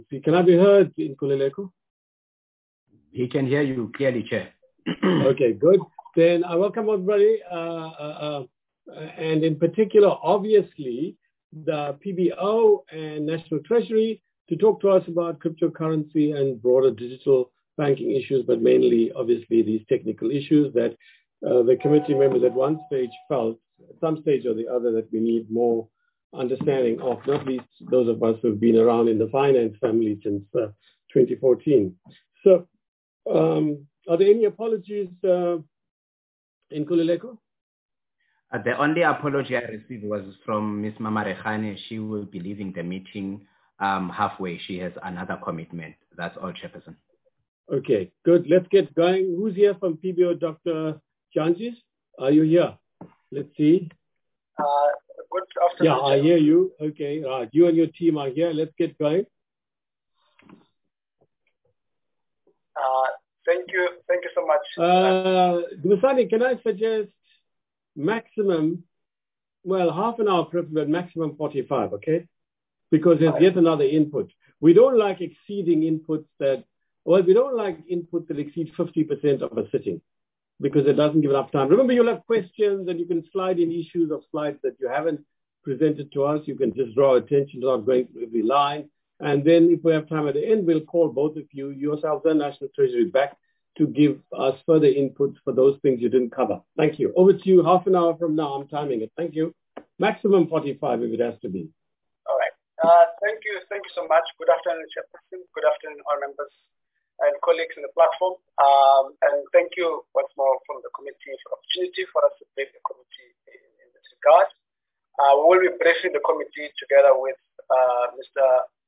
Can I be heard in Nkululeko? He can hear you clearly, Chair. Okay, good. Then I welcome everybody, and in particular, obviously, the PBO and National Treasury to talk to us about cryptocurrency and broader digital banking issues, but mainly, obviously, these technical issues that the committee members at one stage felt, at some stage or the other, that we need more understanding of, not least those of us who have been around in the finance family since 2014. So, are there any apologies in Nkululeko? The only apology I received was from Ms. Mamarechane. She will be leaving the meeting halfway. She has another commitment. That's all, Chairperson. Okay, good. Let's get going. Who's here from PBO, Dr. Changes? Are you here? Let's see. Good afternoon. Yeah, I hear you. Okay, right. You and your team are here. Let's get going. Thank you so much. Dumisani, can I suggest maximum, well, half an hour, but maximum 45, okay? Because there's yet another input. We don't like exceeding inputs that, well, we don't like inputs that exceed 50% of a sitting because it doesn't give enough time. Remember, you'll have questions and you can slide in issues of slides that you haven't presented to us. You can just draw attention to not going through every line. And then if we have time at the end, we'll call both of you, yourselves and National Treasury, back to give us further inputs for those things you didn't cover. Thank you. Over to you half an hour from now. I'm timing it. Thank you. Maximum 45 if it has to be. All right. Thank you so much. Good afternoon, Chairperson. Good afternoon, our members and colleagues in the platform. And thank you once more from the committee for the opportunity for us to brief the committee in this regard. We will be briefing the committee together with Mr.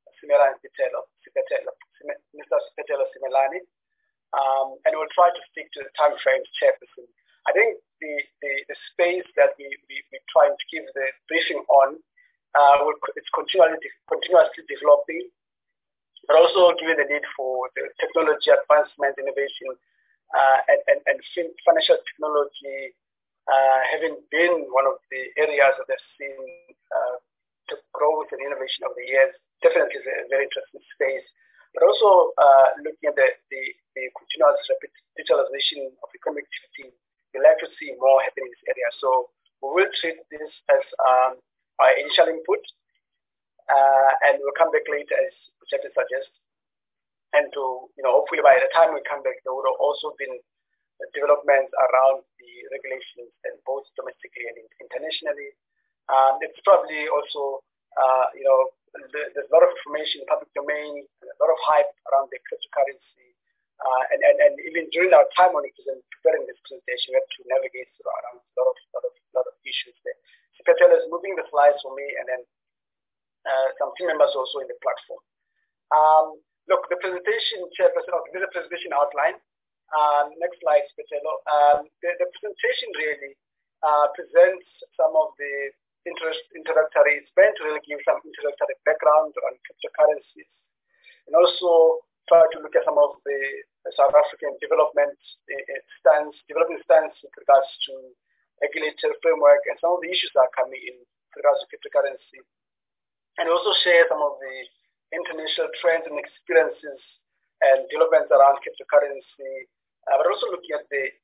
Mr. Siphetelo Simelane, and we'll try to stick to the time frames, Chairperson. I think the space that we're trying to give the briefing on, it's continuously developing, but also given the need for the technology advancement, innovation, and financial technology having been one of the areas that have seen the growth and innovation over the years. Definitely is a very interesting space, but also looking at the continuous rapid digitalization of economic activity, we like to see more happening in this area. So we will treat this as our initial input, and we'll come back later as Project suggests. And to, hopefully by the time we come back, there would have also been developments around the regulations, and both domestically and internationally. It's probably also, there's a lot of information in the public domain, a lot of hype around the cryptocurrency, and even during our time on it, preparing this presentation, we have to navigate through around a lot of issues there. Siphetelo is moving the slides for me, and then some team members also in the platform. Look, the presentation, Chairperson, this is a presentation outline. Next slide, Siphetelo. The presentation really presents some of the introductory, it's meant to really give some introductory background on cryptocurrencies, and also try to look at some of the South African development stance with regards to regulatory framework and some of the issues that are coming in with regards to cryptocurrency, and also share some of the international trends and experiences and developments around cryptocurrency, but also looking at the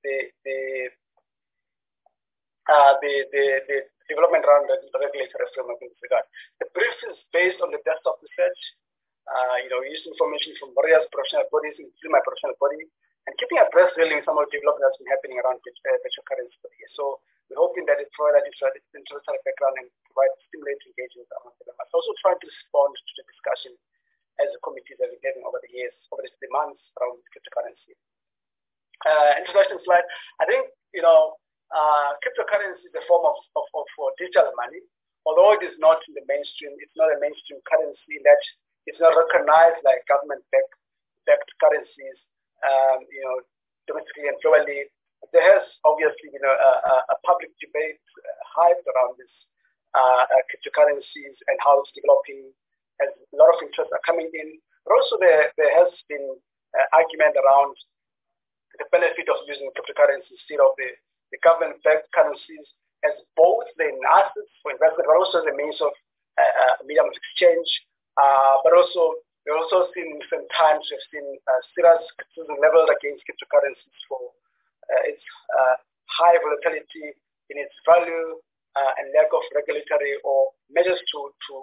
development around the regulatory framework in this regard. The brief is based on the desktop research. We use information from various professional bodies, including my professional body, and keeping abreast really with some of the development that's been happening around cryptocurrency for the year. So we're hoping that it provides introductory background and provide stimulating engagement among the members. Also trying to respond to the discussion as the committees have been having over the years, over the months around cryptocurrency. Introduction slide. I think, cryptocurrency is a form of digital money. Although it is not in the mainstream, it's not a mainstream currency that it's not recognized like government-backed currencies, domestically and globally. There has obviously been a public debate, hype around this cryptocurrencies and how it's developing, as a lot of interests are coming in. But also there has been argument around the benefit of using cryptocurrency instead of the government-backed currencies as both the assets for investment, but also as a means of medium of exchange, but also We've also seen in recent times, we've seen serious criticism leveled against cryptocurrencies for its high volatility in its value and lack of regulatory or measures to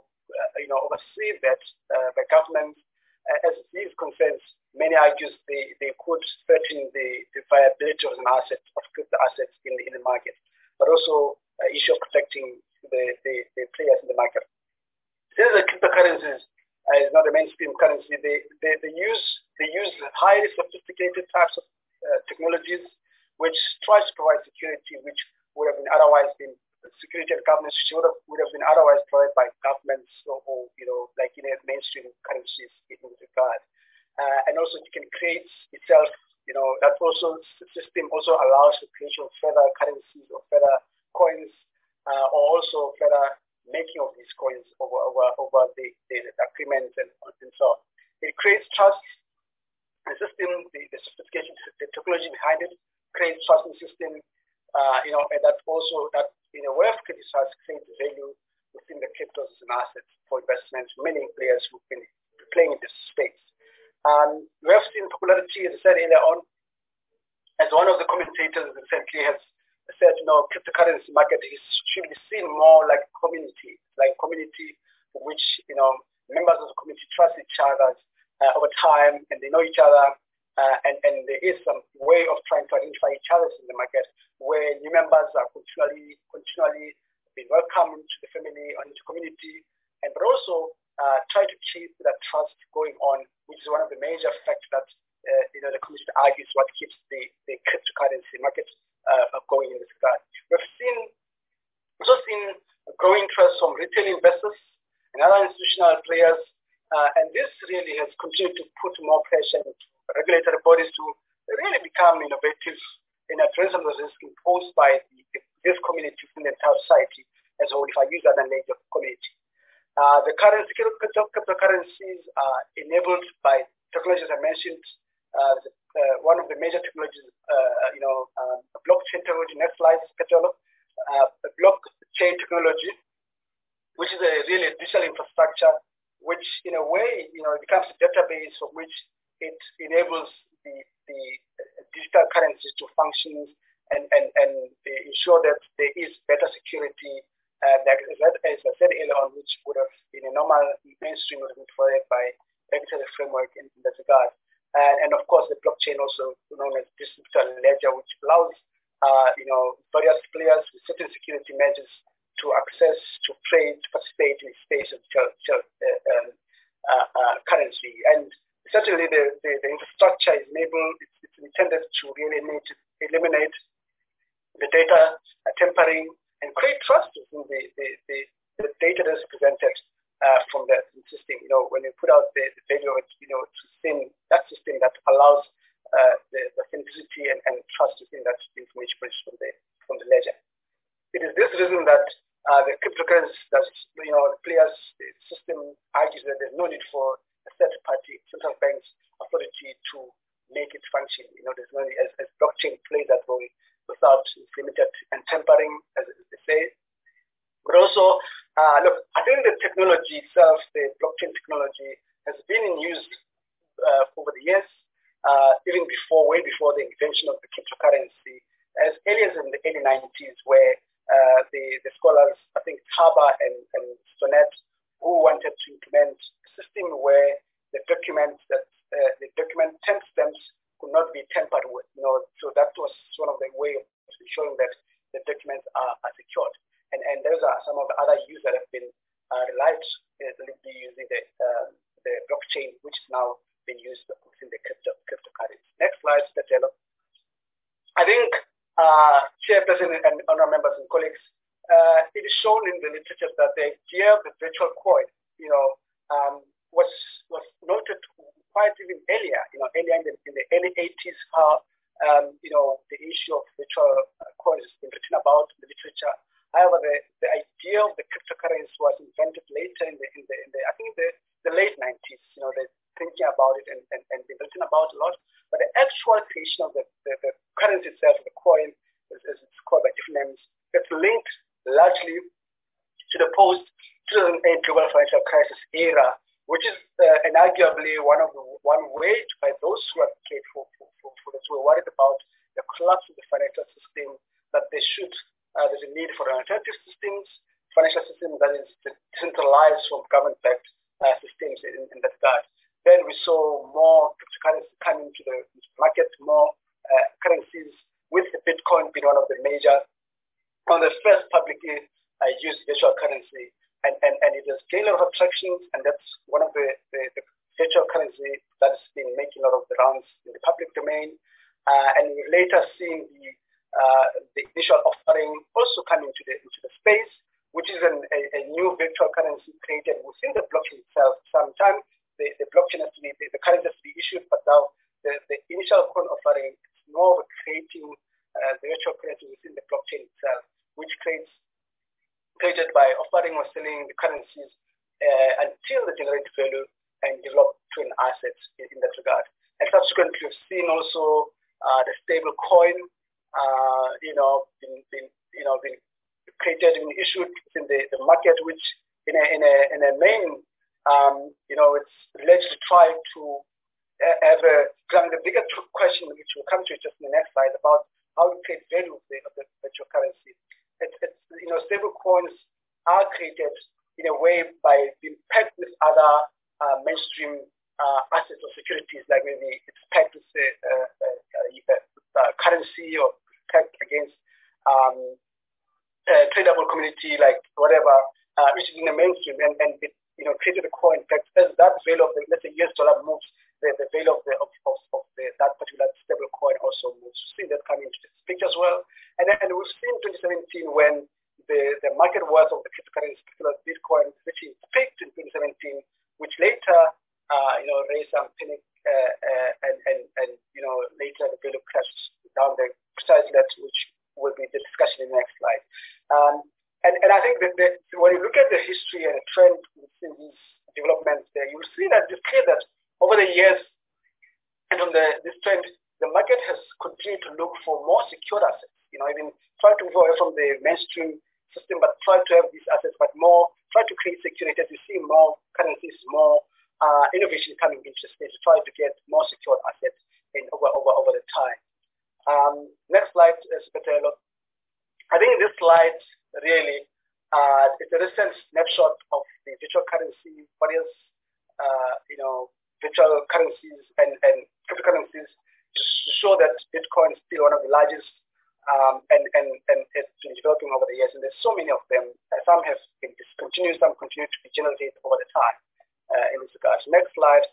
oversee that by governments. As these concerns, many argue they could threaten the viability of an asset, of crypto assets in the market, but also issue of protecting the players in the market. Since the cryptocurrencies is not a mainstream currency, they use highly sophisticated types of technologies which tries to provide security which would have been otherwise been security and governance would have been otherwise provided by governments or like in mainstream currencies in this regard. And also it can create itself, that also system also allows the creation of further currencies or further coins or also further making of these coins over the agreements and so on. It creates trust. The system, the sophistication, the technology behind it creates trust in the system, and that also that in a way of creating trust creates value within the cryptos and assets for investment. Many players who've been playing in this space. We have seen popularity, as I said earlier on, as one of the commentators recently has said, cryptocurrency market should be seen more like community for which, members of the community trust each other over time and they know each other and there is some way of trying to identify each other in the market where new members are continually being welcomed to the family or into community but also try to keep that trust going on, which is one of the major factors that the community argues what keeps the cryptocurrency market going in this regard. We've also seen growing interest from retail investors and other institutional players, and this really has continued to put more pressure on regulatory bodies to really become innovative in addressing the risk imposed by this community in the entire society as a whole, if I use that language of community. The current cryptocurrencies are enabled by technologies I mentioned. One of the major technologies, blockchain technology. Next slide, Petelo. Blockchain technology, which is a really digital infrastructure, which in a way, it becomes a database from which it enables the digital currencies to function and ensure that there is better security. Like as I said earlier on, which would have in a normal mainstream would have been provided by regulatory framework in that regard. And of course, the blockchain also known as digital ledger, which allows various players with certain security measures to access, to trade, to participate in space of currency. And certainly, the infrastructure is it's intended to really eliminate the data tampering and create trust in the data that is presented from the system. When you put out the value of it, to send that system that allows the authenticity and trust in that information from the ledger. It is this reason that the cryptocurrency the players, the system argues that there's no need for a third party central bank's authority to make it function. There's no need, as blockchain plays that role without limited and tampering, as they say. But also, I think the technology itself, the blockchain technology, has been in use over the years, even way before the invention of the cryptocurrency, as early as in the early 90s, where the scholars, I think Taba and Stonet, who wanted to implement a system where the document timestamps could not be tampered with. So that was one of the ways of ensuring that the documents are secured. And those are some of the other uses that have been relied using the blockchain, which is now being used within the cryptocurrency. Next slide, Petelo. I think, Chairperson and honorable members and colleagues, it is shown in the literature that the idea of the virtual coin, was noted quite even earlier, earlier in the early 80s, how, the issue of virtual coins has been written about in the literature. However, the idea of the cryptocurrency was invented later in the late 90s. They're thinking about it and they've written about a lot. But the actual creation of the currency itself, the coin, as it's called by different names, it's linked largely to the post-2008 global financial crisis era, which is inarguably one way by those who advocate for this, who are worried about the collapse of the financial system, that there's a need for alternative systems, financial system that is decentralized from government-backed systems in that regard. Then we saw more cryptocurrency coming to the market, more currencies, with the Bitcoin being one of the major, one of the first publicly used virtual currency. And it has gained a lot of attraction, and that's one of the virtual currency that has been making a lot of the rounds in the public domain. And we've later seen the initial offering also coming into the space, which is a new virtual currency created within the blockchain itself. Sometimes the blockchain has to be, the currency has to be issued, but now the initial coin offering is more of creating the virtual currency within the blockchain itself, which created by offering or selling the currencies until they generate value and develop to an asset in that regard. And subsequently, we've seen also the stable coin, being created and issued in the market, which in a main, it's alleged to try to have the bigger question, which will come to just in the next slide, about how to create value of the virtual currency. Stable coins are created in a way by being pegged with other mainstream assets or securities, like maybe it's pegged with currency or pegged against tradable community, like whatever, which is in the mainstream, and it created a coin pegged as that value of let's say US dollar moves, the value of that particular stable coin also moves. We've seen that coming into this picture as well, and we've seen 2017 when the market worth of the cryptocurrency, particularly Bitcoin, which peaked in 2017, which later raised some panic, and later the value crashed down the precise level, which will be the discussion in the next slide. And I think that when you look at the history and the trend in these developments there, you will see that it's clear that over the years, and on this trend, the market has continued to look for more secure assets. Even try to move away from the mainstream system, but try to have these assets, but more try to create security. As you see more currencies, more innovation coming into the space to try to get more secure assets over the time. Next slide, Sipetelo. I think this slide really is a recent snapshot of the virtual currency, what is virtual currencies and cryptocurrencies, to show that Bitcoin is still one of the largest, and it's been developing over the years, and there's so many of them. Some have been discontinued, some continue to be generated over the time in this regard. Next slide.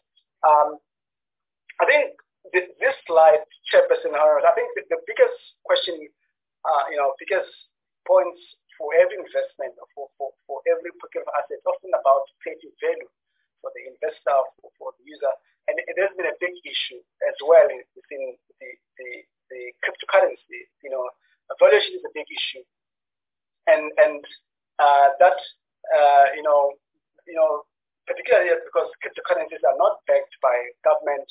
I think this slide, Chairperson, I think the biggest question, biggest points for every investment, for every particular asset, often about creating value for the investor, for the user, and there's been a big issue as well within the cryptocurrency. Valuation is a big issue, and that particularly because cryptocurrencies are not backed by government,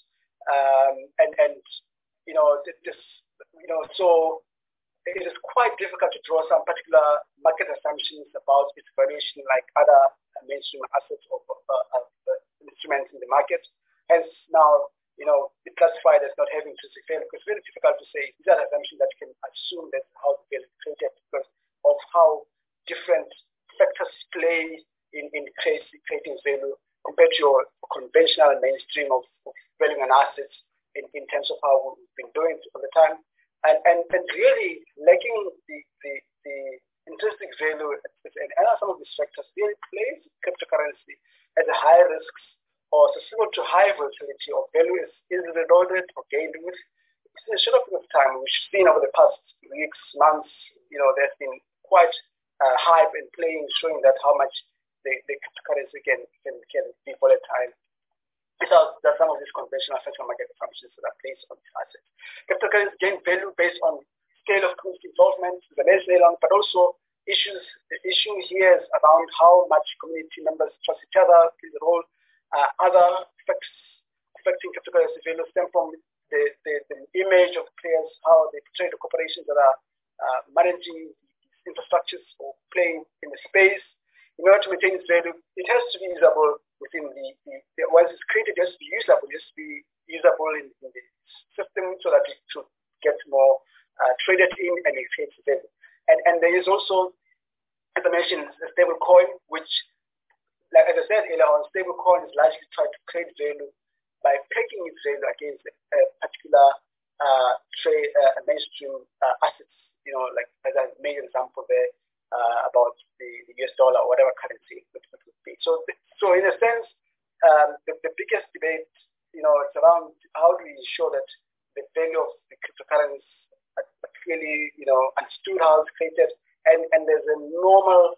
so it is quite difficult to draw some particular market assumptions about its valuation, like other mainstream assets or instruments in the market. Hence, now it's classified as not having intrinsic value, because it's very difficult to say these are assumptions that you can assume that's how the value is created, because of how different factors play in creating value compared to your conventional mainstream of valuing an asset in terms of how we've been doing it all the time, and really lacking the intrinsic value, and some of these factors really place cryptocurrency as a high risk or susceptible to high volatility, or value is easily eroded or gained with. It's a short period of time. We've seen over the past weeks, months, there's been quite hype and playing, showing that how much the cryptocurrency can be volatile. These are some of these conventional central market assumptions that are placed on these assets. Cryptocurrency gain value based on scale of community involvement, the long, but also issues. The issue here is around how much community members trust each other, play the role. Other effects affecting cryptocurrency value stem from the image of players, how they portray the corporations that are managing infrastructures or playing in the space. In order to maintain its value, it has to be usable within once it's created, it has to be usable. It has to be usable in the system so that it should get more traded in and it creates value. And there is also, as I mentioned, a stable coin, which, like as I said earlier on, stable coin is largely trying to create value by pegging its value against a particular mainstream assets. Like as I made an example there about the US dollar or whatever currency it would be. So in a sense, the biggest debate, it's around how do we ensure that the value of the cryptocurrencies are clearly, understood how it's created, and there's a normal,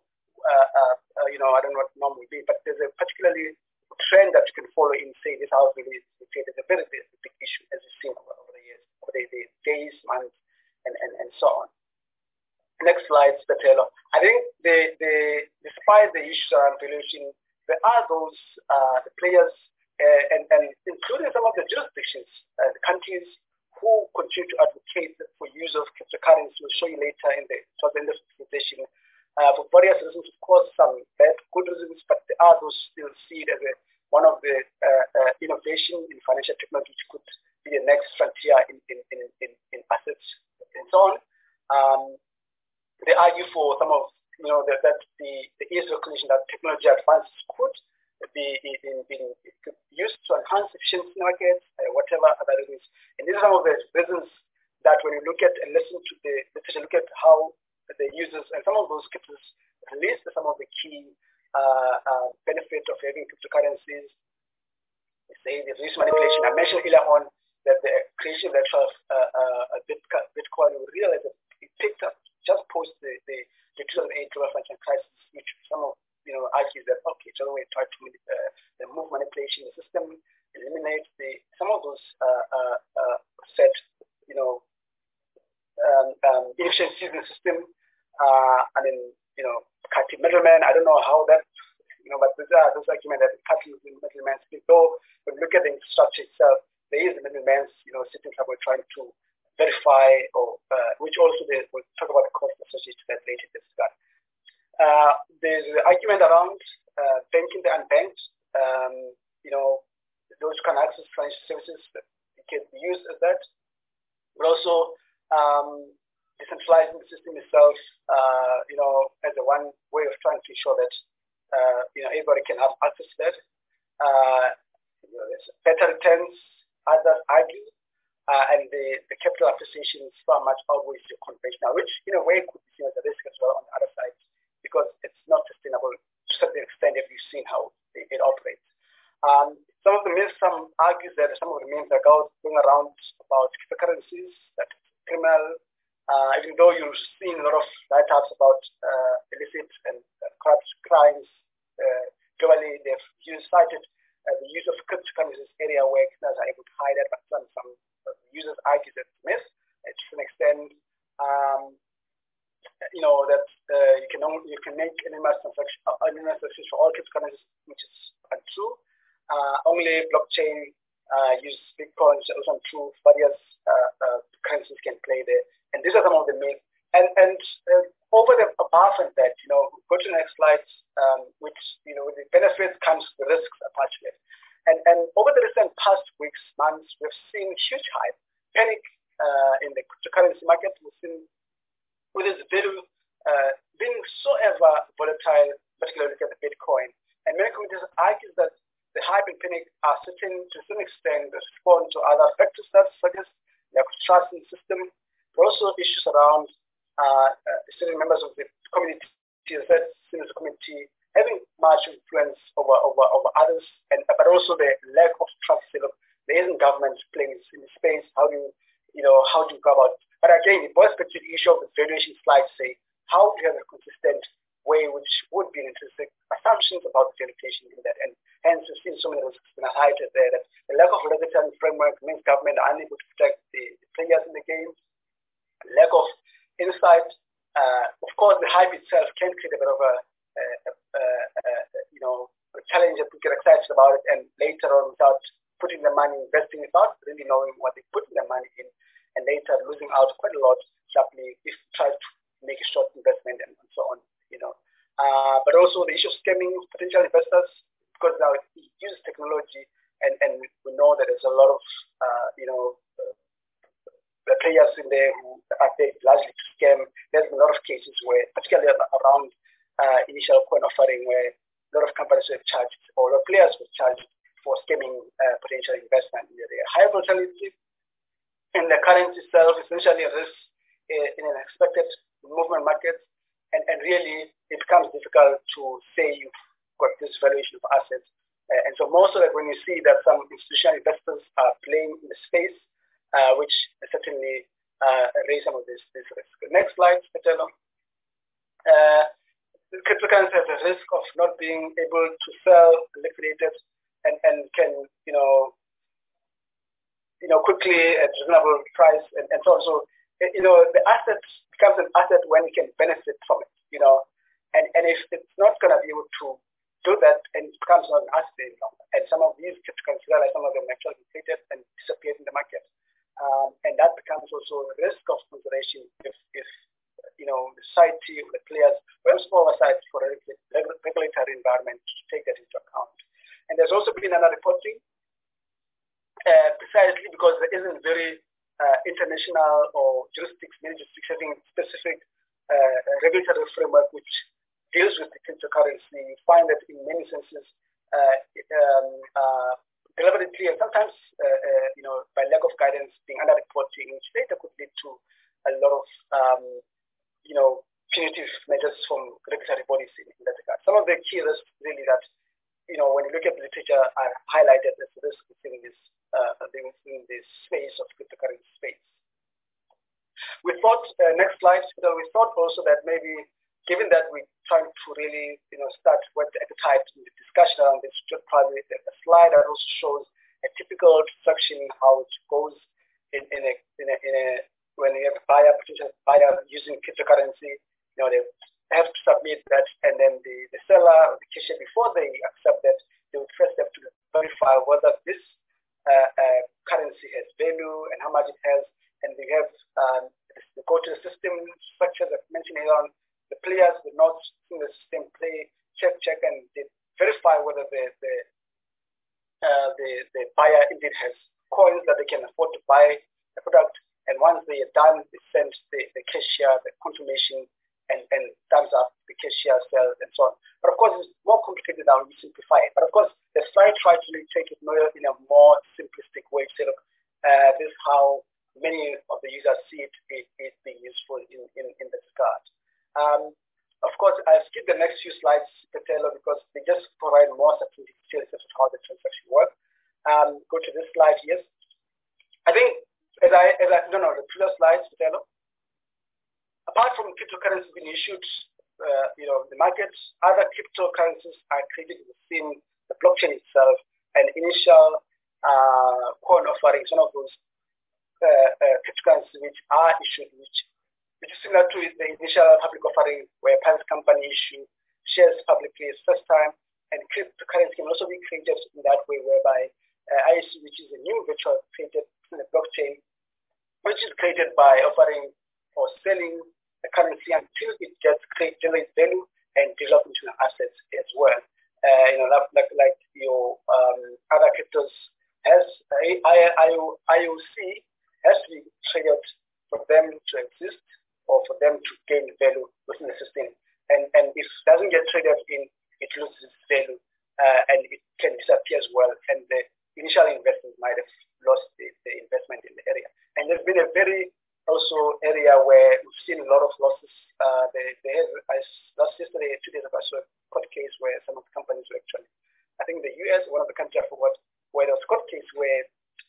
I don't know what normal would be, but there's a particularly trend that you can follow in saying this how it really is created. It's a very big issue, as you've seen over the years, over the days, months, and so on. Next slide, Statello. I think despite the issues around valuation, there are those the players and including some of the jurisdictions, the countries who continue to advocate for use of cryptocurrency. We'll show you later towards the end of the presentation. For various reasons, of course, some bad, good reasons, but there are those still see it as one of the innovation in financial technology, which could be the next frontier in assets and so on. They argue for some of that the ease recognition that technology advances could be used to enhance efficiency in markets, whatever other reasons. And these are some of the reasons that when you look at and listen to look at how the users and some of those cryptos list some of the key benefits of having cryptocurrencies. They say the risk manipulation. I mentioned earlier on that the creation of Bitcoin, we realized that it picked up just post the 2008 global financial crisis, which some of argues that so we try to move manipulation in the system, eliminate some of those inefficiencies in the system, and then cutting middlemen. I don't know how that but those arguments that cutting middlemen. Though when we look at the infrastructure itself, there is a middleman sitting somewhere trying to verify or which also we'll talk about the cost associated to that later in this discussion. There's an argument around banking the unbanked. Those can access financial services that can be used as that. But also decentralizing the system itself, as a one way of trying to ensure that everybody can have access to that. There's better returns, others argue, and the capital appreciation is far much always conventional, which in a way could be seen as a risk as well on the other side, because it's not sustainable to a certain extent if you've seen how it operates. Some of the myths, some argues that some of the myths are going around about cryptocurrencies, that criminal, even though you've seen a lot of write-ups about illicit and corrupt crimes globally, they've cited the use of cryptocurrencies area where criminals are able to hide it, but some users argue that it's myth to an extent. That you can make anonymous transactions for all cryptocurrencies, which is untrue. Only blockchain use Bitcoin, which is also untrue. Various currencies can play there, and these are some of the myths. And over the above and that, go to the next slide, which with the benefits comes the risks attached to it. And over the recent past weeks, months, we've seen huge hype, panic in the cryptocurrency market. We've seen with its value being so ever volatile, particularly look at the Bitcoin. And many communities argue that the hype and panic are certain to some extent respond to other factors such as lack of trust in the system, but also issues around certain members of the community, that citizen community having much influence over others, but also the lack of trust. There isn't government playing in the space. How do you go about it? But again, it boils back to the issue of the valuation slide, say, how do you have a consistent way which would be intrinsic assumptions about the valuation in that? And hence, we've seen so many risks been highlighted there that the lack of regulatory framework means government are unable to protect the players in the game, lack of insight. Of course, the hype itself can create a bit of a challenge that we get excited about it, and later on, without putting the money, investing without really knowing what they put their money in, and later losing out quite a lot sharply if you try to make a short investment and so on. But also the issue of scamming potential investors. because now it uses technology, and we know that there's a lot of the players in there who are paid largely to scam. There's a lot of cases where, particularly around initial coin offering, where a lot of companies were charged, or the players were charged for scamming potential investment in the area. High volatility in the currency itself, essentially a risk in an expected movement market, and really it becomes difficult to say you've got this valuation of assets. And so most of it, when you see that some institutional investors are playing in the space, which certainly raise some of this risk. Next slide, Petelo. Cryptocurrency has a risk of not being able to sell, liquidated, and can quickly at reasonable price, and so on. So the asset becomes an asset when it can benefit from it. And if it's not going to be able to do that, and it becomes not an asset any longer. And some of these cryptocurrencies, like some of them actually depleted and disappeared in the market. And that becomes also a risk of consideration if the society or the players will oversight for a regulatory environment to take that into account. And there's also been another reporting, precisely because there isn't very international or many jurisdictions having specific regulatory framework which deals with the cryptocurrency. You find that in many senses, deliberately and sometimes by lack of guidance, being under reporting, which later could lead to a lot of punitive measures from regulatory bodies in that regard. Some of the key risks really that when you look at the literature are highlighted as risk within this space of cryptocurrency space. We thought, next slide, we thought also that maybe given that we're trying to really start with the appetite in the discussion around this, probably a slide that also shows a typical transaction, how it goes in a when you have a potential buyer using cryptocurrency, they have to submit that, and then the seller or the cashier, before they accept that, they would first have to verify whether this currency has value and how much it has, and they have the go-to system structure that mentioned here on. The players will not in the system play check, and they verify whether the buyer indeed has coins that they can afford to buy the product. And once they are done, they send the cashier the confirmation and thumbs up, the cashier sells and so on. But of course, it's more complicated now when you simplify it. But of course, the slide tries to really take it in a more simplistic way to say, look, this is how many of the users see it being useful in this regard. Of course, I'll skip the next few slides, Petelo, because they just provide more specific details of how the transaction works. Go to this slide, yes. I think, the previous slides, Petelo. Apart from cryptocurrencies being issued, the markets, other cryptocurrencies are created within the blockchain itself, and initial coin offerings, one of those cryptocurrencies which are issued, which is similar to the initial public offering where a private company issue shares publicly its first time, and cryptocurrency can also be created in that way, whereby ISU, which is a new virtual created in the blockchain, which is created by offering or selling the currency until it generates value and develop into an asset as well. Like your other cryptos has IOC has to be traded for them to exist or for them to gain value within the system. And if it doesn't get traded in, it loses value and it can disappear as well. And the initial investment might have lost the investment in the area. And there's been a very also area where we've seen a lot of losses. Last yesterday, 2 days ago, I saw a court case where some of the companies were actually, I think the US, one of the countries I forgot, where there was a court case where,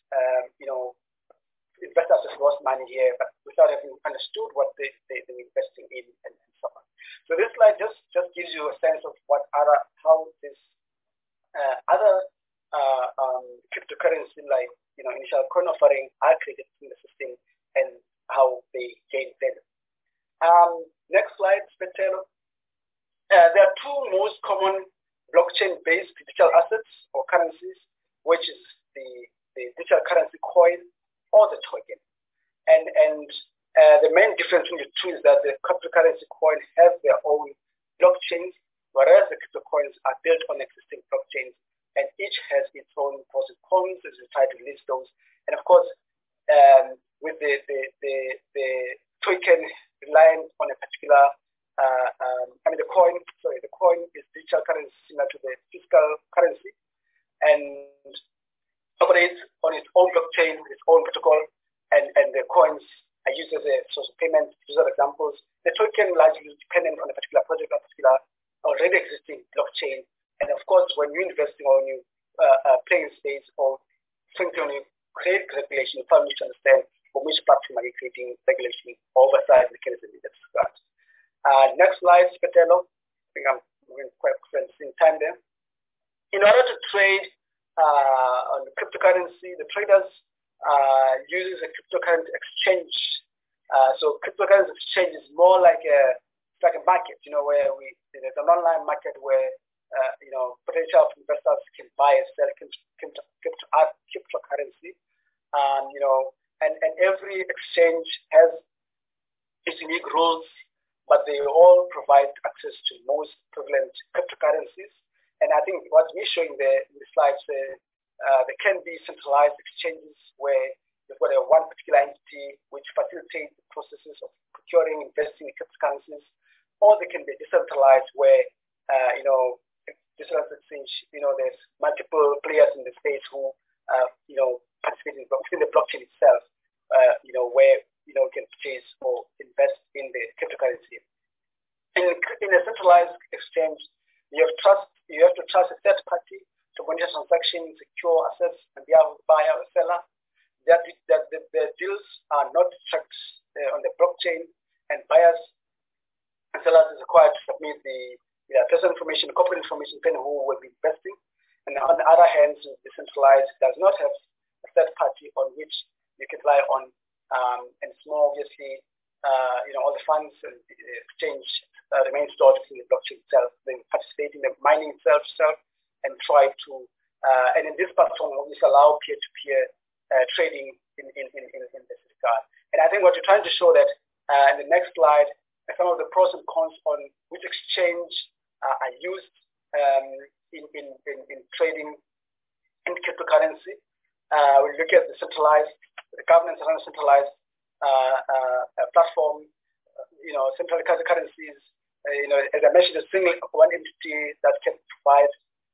investors just lost money here, but without having understood what they were investing in and so on. So this slide just gives you a sense of how this other cryptocurrency like initial coin offering are created in the system and how they gain value. Next slide, Petelo. There are two most common blockchain-based digital assets or currencies, which is the digital currency coin or the token. And the main difference between the two is that the cryptocurrency coin has their own blockchains, whereas the crypto coins are built on existing blockchains, and each has its own pros and cons, as we try to list those. And of course, with the token reliant on a particular, the coin is digital currency similar to the physical currency, and operates on its own blockchain, its own protocol, and the coins are used as a source of payment. These are examples. The token largely is dependent on a particular project, a particular already existing blockchain. And of course, when you're investing on new playing space or thinking on new create regulation, you probably need to understand for which platform are you creating regulation oversight mechanism in that regard. Next slide, Spatello. I think I'm moving quite in time there. In order to trade on cryptocurrency, the traders uses a cryptocurrency exchange. So cryptocurrency exchange is more like a market, where there's an online market where potential investors can buy and sell cryptocurrency. And every exchange has its unique rules, but they all provide access to most prevalent cryptocurrencies. And I think what we're showing there in the slides, there can be centralized exchanges where you've got one particular entity which facilitates the processes of procuring, investing in cryptocurrencies, or they can be decentralized where, decentralized exchange, there's multiple players in the space who, participate within the blockchain itself, where, you can purchase or invest in the cryptocurrency. In a centralized exchange, you have to trust a third party to monitor transactions, secure assets, and be able to buyer or seller. That the deals are not tracked on the blockchain, and buyers and sellers is required to submit the personal information, corporate information, depending on who will be investing. And on the other hand, decentralized does not have a third party on which you can rely on, and it's more obviously, all the funds and the exchange remain stored within the blockchain itself. Then participate in the mining itself, and try to, and in this platform, we allow peer-to-peer trading in this regard. And I think what you're trying to show that in the next slide are some of the pros and cons on which exchange are used in trading in cryptocurrency. We look at the governance around centralized platform, central currencies, as I mentioned, a single one entity that can provide,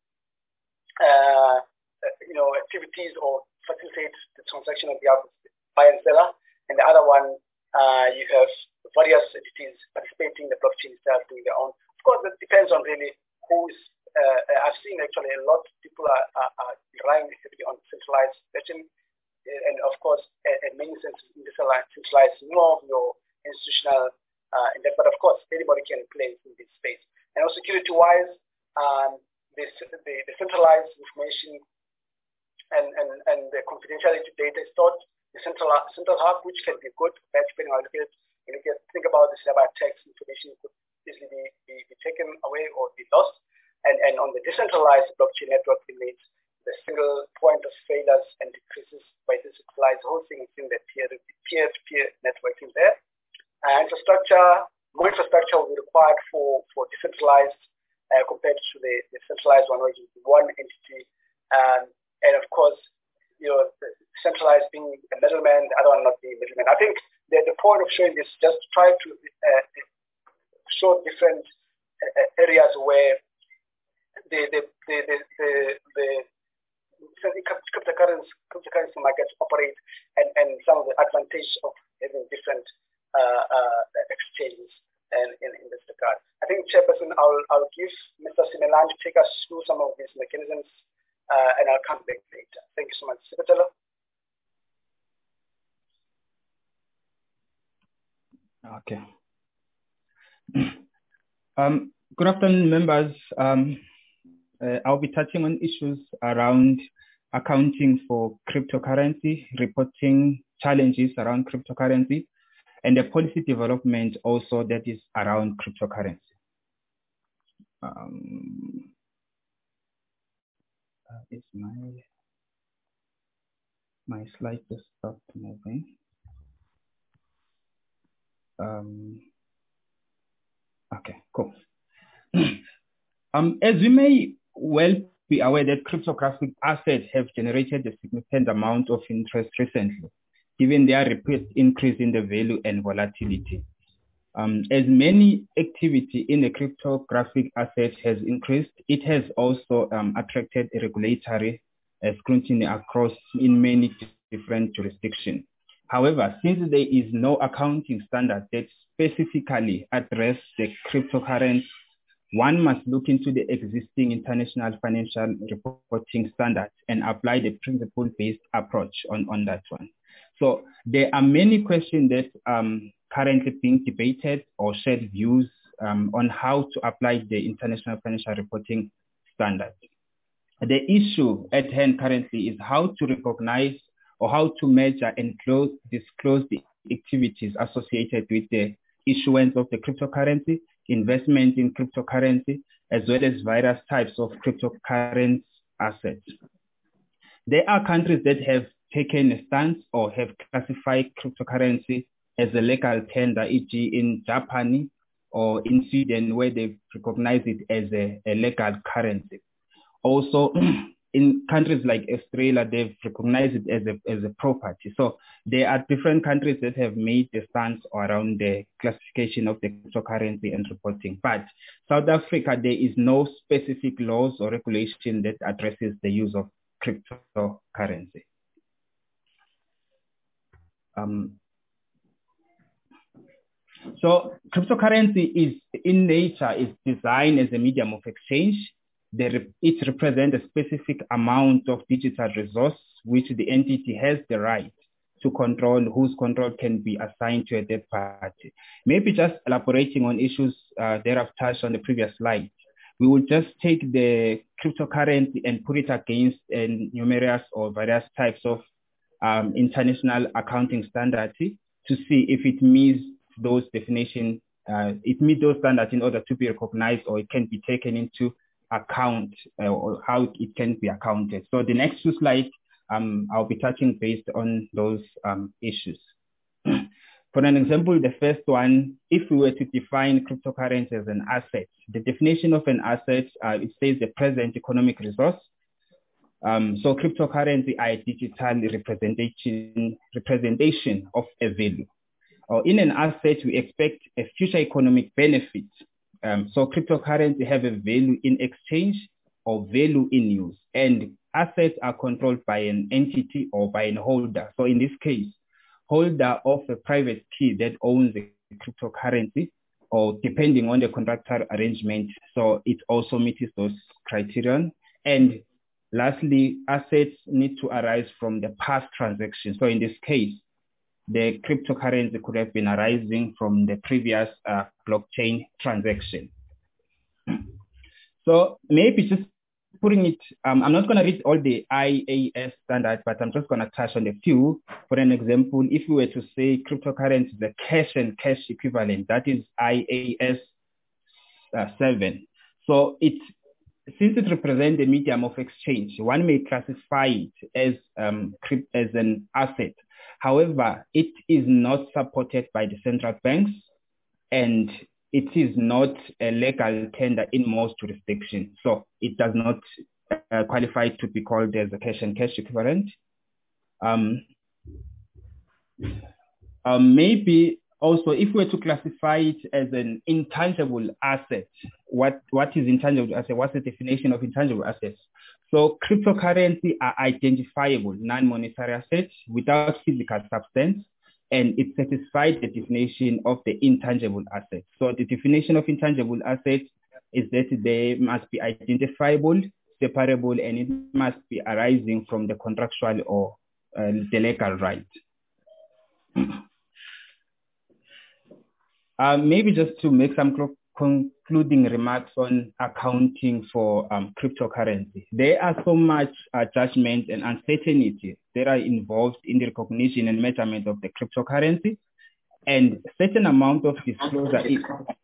activities or facilitate the transaction on behalf of the buyer and seller. And the other one, you have various entities participating in the blockchain itself doing their own. Of course, that depends on really who's, I've seen actually a lot of people are relying heavily on centralized version. And of course, in many senses, centralized more of your institutional index, but of course, anybody can play in this space. And also security-wise, the centralized information and the confidentiality data is stored in the central hub, which can be good, bad, depending on how you look at it. When you think about the cyber attacks, information could easily be taken away or be lost. And on the decentralized blockchain network, remains the single point of failures and decreases by decentralized hosting in the peer-to-peer networking there. More infrastructure will be required for decentralized compared to the centralized one, which is one entity. And of course, the centralized being a middleman, the other one not being a middleman. I think the point of showing this just try to show different areas where the cryptocurrency markets operate and some of the advantage of having different exchanges and in this regard. I think, Chairperson, I'll give Mr. Simelane to take us through some of these mechanisms, and I'll come back later. Thank you so much. Sipatelo? Okay. Good afternoon, members. I'll be touching on issues around accounting for cryptocurrency, reporting challenges around cryptocurrency, and the policy development also that is around cryptocurrency. Is my slide just stopped moving? Okay, cool. As we may well be aware that cryptographic assets have generated a significant amount of interest recently, given their rapid increase in the value and volatility. As many activity in the cryptographic asset has increased, it has also attracted regulatory scrutiny across in many different jurisdictions. However, since there is no accounting standard that specifically address the cryptocurrency, one must look into the existing international financial reporting standards and apply the principle-based approach on that one. So there are many questions that currently being debated or shared views on how to apply the international financial reporting standards. The issue at hand currently is how to recognize or how to measure and disclose the activities associated with the issuance of the cryptocurrency, investment in cryptocurrency, as well as various types of cryptocurrency assets. There are countries that have taken a stance or have classified cryptocurrency as a legal tender, e.g. in Japan or in Sweden, where they recognize it as a legal currency. Also, in countries like Australia, they've recognized it as a property. So there are different countries that have made the stance around the classification of the cryptocurrency and reporting. But South Africa, there is no specific laws or regulation that addresses the use of cryptocurrency. So cryptocurrency is in nature is designed as a medium of exchange. It represents a specific amount of digital resource which the entity has the right to control, whose control can be assigned to a third party. Maybe just elaborating on issues that I've touched on the previous slide. We will just take the cryptocurrency and put it against numerous or various types of international accounting standards to see if it meets those definitions, it meets those standards in order to be recognized, or it can be taken into account, or how it can be accounted. So the next two slides, I'll be touching based on those issues. For an example, the first one, if we were to define cryptocurrency as an asset, the definition of an asset, it says the present economic resource. So cryptocurrency are a digital representation of a value. In an asset, we expect a future economic benefit. So cryptocurrency have a value in exchange or value in use, and assets are controlled by an entity or by a holder. So in this case, holder of a private key that owns a cryptocurrency, or depending on the contractual arrangement. So it also meets those criterion. And lastly, assets need to arise from the past transaction. So in this case, the cryptocurrency could have been arising from the previous blockchain transaction. So maybe just putting it, I'm not going to read all the IAS standards, but I'm just going to touch on a few. For an example, if we were to say cryptocurrency is a cash and cash equivalent, that is IAS 7. So since it represents a medium of exchange, one may classify it as an asset. However, it is not supported by the central banks, and it is not a legal tender in most jurisdictions. So it does not qualify to be called as a cash and cash equivalent. Maybe also, if we were to classify it as an intangible asset, what is intangible asset? What's the definition of intangible assets? So cryptocurrency are identifiable non-monetary assets without physical substance, and it satisfies the definition of the intangible asset. So the definition of intangible assets is that they must be identifiable, separable, and it must be arising from the contractual or the legal right. Maybe just to make some concluding remarks on accounting for cryptocurrency. There are so much judgment and uncertainty that are involved in the recognition and measurement of the cryptocurrency, and certain amount of disclosure is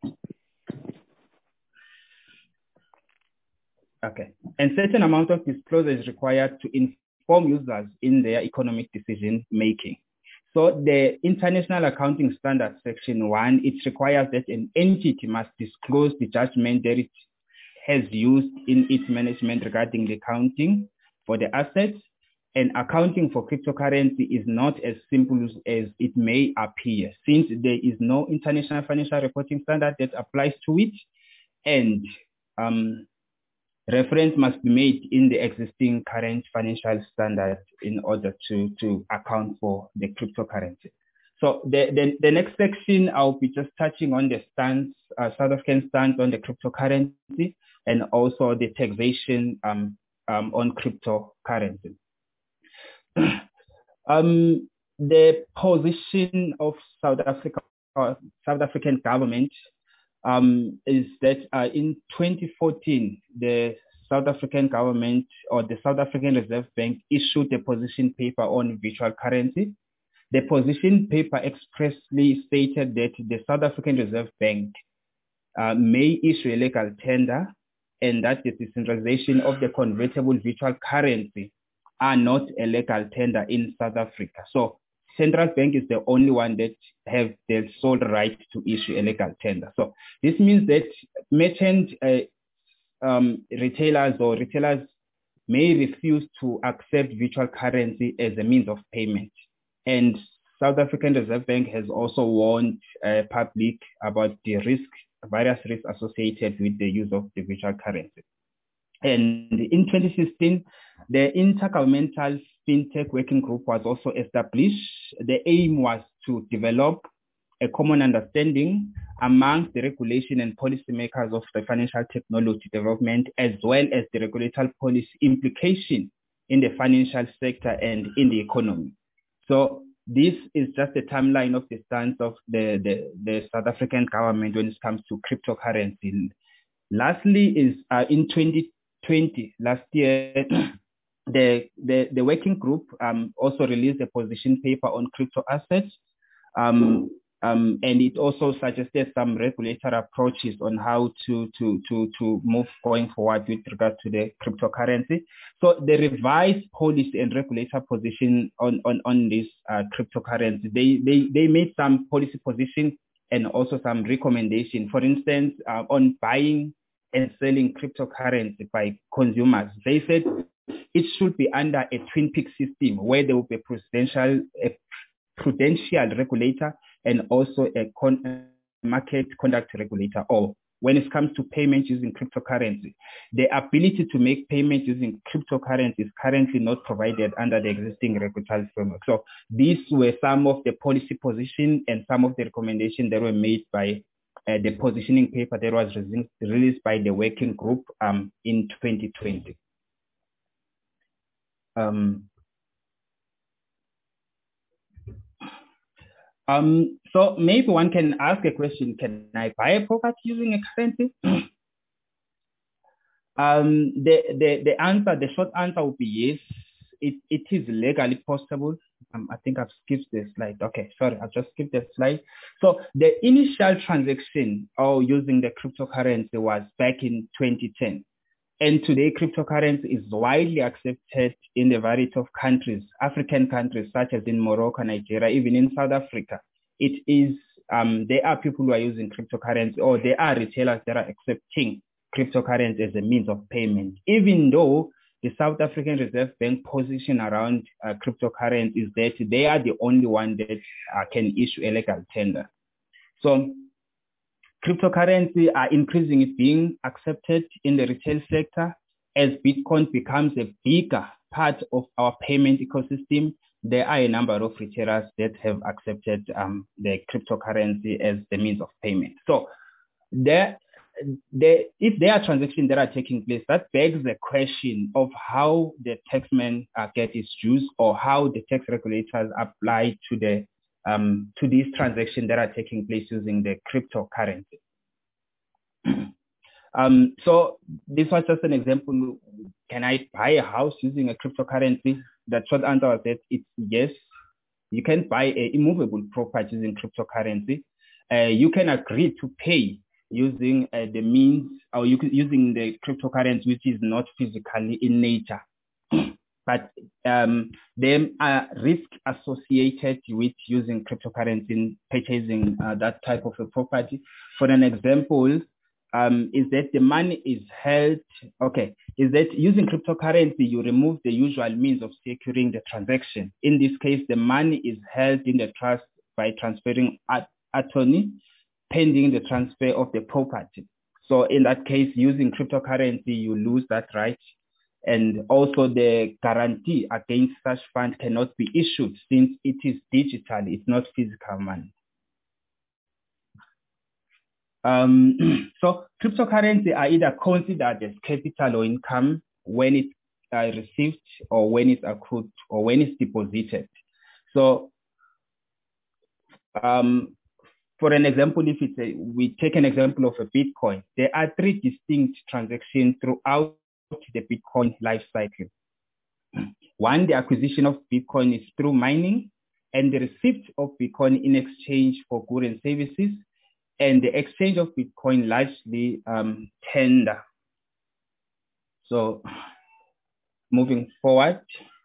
required to inform users in their economic decision making. So the International Accounting Standards Section 1, it requires that an entity must disclose the judgment that it has used in its management regarding the accounting for the assets. And accounting for cryptocurrency is not as simple as it may appear, since there is no international financial reporting standard that applies to it, and reference must be made in the existing current financial standards in order to account for the cryptocurrency. So the next section, I'll be just touching on the stance, South African stance on the cryptocurrency, and also the taxation on cryptocurrency. The position of South African government is that in 2014, the South African government, or the South African Reserve Bank, issued a position paper on virtual currency. The position paper expressly stated that the South African Reserve Bank may issue a legal tender, and that the decentralization of the convertible virtual currency are not a legal tender in South Africa. So central bank is the only one that have the sole right to issue a legal tender. So this means that merchant retailers may refuse to accept virtual currency as a means of payment. And South African Reserve Bank has also warned public about the various risks associated with the use of the virtual currency. And in 2016, the Intergovernmental FinTech Working Group was also established. The aim was to develop a common understanding amongst the regulation and policymakers of the financial technology development, as well as the regulatory policy implication in the financial sector and in the economy. So this is just a timeline of the stance of the South African government when it comes to cryptocurrency. Lastly is in 2020, last year, the working group also released a position paper on crypto assets, and it also suggested some regulatory approaches on how to move going forward with regard to the cryptocurrency. So the revised policy and regulatory position on this cryptocurrency, they made some policy position and also some recommendation. For instance, on buying and selling cryptocurrency by consumers, they said it should be under a twin peak system where there will be a prudential regulator and also a market conduct regulator. Or when it comes to payments using cryptocurrency, the ability to make payments using cryptocurrency is currently not provided under the existing regulatory framework. So these were some of the policy position and some of the recommendations that were made by the positioning paper that was released by the working group in 2020. So maybe one can ask a question, can I buy a property using a currency? The answer, the short answer would be yes. It is legally possible. I think I've skipped the slide. Okay, sorry, I've just skipped the slide. So the initial transaction using the cryptocurrency was back in 2010. And today, cryptocurrency is widely accepted in a variety of countries, African countries, such as in Morocco, Nigeria, even in South Africa. It is, there are people who are using cryptocurrency, or there are retailers that are accepting cryptocurrency as a means of payment, even though the South African Reserve Bank position around cryptocurrency is that they are the only one that can issue a legal tender. So cryptocurrency are increasingly being accepted in the retail sector as Bitcoin becomes a bigger part of our payment ecosystem. There are a number of retailers that have accepted the cryptocurrency as the means of payment. So if there are transactions that are taking place, that begs the question of how the taxman get its dues, or how the tax regulators apply to these transactions that are taking place using the cryptocurrency. So this was just an example. Can I buy a house using a cryptocurrency? The short answer was that it's yes. You can buy an immovable property using cryptocurrency. You can agree to pay using the means, or using the cryptocurrency, which is not physically in nature. But there are risks associated with using cryptocurrency in purchasing that type of a property. For an example, is that the money is held, is that using cryptocurrency, you remove the usual means of securing the transaction. In this case, the money is held in the trust by transferring attorney pending the transfer of the property. So in that case, using cryptocurrency, you lose that right. And also the guarantee against such fund cannot be issued since it is digital, it's not physical money. So cryptocurrency are either considered as capital or income when it's received or when it's accrued or when it's deposited. So for an example, if it's we take an example of a Bitcoin, there are 3 distinct transactions throughout the Bitcoin life cycle. One, the acquisition of Bitcoin is through mining, and the receipt of Bitcoin in exchange for goods and services, and the exchange of Bitcoin largely tender. So moving forward,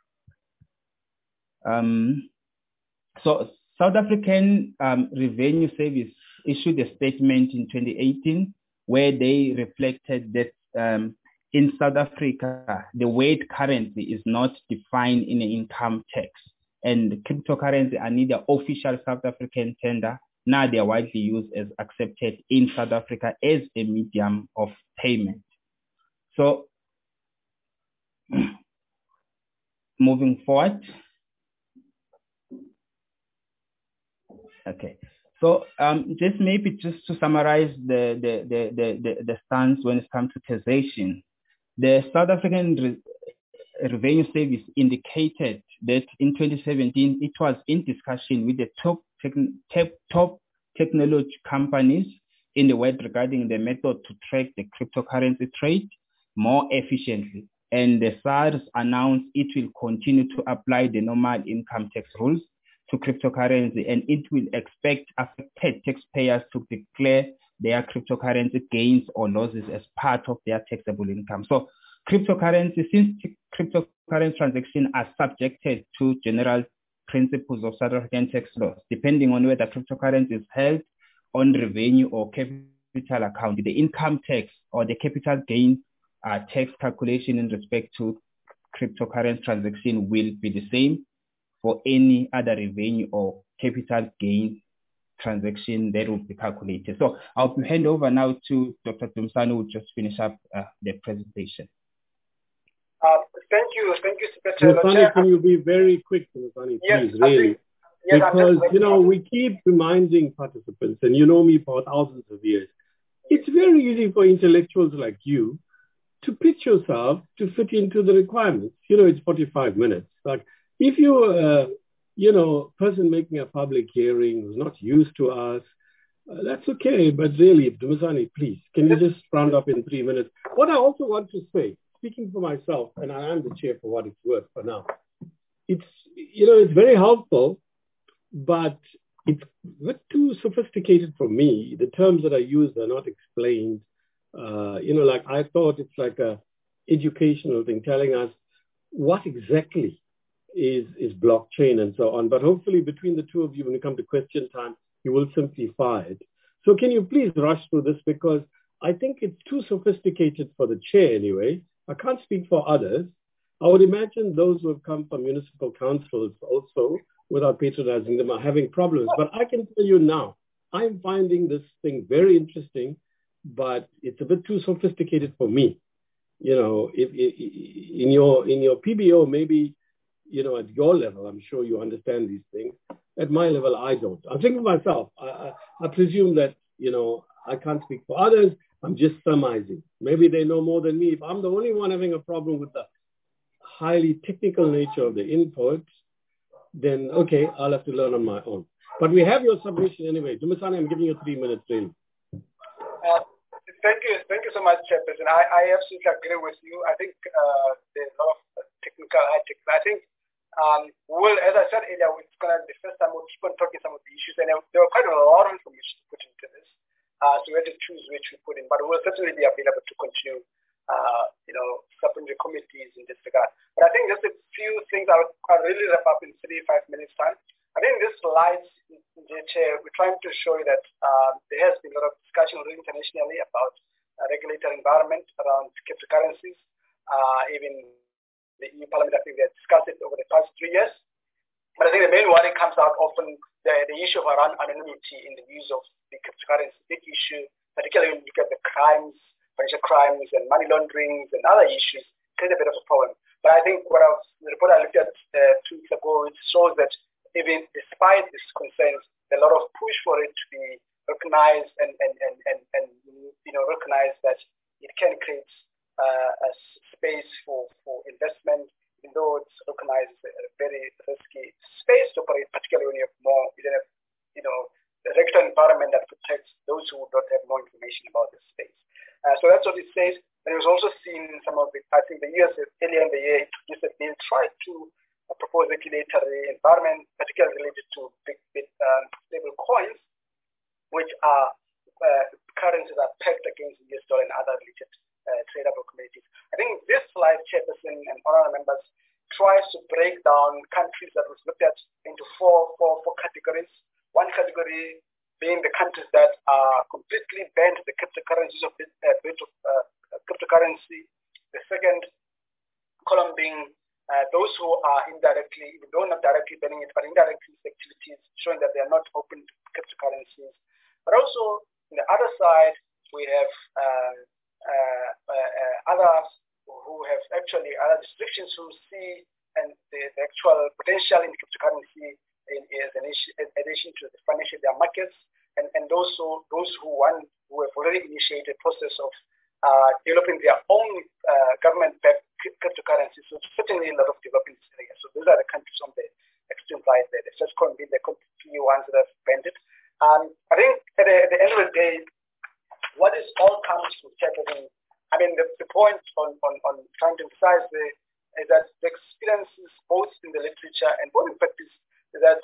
so South African Revenue Service issued a statement in 2018 where they reflected that in South Africa, the weight currency is not defined in an income tax, and cryptocurrency are neither official South African tender, nor they are widely used as accepted in South Africa as a medium of payment. So moving forward. Okay. So just to summarize the stance when it comes to taxation, the South African Revenue Service indicated that in 2017 it was in discussion with the top technology companies in the world regarding the method to track the cryptocurrency trade more efficiently. And the SARS announced it will continue to apply the normal income tax rules to cryptocurrency, and it will expect affected taxpayers to declare their cryptocurrency gains or losses as part of their taxable income. So cryptocurrency, since cryptocurrency transactions are subjected to general principles of South African tax laws, depending on whether cryptocurrency is held on revenue or capital account, the income tax or the capital gain tax calculation in respect to cryptocurrency transaction will be the same for any other revenue or capital gain transaction that will be calculated. So I'll hand over now to Dr. Dumisani, who will just finish up the presentation. Thank you, Dumisani, can you be very quick, Dumisani, please, really? Because, we keep reminding participants, and you know me for thousands of years, it's very easy for intellectuals like you to pitch yourself to fit into the requirements. It's 45 minutes. Like, if you're person making a public hearing who's not used to us, that's okay. But really, Dumisani, please, can you just round up in 3 minutes? What I also want to say, speaking for myself, and I am the chair for what it's worth for now, it's very helpful, but it's a bit too sophisticated for me. The terms that I use are not explained. Like I thought it's like a educational thing telling us what exactly is blockchain and so on. But hopefully between the two of you, when we come to question time, you will simplify it. So can you please rush through this, because I think it's too sophisticated for the chair anyway. I can't speak for others. I would imagine those who have come from municipal councils also, without patronizing them, are having problems. But I can tell you now, I'm finding this thing very interesting, but it's a bit too sophisticated for me. If in your PBO, maybe, at your level, I'm sure you understand these things. At my level, I don't. I'm thinking of myself. I presume that, I can't speak for others. I'm just surmising. Maybe they know more than me. If I'm the only one having a problem with the highly technical nature of the input, then okay, I'll have to learn on my own. But we have your submission anyway. Dumisani, I'm giving you 3 minutes, really. Thank you so much, Chairperson. I absolutely agree with you. I think there's a lot of technical high-tech. I think, as I said earlier, it's going to be the first time we'll keep on talking some of the issues, and there were quite a lot of information to put into this. So we had to choose which we put in, but we'll certainly be available to continue, supplementary committees in this regard. But I think just a few things I'll really wrap up in 3-5 minutes time. I think this slides, Chair, we're trying to show you that there has been a lot of discussion internationally about regulatory environment around cryptocurrencies. Even the EU Parliament, I think they have discussed it over the past 3 years. But I think the main worry comes out often the issue of around anonymity in the use of the cryptocurrency, big issue, particularly when you look at the crimes, financial crimes and money laundering and other issues, create a bit of a problem. But I think the report I looked at 2 weeks ago, it shows that even despite these concerns, there's a lot of push for it to be recognized and recognize that it can create a space for investment, even though it's recognized as a very risky space to operate, particularly when you have more, a regulatory environment that protects those who don't have more information about this space. So that's what it says. And it was also seen some of it, I think the US earlier in the year introduced a bill, tried to propose regulatory environment, particularly related to big stable coins, which are currencies that are pegged against the US dollar and other related tradable commodities. I think this slide, Chairperson and honorable members, tries to break down countries that was looked at into four categories. One category being the countries that are completely banned the cryptocurrencies of cryptocurrency. The second column being those who are indirectly, though not directly banning it, but indirectly activities showing that they are not open to cryptocurrencies. But also, on the other side, we have others who have actually other restrictions who see and the actual potential in cryptocurrency in addition to the financial markets, and also those who have already initiated a process of developing their own government-backed cryptocurrency. So certainly a lot of development in this area. So those are the countries on the extreme right there. The first column being the completely ones that have banned it. I think at the end of the day, what this all comes to, I mean, the point on trying to emphasize is that the experiences both in the literature and both in practice is that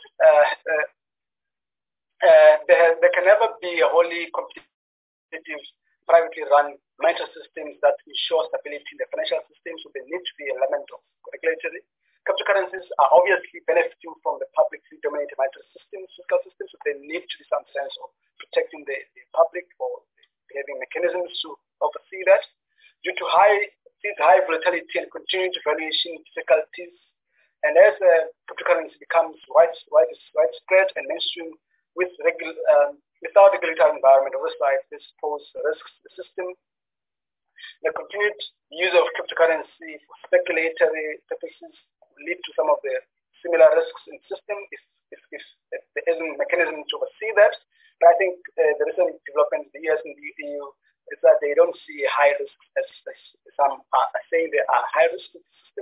there can never be a wholly competitive, privately run financial systems that ensure stability in the financial system, so there needs to be an element of regulatory. Cryptocurrencies are obviously benefiting from the publicly dominated financial systems, fiscal systems, so there needs to be some sense of protecting the public or having mechanisms to oversee that. Due to this high volatility and continued valuation difficulties, and as cryptocurrency becomes widespread and mainstream without regulatory environment oversight, this poses risks to the system. The continued use of cryptocurrency for speculatory purposes will lead to some of the similar risks in the system if there isn't a mechanism to oversee that. But I think the recent developments in the US and the EU is that they don't see high risks as some are saying they are high risk to the system.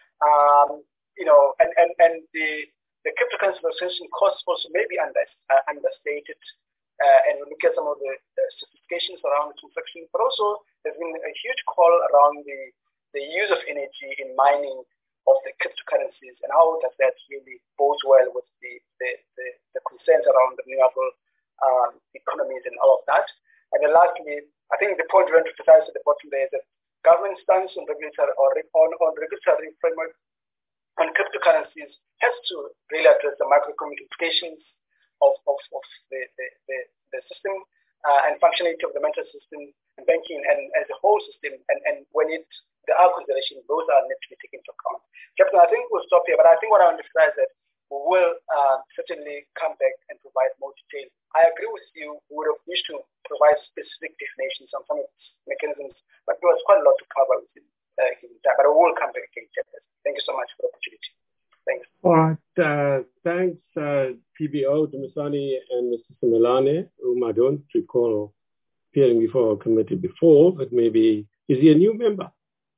And the cryptocurrency transaction costs also may be understated. And we look at some of the sophistications around the transaction, but also there's been a huge call around the use of energy in mining of the cryptocurrencies, and how does that really bode well with the concerns around the renewable economies and all of that. And then lastly, I think the point we want to emphasize at the bottom there is that government stance on regulatory framework on cryptocurrencies has to really address the macroeconomic implications of the system and functionality of the mental system and banking and as a whole system. And when there are considerations, those are need to be taken into account. Captain, I think we'll stop here, but I think what I want to emphasize is that we will certainly come back and provide more detail. I agree with you. We would have wished to provide specific definitions on some of these mechanisms, but there was quite a lot to cover within that. But we will come back again, Captain. Thank you so much for the opportunity. Thanks. All right. Thanks, PBO, Dumisani, and Mr. Simelane, whom I don't recall appearing before our committee before, but maybe, is he a new member?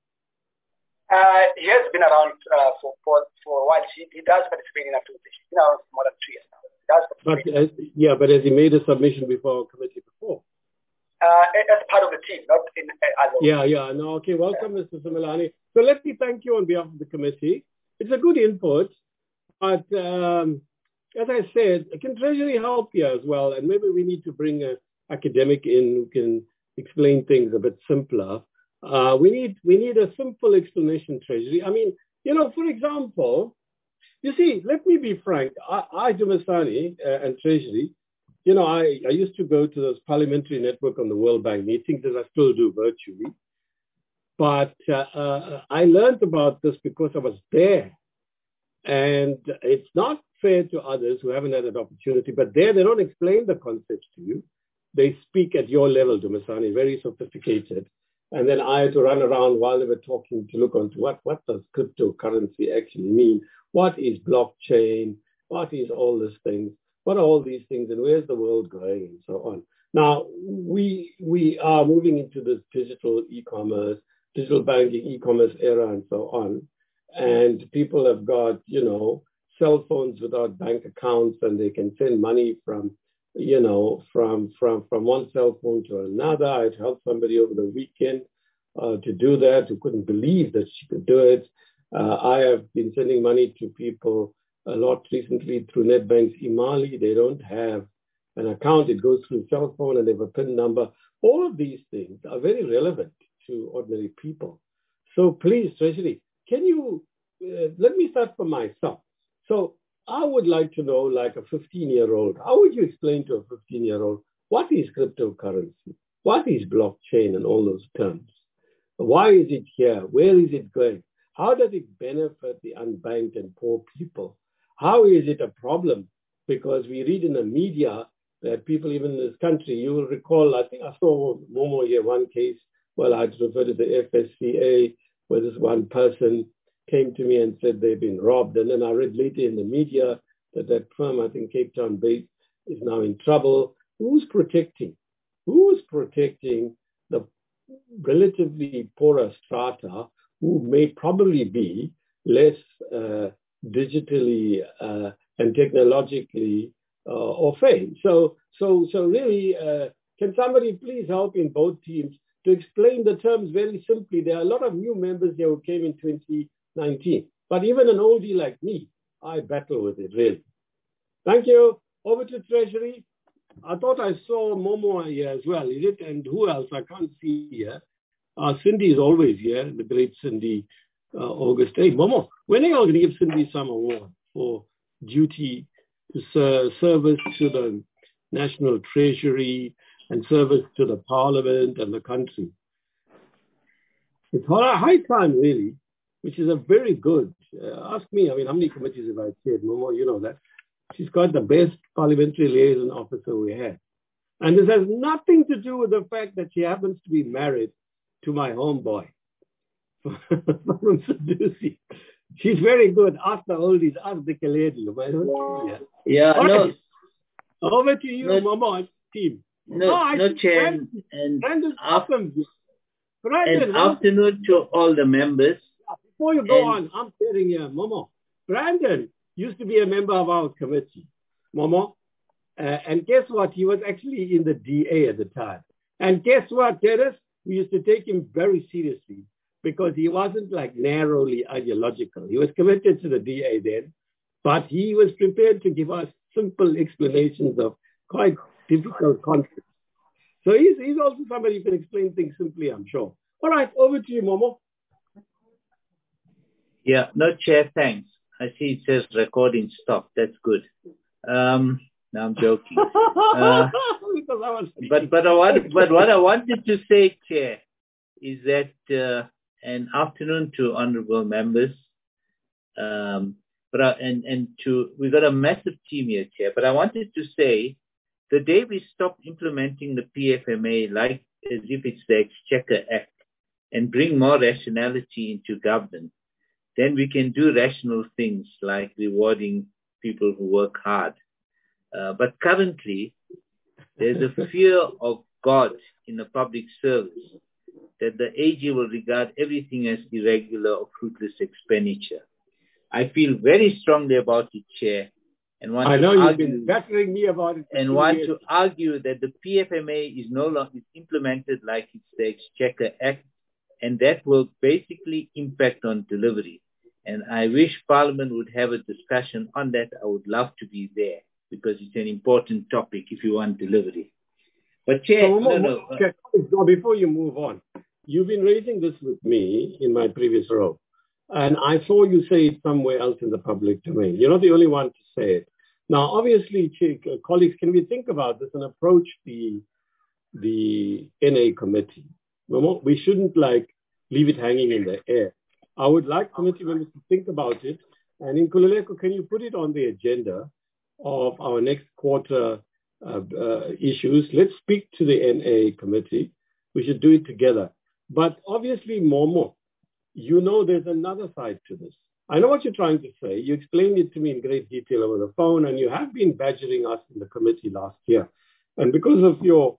He has been around for a while. He does participate in activities. He's been around for more than 2 years now. He does participate. But has he made a submission before our committee before? As part of the team, not in alone. Yeah. No, okay. Welcome, Mr. Simelane. So let me thank you on behalf of the committee. It's a good input, but as I said, can Treasury help here as well? And maybe we need to bring an academic in who can explain things a bit simpler. We need a simple explanation, Treasury. I mean, for example, you see, let me be frank. I Dumisani and Treasury, I used to go to those parliamentary network on the World Bank meetings, as I still do virtually. But I learned about this because I was there. And it's not fair to others who haven't had that opportunity, but there they don't explain the concepts to you. They speak at your level, Dumisani, very sophisticated. And then I had to run around while they were talking to look onto what does cryptocurrency actually mean? What is blockchain? What is all these things? What are all these things and where's the world going and so on? Now, we are moving into this digital e-commerce, digital banking, e-commerce era and so on. And people have got, cell phones without bank accounts and they can send money from one cell phone to another. I'd helped somebody over the weekend to do that who couldn't believe that she could do it. I have been sending money to people a lot recently through Nedbank's Imali. They don't have an account. It goes through cell phone and they have a PIN number. All of these things are very relevant to ordinary people. So please, Treasury, can you, let me start for myself. So I would like to know, like a 15-year-old, how would you explain to a 15-year-old, what is cryptocurrency? What is blockchain and all those terms? Why is it here? Where is it going? How does it benefit the unbanked and poor people? How is it a problem? Because we read in the media that people, even in this country, you will recall, I think I saw Momo here, one case, well, I'd refer to the FSCA, where this one person came to me and said they've been robbed. And then I read later in the media that firm, I think Cape Town based, is now in trouble. Who's protecting? Who's protecting the relatively poorer strata who may probably be less digitally and technologically au fait? So really, can somebody please help in both teams to explain the terms very simply? There are a lot of new members here who came in 2019, but even an oldie like me, I battle with it, really. Thank you. Over to Treasury. I thought I saw Momo here as well, is it? And who else? I can't see here. Cindy is always here, the great Cindy August. Hey, Momo, when are you going to give Cindy some award for duty to service to the National Treasury and service to the Parliament and the country? It's high time, really, which is a very good, ask me, I mean, how many committees have I chaired? Momo, you know that. She's got the best parliamentary liaison officer we have. And this has nothing to do with the fact that she happens to be married to my homeboy from Sadusi. She's very good. Ask the oldies, ask the Kaledi. Yeah, right. No. Over to you, Momo, team. No, Chair. Brandon's awesome. Brandon, afternoon to all the members. Before you go on, I'm sitting here, Momo. Brandon used to be a member of our committee, Momo. And guess what? He was actually in the DA at the time. And guess what, Dennis? We used to take him very seriously because he wasn't like narrowly ideological. He was committed to the DA then, but he was prepared to give us simple explanations of quite difficult concepts. So he's also somebody who can explain things simply, I'm sure. All right, over to you, Momo. Yeah, no, Chair, thanks. I see it says recording stop. That's good. No, I'm joking. But what I wanted to say, Chair, is that an afternoon to honourable members. We've got a massive team here, Chair. But I wanted to say, the day we stop implementing the PFMA like as if it's the Exchequer Act and bring more rationality into government, then we can do rational things like rewarding people who work hard. But currently, there's a fear of God in the public service that the AG will regard everything as irregular or fruitless expenditure. I feel very strongly about it, Chair, and want you've been battering me about it. And want to argue that the PFMA is no longer implemented like it's the Exchequer Act, and that will basically impact on delivery. And I wish Parliament would have a discussion on that. I would love to be there because it's an important topic if you want delivery. But Chair, Okay. No, before you move on, you've been raising this with me in my previous role. And I saw you say it somewhere else in the public domain. You're not the only one to say it. Now, obviously, colleagues, can we think about this and approach the NA committee? We shouldn't leave it hanging in the air. I would like committee members to think about it. And in Nkululeko, can you put it on the agenda of our next quarter issues? Let's speak to the NA committee. We should do it together. But obviously, Momo, there's another side to this. I know what you're trying to say. You explained it to me in great detail over the phone, and you have been badgering us in the committee last year. And because of your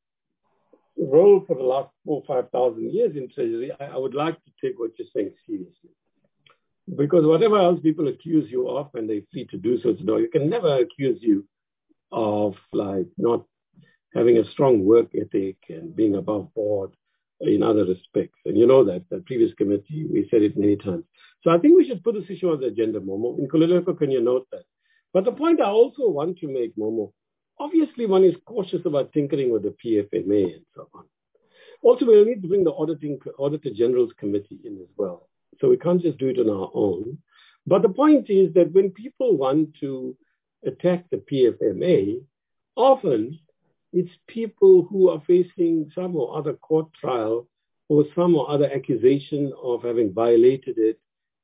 role for the last 4,000 or 5,000 years in Treasury, I would like to take what you're saying seriously. Because whatever else people accuse you of, and they're free to do so, you can never accuse you of not having a strong work ethic and being above board in other respects. And you know that, the previous committee, we said it many times. So I think we should put this issue on the agenda, Momo. In Nkululeko, can you note that? But the point I also want to make, Momo, obviously one is cautious about tinkering with the PFMA and so on. Also, we'll need to bring the Auditor General's Committee in as well. So we can't just do it on our own. But the point is that when people want to attack the PFMA, often it's people who are facing some or other court trial or some or other accusation of having violated it,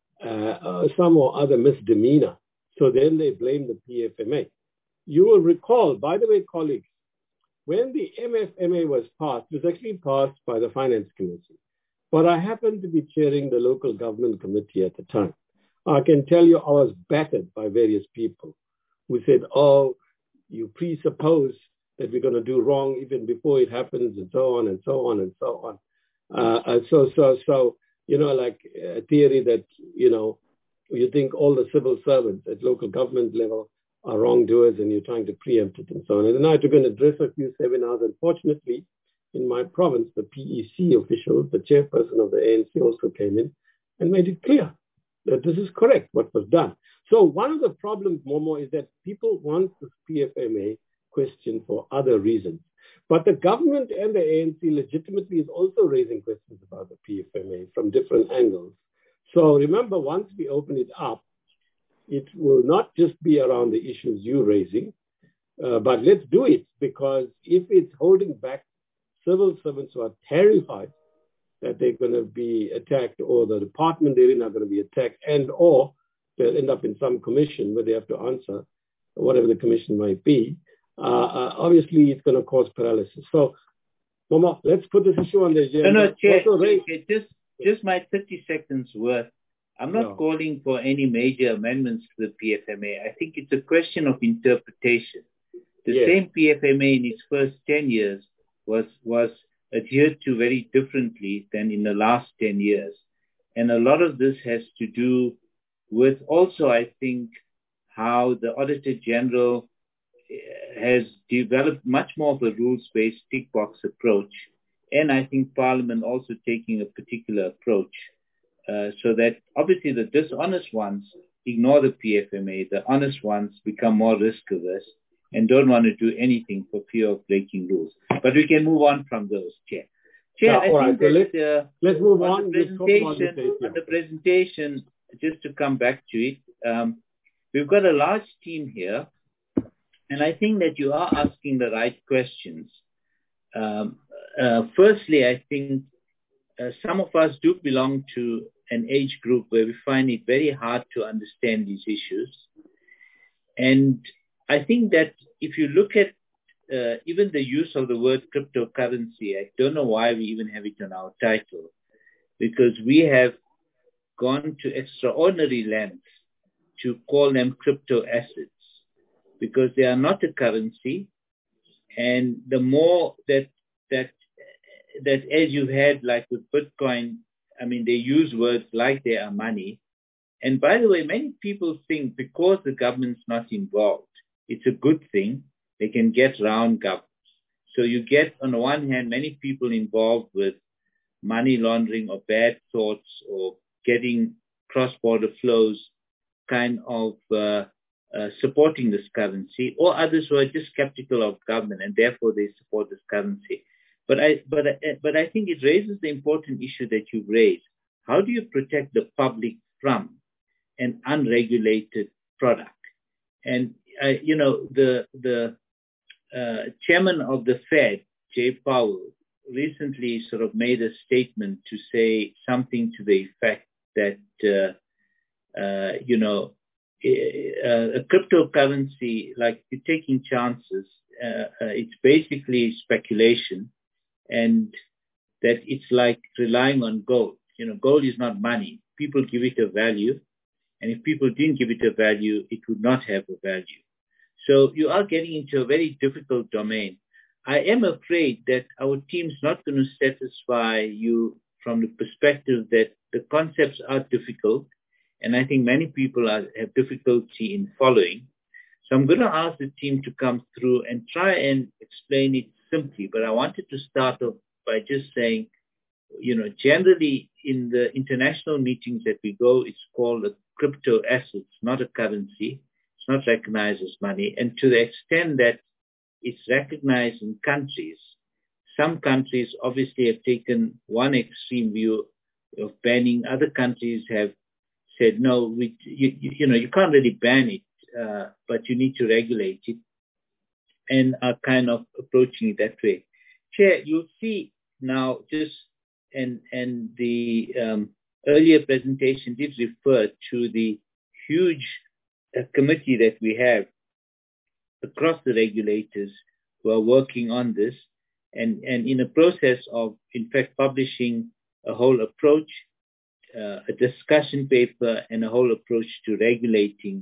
some or other misdemeanor. So then they blame the PFMA. You will recall, by the way, colleagues, when the MFMA was passed, it was actually passed by the Finance Committee. But I happened to be chairing the local government committee at the time. I can tell you I was battered by various people who said, you presuppose that we're going to do wrong even before it happens, and so on and so on and so on. So a theory that, you think all the civil servants at local government level are wrongdoers and you're trying to preempt it and so on. And then I took an address a few seminars. Unfortunately, in my province, the PEC officials, the chairperson of the ANC also came in and made it clear that this is correct, what was done. So one of the problems, Momo, is that people want this PFMA question for other reasons. But the government and the ANC legitimately is also raising questions about the PFMA from different angles. So remember, once we open it up, it will not just be around the issues you're raising, but let's do it, because if it's holding back civil servants who are terrified that they're going to be attacked, or the department they're in are going to be attacked, and or they'll end up in some commission where they have to answer, whatever the commission might be, obviously it's going to cause paralysis. So, Momo, let's put this issue on the agenda. No, Chair, just my 30 seconds worth. I'm not calling for any major amendments to the PFMA. I think it's a question of interpretation. The same PFMA in its first 10 years was adhered to very differently than in the last 10 years. And a lot of this has to do with also, I think, how the Auditor General has developed much more of a rules-based tick box approach. And I think Parliament also taking a particular approach. So that obviously the dishonest ones ignore the PFMA, the honest ones become more risk-averse and don't want to do anything for fear of breaking rules. But we can move on from those, Chair. Chair, I think let's move on. On the presentation, just to come back to it, we've got a large team here, and I think that you are asking the right questions. Firstly, I think some of us do belong to an age group where we find it very hard to understand these issues. And I think that if you look at even the use of the word cryptocurrency, I don't know why we even have it on our title, because we have gone to extraordinary lengths to call them crypto assets, because they are not a currency. And the more that as you've had, like with Bitcoin, I mean, they use words like they are money. And by the way, many people think because the government's not involved, it's a good thing. They can get around government. So you get, on the one hand, many people involved with money laundering or bad thoughts or getting cross-border flows, kind of supporting this currency, or others who are just skeptical of government and therefore they support this currency. But I think it raises the important issue that you've raised. How do you protect the public from an unregulated product? And the chairman of the Fed, Jay Powell, recently sort of made a statement to say something to the effect that, a cryptocurrency, like you're taking chances, it's basically speculation, and that it's like relying on gold. Gold is not money. People give it a value, and if people didn't give it a value, it would not have a value. So you are getting into a very difficult domain. I am afraid that our team's not going to satisfy you from the perspective that the concepts are difficult, and I think many people have difficulty in following. So I'm going to ask the team to come through and try and explain it simply, but I wanted to start off by just saying, generally in the international meetings that we go, it's called a crypto asset, not a currency. It's not recognized as money. And to the extent that it's recognized in countries, some countries obviously have taken one extreme view of banning. Other countries have said, no, you can't really ban it, but you need to regulate it, and are kind of approaching it that way. Chair, you'll see now and the earlier presentation did refer to the huge committee that we have across the regulators who are working on this, and in a process of, in fact, publishing a whole approach, a discussion paper, and a whole approach to regulating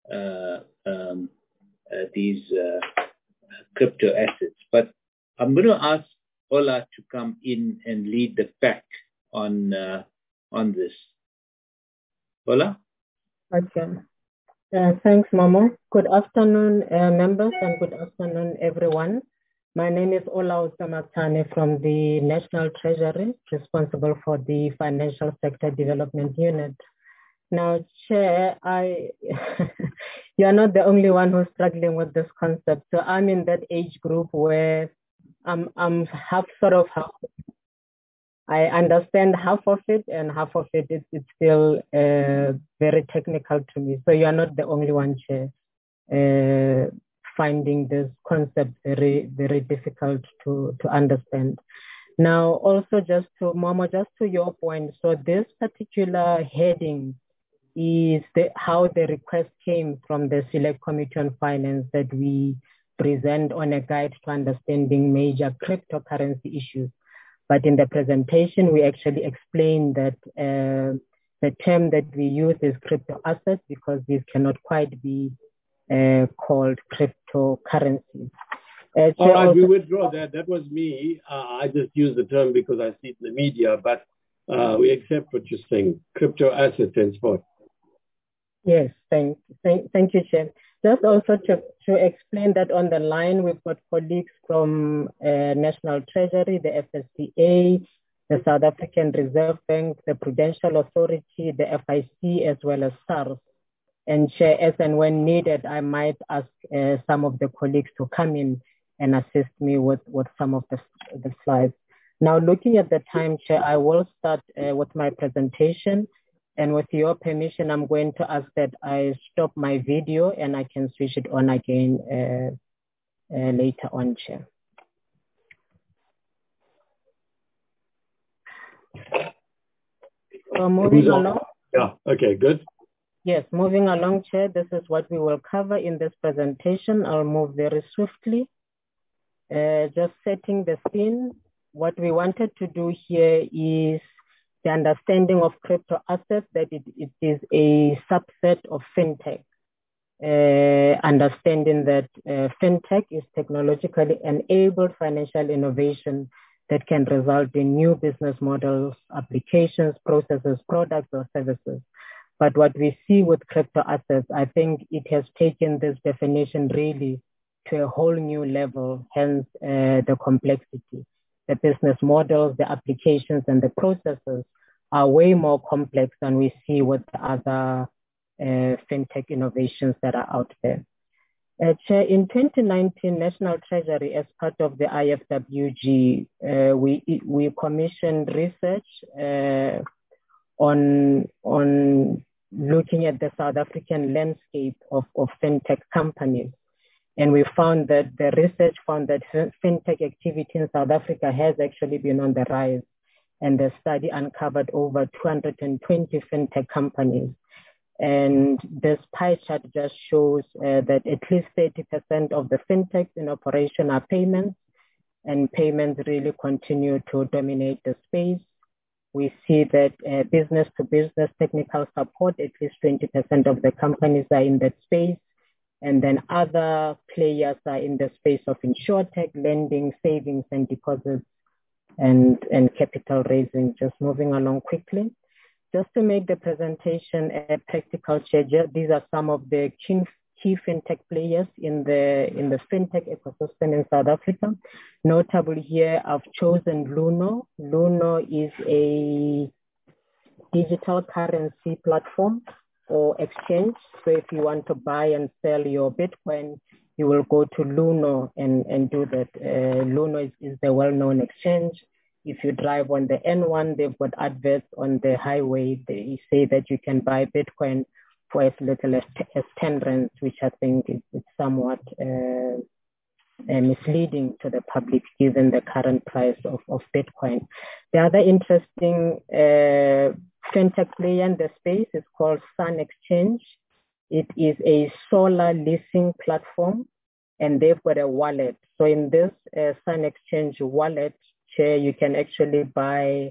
these crypto assets. But I'm going to ask Ola to come in and lead the pack on this. Ola? Okay. Thanks, Momo. Good afternoon, members, and good afternoon, everyone. My name is Ola Osamaktane from the National Treasury, responsible for the Financial Sector Development Unit. Now, Chair, you are not the only one who's struggling with this concept. So I'm in that age group where I understand half of it, and half of it is still very technical to me. So you are not the only one, Chair, finding this concept very, very difficult to understand. Now, also just to your point, so this particular heading is how the request came from the Select Committee on Finance that we present on a guide to understanding major cryptocurrency issues. But in the presentation, we actually explained that the term that we use is crypto assets because these cannot quite be called cryptocurrencies. All right, we withdraw that. That was me. I just used the term because I see it in the media, but we accept what you're saying. Crypto assets henceforth. Yes, thank you, Chair. Just also to explain that on the line, we've got colleagues from National Treasury, the FSCA, the South African Reserve Bank, the Prudential Authority, the FIC, as well as SARS. And Chair, as and when needed, I might ask some of the colleagues to come in and assist me with some of the slides. Now, looking at the time, Chair, I will start with my presentation. And with your permission, I'm going to ask that I stop my video and I can switch it on again later on, Chair. So moving along. Yeah, okay, good. Yes, moving along, Chair, this is what we will cover in this presentation. I'll move very swiftly. Just setting the scene. What we wanted to do here is the understanding of crypto assets, that it is a subset of fintech. Understanding that fintech is technologically enabled financial innovation that can result in new business models, applications, processes, products, or services. But what we see with crypto assets, I think it has taken this definition really to a whole new level, hence the complexity. The business models, the applications, and the processes are way more complex than we see with the other fintech innovations that are out there. Chair, in 2019, National Treasury, as part of the IFWG, we commissioned research on looking at the South African landscape of fintech companies. And we found that the research found that fintech activity in South Africa has actually been on the rise. And the study uncovered over 220 fintech companies. And this pie chart just shows that at least 30% of the fintechs in operation are payments, and payments really continue to dominate the space. We see that business-to-business technical support, at least 20% of the companies are in that space. And then other players are in the space of insurtech, lending, savings, and deposits, and capital raising. Just moving along quickly. Just to make the presentation a practical, these are some of the key fintech players in the fintech ecosystem in South Africa. Notable here, I've chosen Luno. Luno is a digital currency platform or exchange. So if you want to buy and sell your Bitcoin, you will go to Luno and do that. Luno is the well-known exchange. If you drive on the N1, they've got adverts on the highway. They say that you can buy Bitcoin for as little as 10 rands, which I think is somewhat misleading to the public given the current price of Bitcoin. The other interesting fintech player in the space is called Sun Exchange. It is a solar leasing platform, and they've got a wallet. So in this Sun Exchange wallet, you can actually buy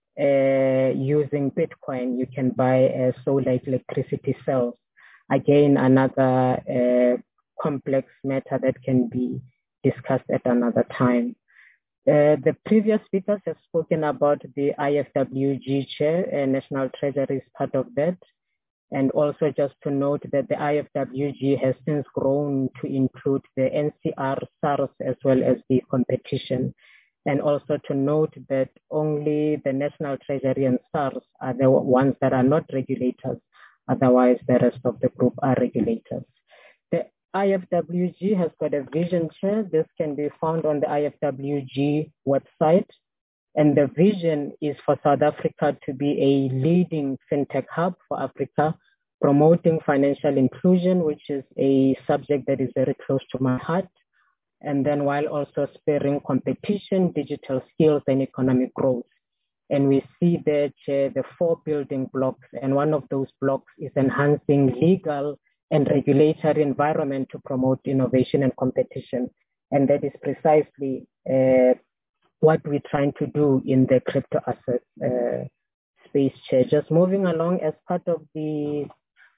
using Bitcoin. You can buy solar electricity cells. Again, another complex matter that can be discussed at another time. The previous speakers have spoken about the IFWG chair, National Treasury is part of that. And also just to note that the IFWG has since grown to include the NCR, SARS, as well as the competition. And also to note that only the National Treasury and SARS are the ones that are not regulators. Otherwise, the rest of the group are regulators. The IFWG has got a vision chair. This can be found on the IFWG website. And the vision is for South Africa to be a leading fintech hub for Africa, promoting financial inclusion, which is a subject that is very close to my heart. And then while also spurring competition, digital skills, and economic growth. And we see that the 4 building blocks, and one of those blocks is enhancing legal and regulatory environment to promote innovation and competition. And that is precisely what we're trying to do in the crypto asset space chair. Just moving along, as part of the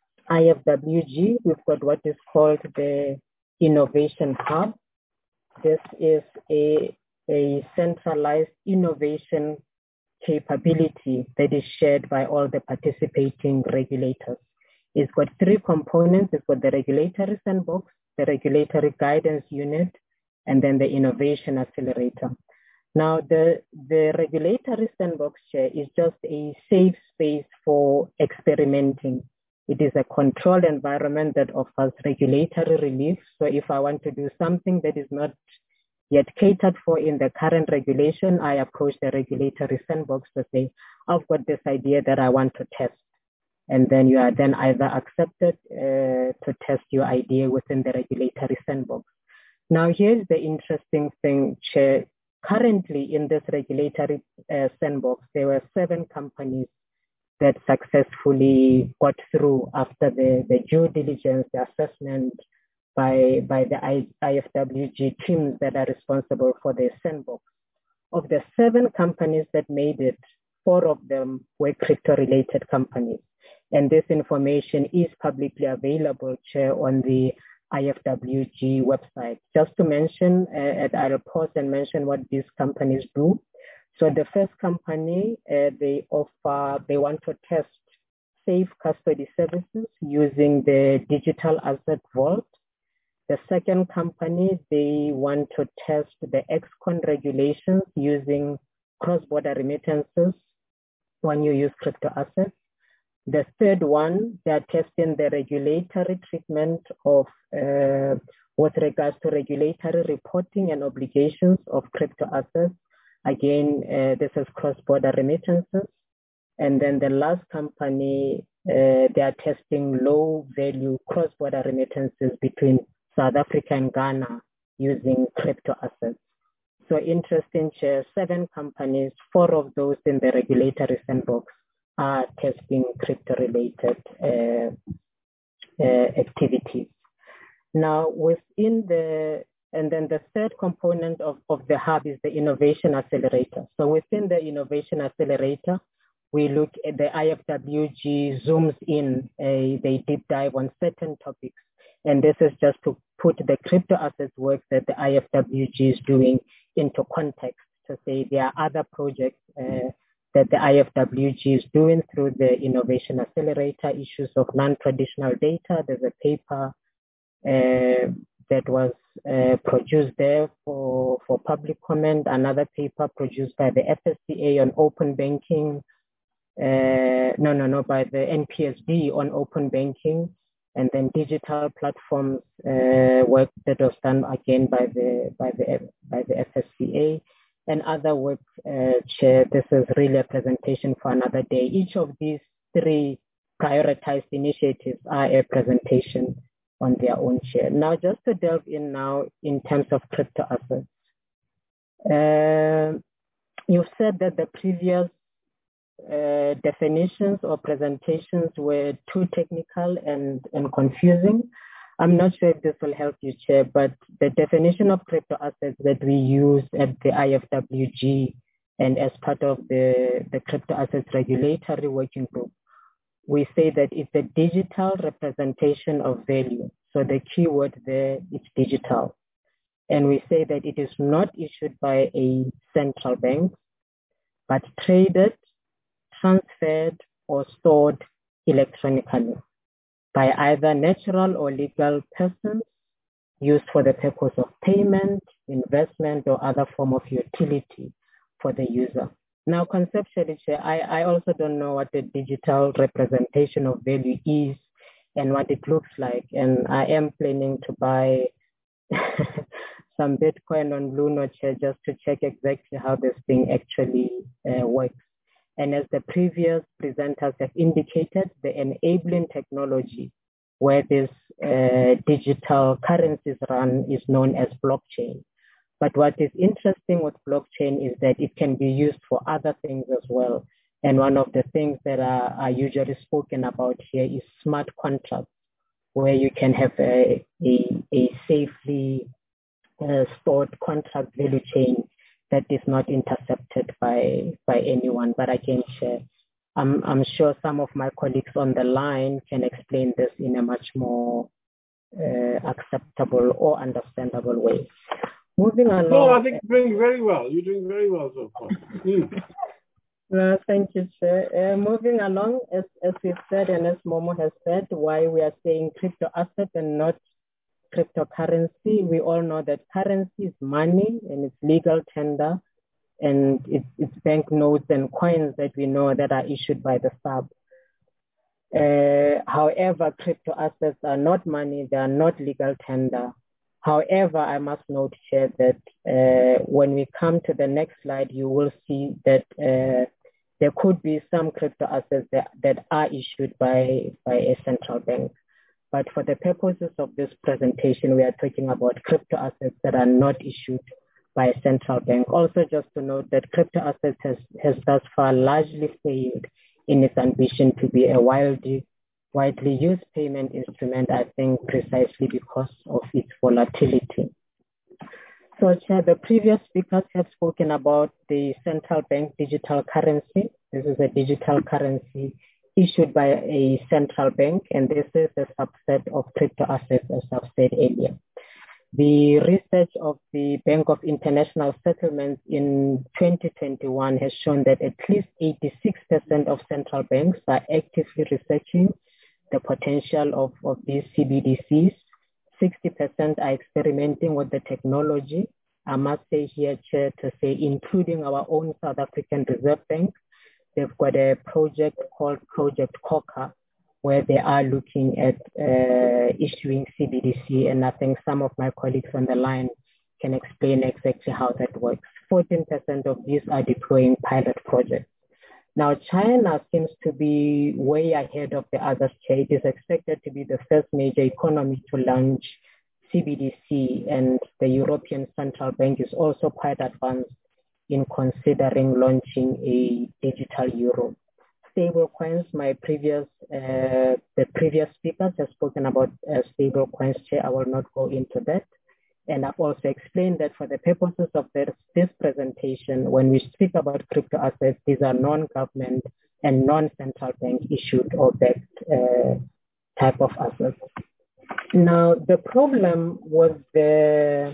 IFWG, we've got what is called the Innovation Hub. This is a centralized innovation capability that is shared by all the participating regulators. It's got 3 components. It's got the regulatory sandbox, the regulatory guidance unit, and then the innovation accelerator. Now, the regulatory sandbox chair is just a safe space for experimenting. It is a controlled environment that offers regulatory relief. So if I want to do something that is not yet catered for in the current regulation, I approach the regulatory sandbox to say, I've got this idea that I want to test. And then you are then either accepted to test your idea within the regulatory sandbox. Now, here's the interesting thing, Chair. Currently, in this regulatory sandbox, there were 7 companies that successfully got through after the due diligence, the assessment by the IFWG teams that are responsible for the sandbox. Of the 7 companies that made it, 4 of them were crypto-related companies. And this information is publicly available, Chair, on the IFWG website. Just to mention, I'll pause and mention what these companies do. So the first company, they want to test safe custody services using the digital asset vault. The second company, they want to test the ex-con regulations using cross-border remittances when you use crypto assets. The third one, they're testing the regulatory treatment of with regards to regulatory reporting and obligations of crypto assets. Again, this is cross-border remittances. And then the last company, they are testing low-value cross-border remittances between South Africa and Ghana using crypto assets. So interesting, Chair, 7 companies, 4 of those in the regulatory sandbox are testing crypto-related activities. Now, within and then the third component of the hub is the innovation accelerator. So within the innovation accelerator, we look at the IFWG zooms in, they deep dive on certain topics. And this is just to put the crypto assets work that the IFWG is doing into context, to say there are other projects that the IFWG is doing through the innovation accelerator, issues of non-traditional data. There's a paper that was produced there for public comment, another paper produced by the FSCA on open banking, by the NPSD on open banking, and then digital platforms work that was done again by the FSCA, and other work. Chair, this is really a presentation for another day. Each of these 3 prioritized initiatives are a presentation on their own, Chair. Now, just to delve in now in terms of crypto assets. You've said that the previous definitions or presentations were too technical and confusing. I'm not sure if this will help you, Chair, but the definition of crypto assets that we use at the IFWG and as part of the crypto assets regulatory working group, we say that it's a digital representation of value. So the key word there is digital. And we say that it is not issued by a central bank, but traded, transferred, or stored electronically by either natural or legal persons used for the purpose of payment, investment, or other form of utility for the user. Now, conceptually, I also don't know what the digital representation of value is and what it looks like. And I am planning to buy some Bitcoin on Blue Note just to check exactly how this thing actually works. And as the previous presenters have indicated, the enabling technology where these digital currencies run is known as blockchain. But what is interesting with blockchain is that it can be used for other things as well. And one of the things that are usually spoken about here is smart contracts, where you can have a safely stored contract value chain that is not intercepted by anyone. But I can share. I'm sure some of my colleagues on the line can explain this in a much more acceptable or understandable way. Moving along. No, I think you're doing very well. You're doing very well so far. Thank you, Chair. Moving along, as we've said and as Momo has said, why we are saying crypto asset and not cryptocurrency. We all know that currency is money and it's legal tender, and it's banknotes and coins that we know that are issued by the SARB. However, crypto assets are not money, they are not legal tender. However, I must note here that when we come to the next slide, you will see that there could be some crypto assets that are issued by a central bank. But for the purposes of this presentation, we are talking about crypto assets that are not issued by a central bank. Also, just to note that crypto assets has thus far largely failed in its ambition to be a widely used payment instrument, I think precisely because of its volatility. So, Chair, the previous speakers have spoken about the central bank digital currency. This is a digital currency issued by a central bank, and this is a subset of crypto assets, as I've said earlier. The research of the Bank of International Settlements in 2021 has shown that at least 86% of central banks are actively researching the potential of these CBDCs. 60% are experimenting with the technology. I must say here, Chair, to say including our own South African Reserve Bank. They've got a project called Project Coca, where they are looking at issuing CBDC, and I think some of my colleagues on the line can explain exactly how that works. 14% of these are deploying pilot projects. Now, China seems to be way ahead of the others. It is expected to be the first major economy to launch CBDC, and the European Central Bank is also quite advanced in considering launching a digital euro. Stable coins, the previous speakers have spoken about stable coins, Chair. I will not go into that. And I've also explained that for the purposes of this presentation, when we speak about crypto assets, these are non-government and non-central bank issued or backed type of assets. Now, the problem with the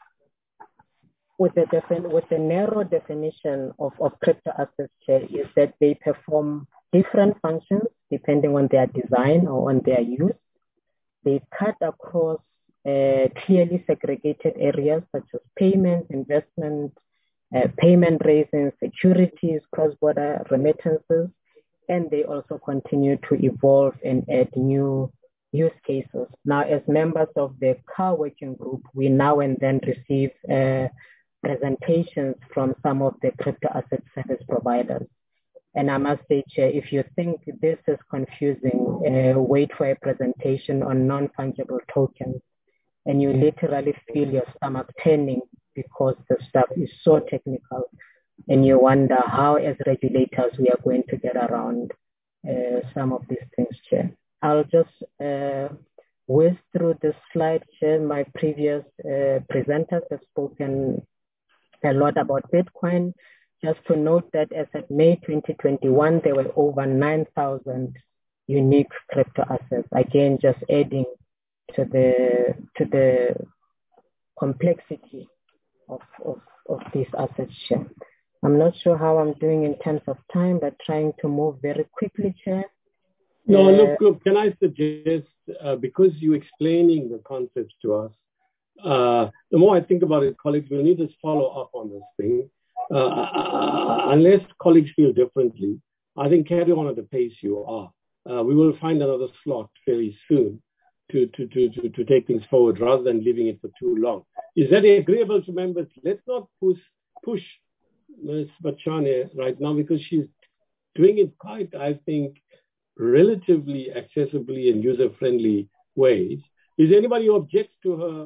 narrow definition of crypto assets is that they perform different functions depending on their design or on their use. They cut across clearly segregated areas such as payments, investment, payment raising, securities, cross-border remittances, and they also continue to evolve and add new use cases. Now, as members of the CAR working group, we now and then receive presentations from some of the crypto asset service providers. And I must say, Chair, if you think this is confusing, wait for a presentation on non-fungible tokens, and you literally feel your stomach turning because the stuff is so technical, and you wonder how, as regulators, we are going to get around some of these things, Chair. I'll just whiz through this slide, Chair. My previous presenters have spoken a lot about Bitcoin. Just to note that as of May 2021, there were over 9,000 unique crypto assets. Again, just adding to the complexity of these assets, Chair. I'm not sure how I'm doing in terms of time, but trying to move very quickly, Chair. No, look, can I suggest, because you're explaining the concepts to us, the more I think about it, colleagues, we'll need to follow up on this thing. Unless colleagues feel differently, I think carry on at the pace you are. We will find another slot very soon to take things forward rather than leaving it for too long. Is that agreeable to members? Let's not push Ms. Bachane right now, because she's doing it quite, I think, relatively accessibly and user-friendly ways. Is anybody who objects to her,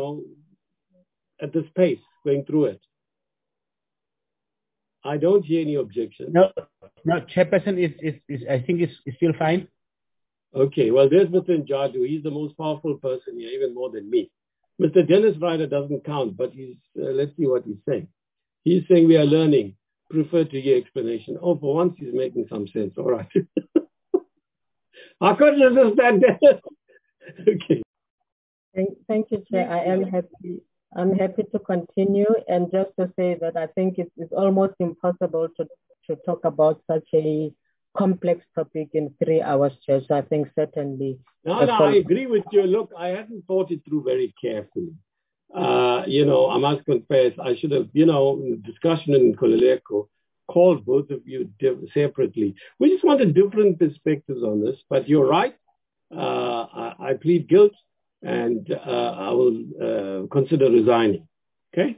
at this pace, going through it? I don't hear any objection. No, Chairperson is I think is still fine. Okay, well, there's Mr. Njadu. He's the most powerful person here, even more than me. Mr. Dennis Ryder doesn't count, but let's see what he's saying. He's saying we are learning. Prefer to hear explanation. Oh, for once he's making some sense. All right. I couldn't understand that. Okay. Thank you, Chair. I am happy. I'm happy to continue, and just to say that I think it's almost impossible to talk about such a complex topic in 3 hours, Chair. So I think certainly. No, I agree with you. Look, I hadn't thought it through very carefully. I must confess, I should have, in the discussion in Koleleko, called both of you separately. We just wanted different perspectives on this, but you're right. I plead guilt, and I will consider resigning. Okay?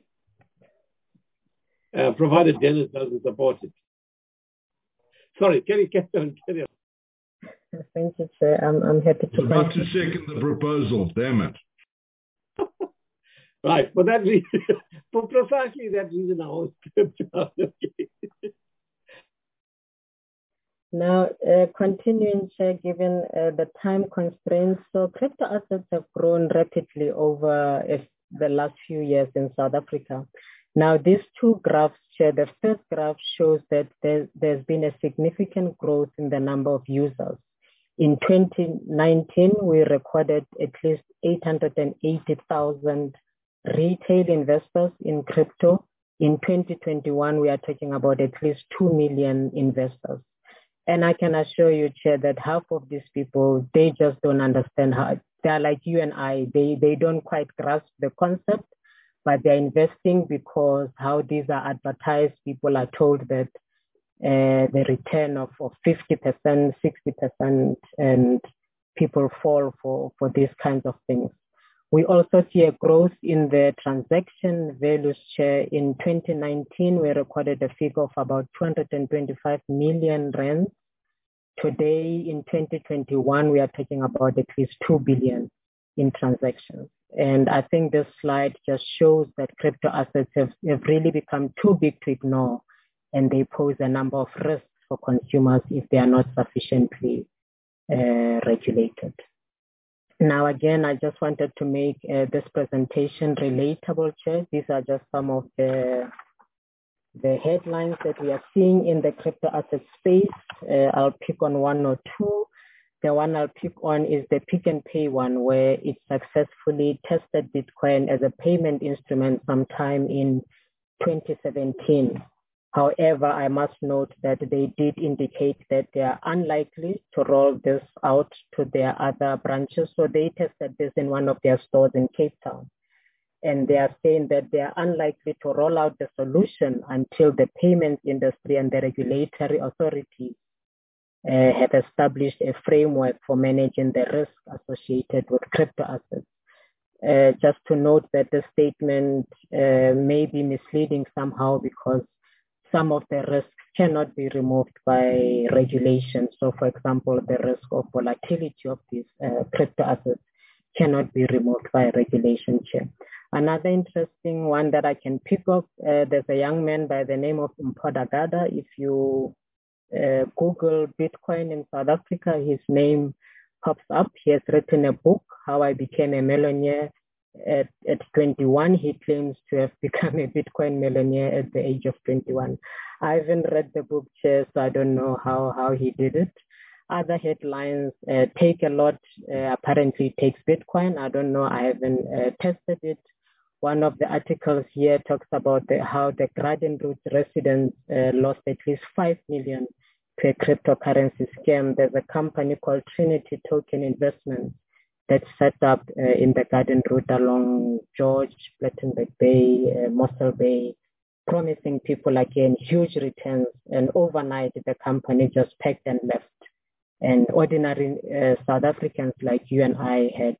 Provided Dennis doesn't support it. Sorry, carry on. Thank you, Chair. I'm happy to. I was about to second the proposal. Damn it. Right, for that reason, for precisely that reason, I was Now, continuing, Chair, given the time constraints, so crypto assets have grown rapidly over the last few years in South Africa. Now, these two graphs, Chair, the first graph shows that there's been a significant growth in the number of users. In 2019, we recorded at least 880,000 retail investors in crypto. In 2021, we are talking about at least 2 million investors. And I can assure you, Chair, that half of these people, they just don't understand how, they're like you and I, they don't quite grasp the concept, but they're investing because how these are advertised, people are told that the return of 50%, 60%, and people fall for these kinds of things. We also see a growth in the transaction values share. In 2019, we recorded a figure of about 225 million rands. Today, in 2021, we are talking about at least 2 billion in transactions. And I think this slide just shows that crypto assets have really become too big to ignore, and they pose a number of risks for consumers if they are not sufficiently regulated. Now, again, I just wanted to make this presentation relatable, Chair. These are just some of the headlines that we are seeing in the crypto asset space. I'll pick on one or two. The one I'll pick on is the Pick n Pay one, where it successfully tested Bitcoin as a payment instrument sometime in 2017. However, I must note that they did indicate that they are unlikely to roll this out to their other branches. So they tested this in one of their stores in Cape Town. And they are saying that they are unlikely to roll out the solution until the payments industry and the regulatory authorities have established a framework for managing the risk associated with crypto assets. Just to note that the statement may be misleading somehow because some of the risks cannot be removed by regulation. So, for example, the risk of volatility of these crypto assets cannot be removed by regulation. Chair. Another interesting one that I can pick up, there's a young man by the name of Mpodagada. If you Google Bitcoin in South Africa, his name pops up. He has written a book, How I Became a Millionaire. At 21, he claims to have become a Bitcoin millionaire at the age of 21. I haven't read the book, Chair, so I don't know how he did it. Other headlines, Take a Lot apparently takes Bitcoin. I don't know, I haven't tested it. One of the articles here talks about how the Gradenroot residents lost at least 5 million to a cryptocurrency scam. There's a company called Trinity Token Investments that's set up in the Garden Route along George, Plettenberg Bay, Mossel Bay, promising people again huge returns. And overnight, the company just packed and left. And ordinary South Africans like you and I had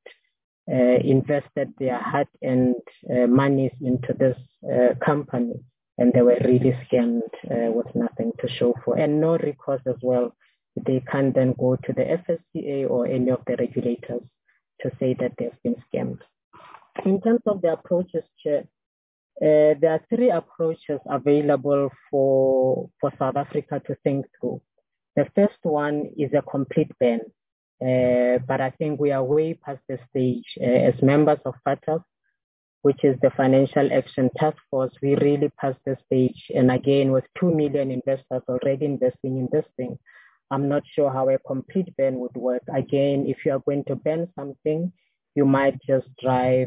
invested their heart and monies into this company, and they were really scammed with nothing to show for, and no recourse as well. They can't then go to the FSCA or any of the regulators to say that they've been scammed. In terms of the approaches, Chair, there are 3 approaches available for South Africa to think through. The first one is a complete ban, but I think we are way past the stage. As members of FATF, which is the Financial Action Task Force, we really passed the stage. And again, with 2 million investors already investing in this thing, I'm not sure how a complete ban would work. Again, if you are going to ban something, you might just drive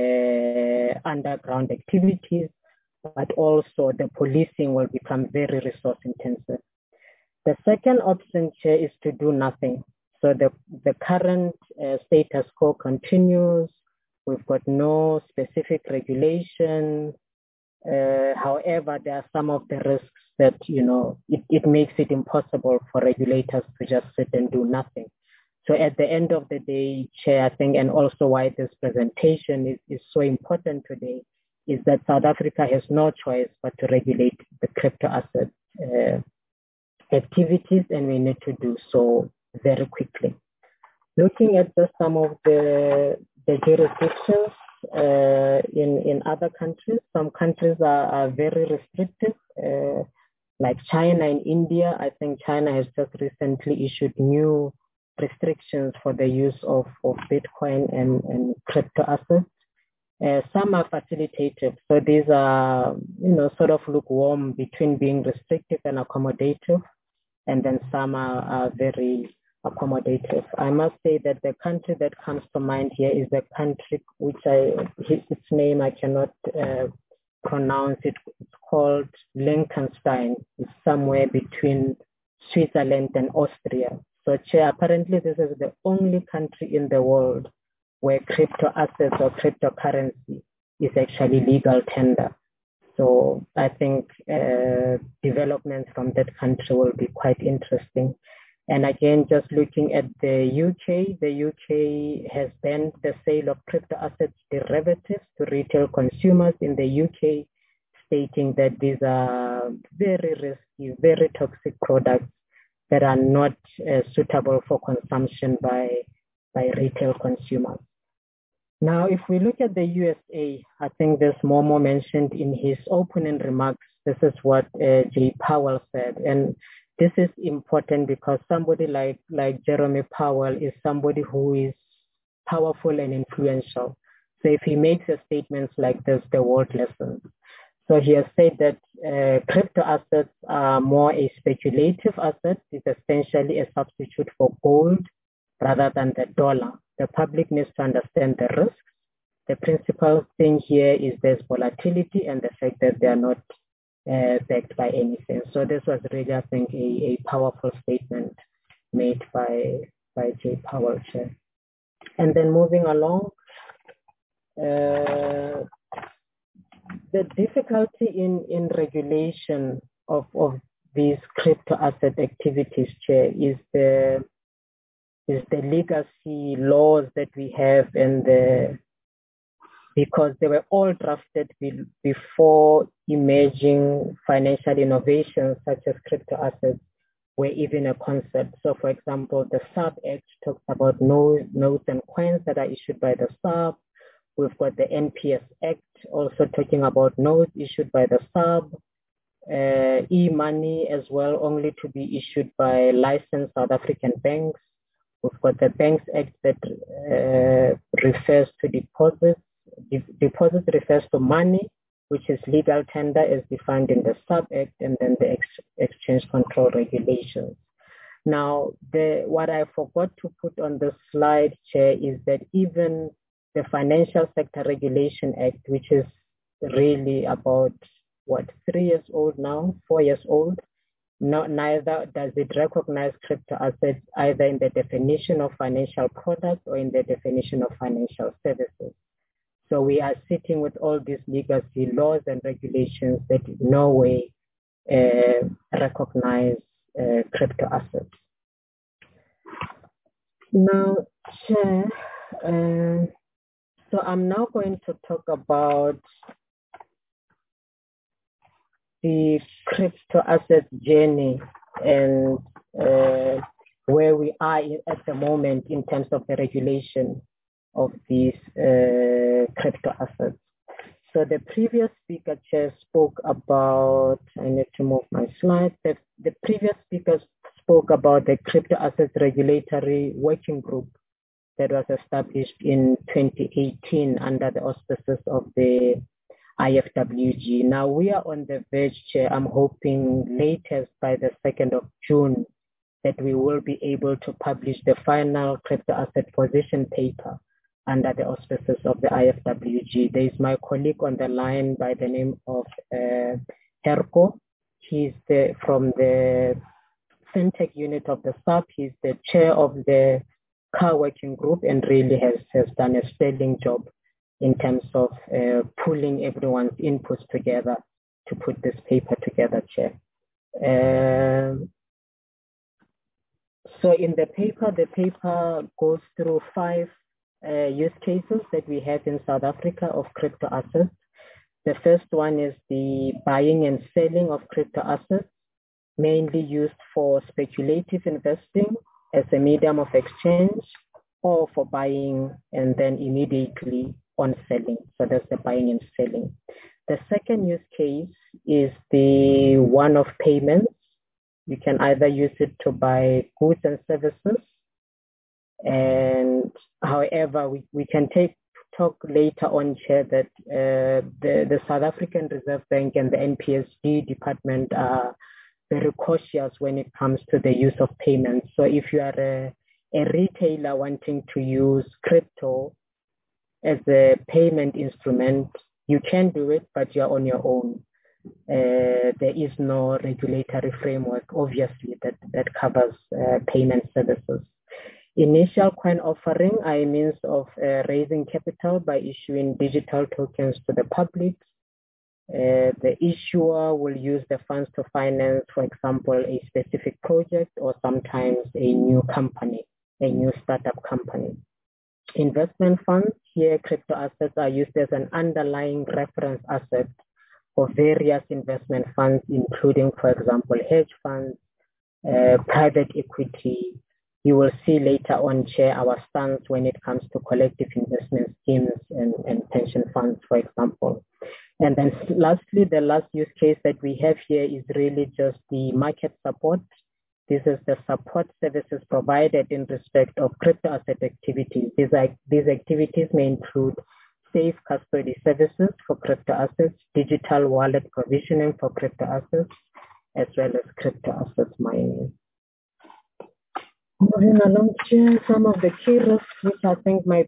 underground activities, but also the policing will become very resource intensive. The second option, Chair, is to do nothing. So the current status quo continues. We've got no specific regulation. However, there are some of the risks that, it makes it impossible for regulators to just sit and do nothing. So at the end of the day, Chair, I think, and also why this presentation is so important today, is that South Africa has no choice but to regulate the crypto asset activities, and we need to do so very quickly. Looking at just some of the jurisdictions in other countries, some countries are very restrictive, like China and India. I think China has just recently issued new restrictions for the use of Bitcoin and crypto assets. Some are facilitative. So these are, sort of lukewarm between being restrictive and accommodative. And then some are very accommodative. I must say that the country that comes to mind here is a country which its name I cannot pronounce. It's called Liechtenstein. It's somewhere between Switzerland and Austria. So, Chair, apparently this is the only country in the world where crypto assets or cryptocurrency is actually legal tender. So I think developments from that country will be quite interesting. And again, just looking at the UK has banned the sale of crypto assets derivatives to retail consumers in the UK, stating that these are very risky, very toxic products that are not suitable for consumption by retail consumers. Now, if we look at the USA, I think there's Momo mentioned in his opening remarks, this is what Jay Powell said. And this is important because somebody like Jeremy Powell is somebody who is powerful and influential. So if he makes a statements like this, the world listens. So he has said that crypto assets are more a speculative asset. It's essentially a substitute for gold rather than the dollar. The public needs to understand the risks. The principal thing here is there's volatility and the fact that they are not backed by anything. So this was really, I think, a powerful statement made by Jay Powell, Chair. And then moving along, the difficulty in regulation of these crypto asset activities, Chair, is the legacy laws that we have and because they were all drafted before emerging financial innovations such as crypto assets were even a concept. So, for example, the SARB Act talks about notes and coins that are issued by the SARB. We've got the NPS Act also talking about notes issued by the SARB. E-money as well, only to be issued by licensed South African banks. We've got the Banks Act that refers to deposits. Deposit refers to money, which is legal tender as defined in the SARB Act, and then the exchange control regulations. Now, what I forgot to put on the slide, Chair, is that even the Financial Sector Regulation Act, which is really about, 3 years old now, 4 years old, neither does it recognize crypto assets either in the definition of financial products or in the definition of financial services. So we are sitting with all these legacy laws and regulations that in no way recognize crypto assets. Now, Chair, so I'm now going to talk about the crypto asset journey and where we are at the moment in terms of the regulation of these crypto assets. So the previous speaker, Chair, spoke about, I need to move my slide. The previous speakers spoke about the crypto assets regulatory working group that was established in 2018 under the auspices of the IFWG. Now we are on the verge, Chair, I'm hoping latest by the 2nd of June that we will be able to publish the final crypto asset position paper under the auspices of the IFWG. There is my colleague on the line by the name of Herko. He's from the FinTech unit of the SARB. He's the chair of the CAR working group and really has done a sterling job in terms of pulling everyone's inputs together to put this paper together, Chair. So in the paper goes through 5 use cases that we have in South Africa of crypto assets. The first one is the buying and selling of crypto assets, mainly used for speculative investing as a medium of exchange or for buying and then immediately on selling. So that's the buying and selling. The second use case is the one of payments. You can either use it to buy goods and services. And however, we can talk later on, Chair, that the South African Reserve Bank and the NPSD department are very cautious when it comes to the use of payments. So if you are a retailer wanting to use crypto as a payment instrument, you can do it, but you're on your own. There is no regulatory framework, obviously, that covers payment services. Initial coin offering are a means of raising capital by issuing digital tokens to the public. The issuer will use the funds to finance, for example, a specific project or sometimes a new company, a new startup company. Investment funds, here crypto assets are used as an underlying reference asset for various investment funds, including, for example, hedge funds, private equity. You will see later on, Chair, our stance when it comes to collective investment schemes and pension funds, for example. And then lastly, the last use case that we have here is really just the market support. This is the support services provided in respect of crypto asset activities. These activities may include safe custody services for crypto assets, digital wallet provisioning for crypto assets, as well as crypto assets mining. Moving along to some of the key risks, which I think the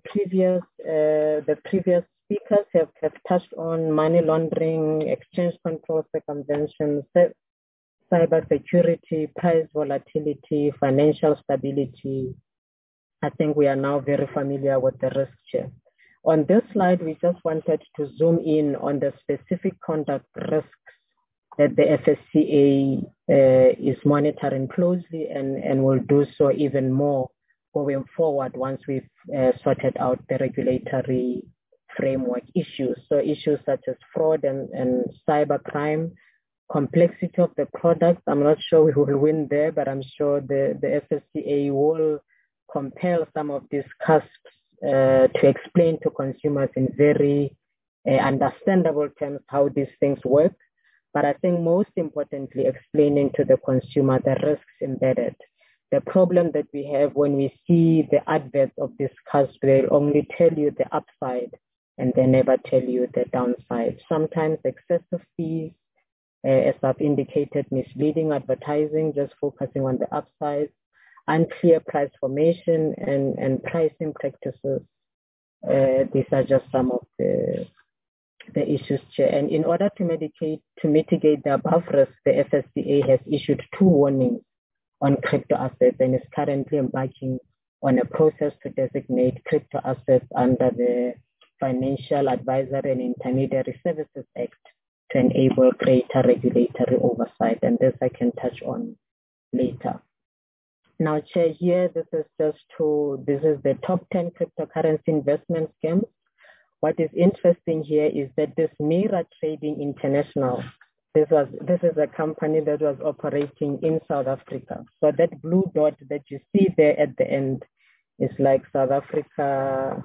previous speakers have touched on: money laundering, exchange control circumvention, cyber security, price volatility, financial stability. I think we are now very familiar with the risks here. On this slide, we just wanted to zoom in on the specific conduct risks that the FSCA is monitoring closely and will do so even more going forward once we've sorted out the regulatory framework issues. So issues such as fraud and cybercrime, complexity of the product. I'm not sure we will win there, but I'm sure the FSCA will compel some of these cusps to explain to consumers in very understandable terms how these things work. But I think most importantly, explaining to the consumer the risks embedded. The problem that we have when we see the adverts of this cusp, they'll only tell you the upside and they never tell you the downside. Sometimes excessive fees, as I've indicated, misleading advertising, just focusing on the upside, unclear price formation and pricing practices. These are just some of the issues, Chair. And in order to mitigate the above risk, the FSCA has issued 2 warnings on crypto assets and is currently embarking on a process to designate crypto assets under the Financial Advisory and Intermediary Services Act to enable greater regulatory oversight. And this I can touch on later. Now, Chair, here, this is the top 10 cryptocurrency investment scams. What is interesting here is that this Mira Trading International, this is a company that was operating in South Africa. So that blue dot that you see there at the end is like South Africa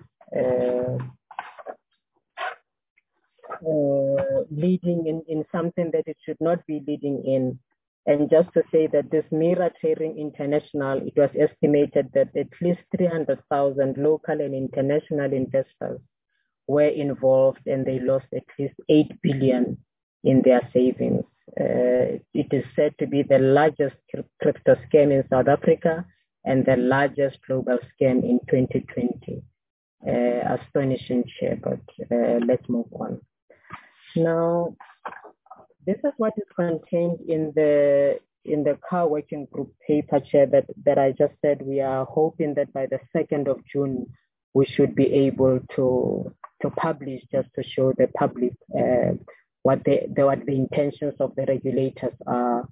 leading in something that it should not be leading in. And just to say that this Mira Trading International, it was estimated that at least 300,000 local and international investors were involved and they lost at least 8 billion in their savings. It is said to be the largest crypto scam in South Africa and the largest global scam in 2020. Astonishing, Chair, but let's move on. Now, this is what is contained in the CAR Working Group paper, Chair, that I just said. We are hoping that by the 2nd of June, we should be able to publish, just to show the public what the intentions of the regulators are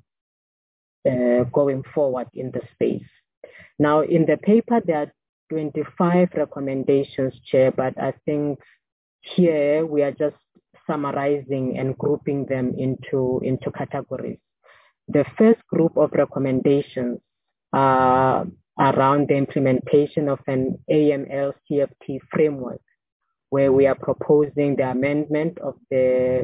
going forward in the space. Now, in the paper, there are 25 recommendations, Chair, but I think here we are just summarizing and grouping them into categories. The first group of recommendations are around the implementation of an AML CFT framework, where we are proposing the amendment of the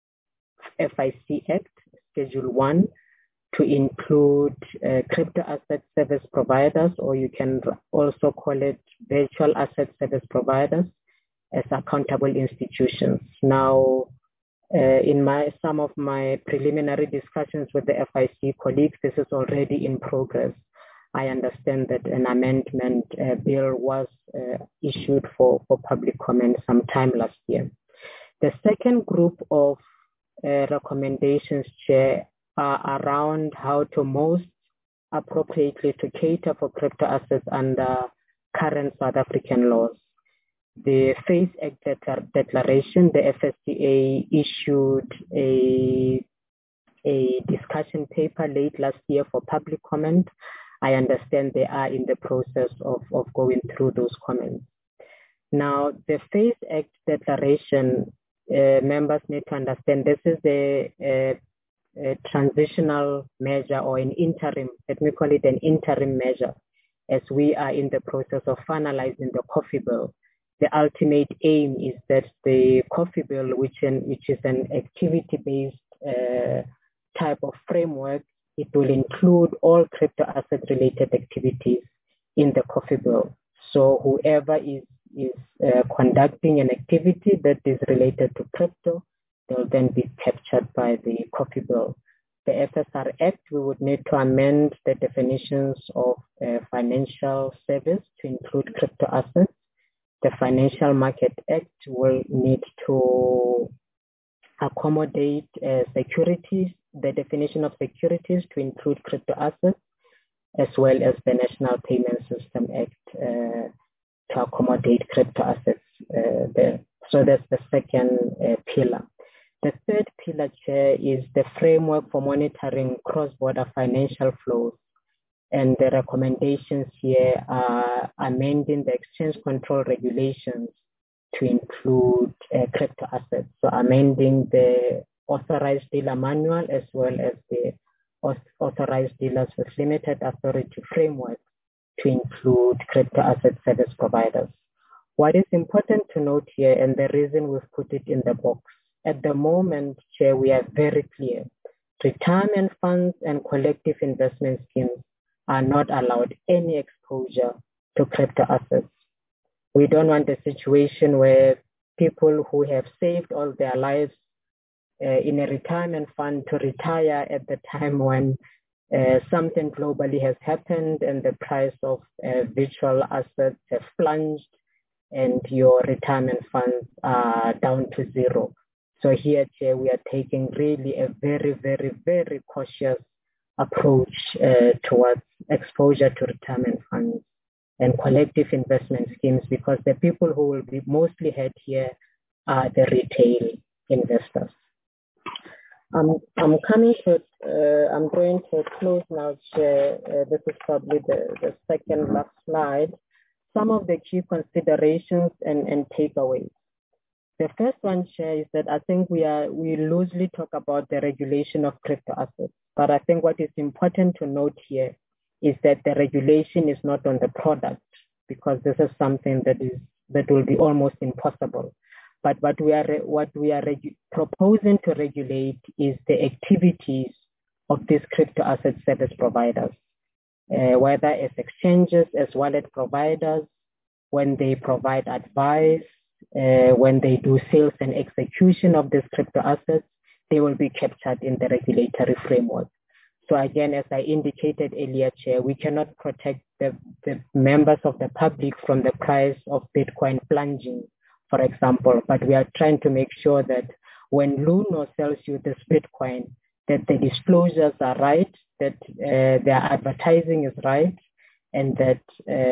FIC Act, Schedule 1, to include crypto asset service providers, or you can also call it virtual asset service providers, as accountable institutions. Now, in some of my preliminary discussions with the FIC colleagues, this is already in progress. I understand that an amendment bill was issued for public comment sometime last year. The second group of recommendations, Chair, are around how to most appropriately to cater for crypto assets under current South African laws. the FACE Act declaration, the FSCA issued a discussion paper late last year for public comment. I understand they are in the process of going through those comments. Now, the FACE Act declaration, members need to understand this is a transitional measure or an interim, let me call it an interim measure, as we are in the process of finalizing the coffee bill. The ultimate aim is that the coffee bill, which is an activity-based type of framework, it will include all crypto asset related activities in the coffee bill. So whoever is conducting an activity that is related to crypto, they'll then be captured by the coffee bill. The FSR Act, we would need to amend the definitions of financial service to include crypto assets. The Financial Market Act will need to accommodate securities, the definition of securities to include crypto assets, as well as the National Payment System Act to accommodate crypto assets there. So that's the second pillar. The third pillar, Chair, is the framework for monitoring cross-border financial flows. And the recommendations here are amending the exchange control regulations to include crypto assets. So amending the authorized dealer manual as well as the authorized dealers with limited authority framework to include crypto asset service providers. What is important to note here, and the reason we've put it in the box, at the moment, Chair, we are very clear. Retirement funds and collective investment schemes are not allowed any exposure to crypto assets. We don't want a situation where people who have saved all their lives in a retirement fund to retire at the time when something globally has happened and the price of virtual assets have plunged and your retirement funds are down to zero. So here, Chair, we are taking really a very, very, very cautious approach towards exposure to retirement funds and collective investment schemes, because the people who will be mostly hurt here are the retail investors. I'm going to close now, Chair. This is probably the second last slide. Some of the key considerations and takeaways. The first one, Chair, is that I think we loosely talk about the regulation of crypto assets, but I think what is important to note here is that the regulation is not on the product, because this is something that will be almost impossible. But what we are proposing to regulate is the activities of these crypto asset service providers, whether as exchanges, as wallet providers, when they provide advice, when they do sales and execution of these crypto assets, they will be captured in the regulatory framework. So again, as I indicated earlier, Chair, we cannot protect the members of the public from the price of Bitcoin plunging, for example, but we are trying to make sure that when Luno sells you this Bitcoin, that the disclosures are right, that their advertising is right, and that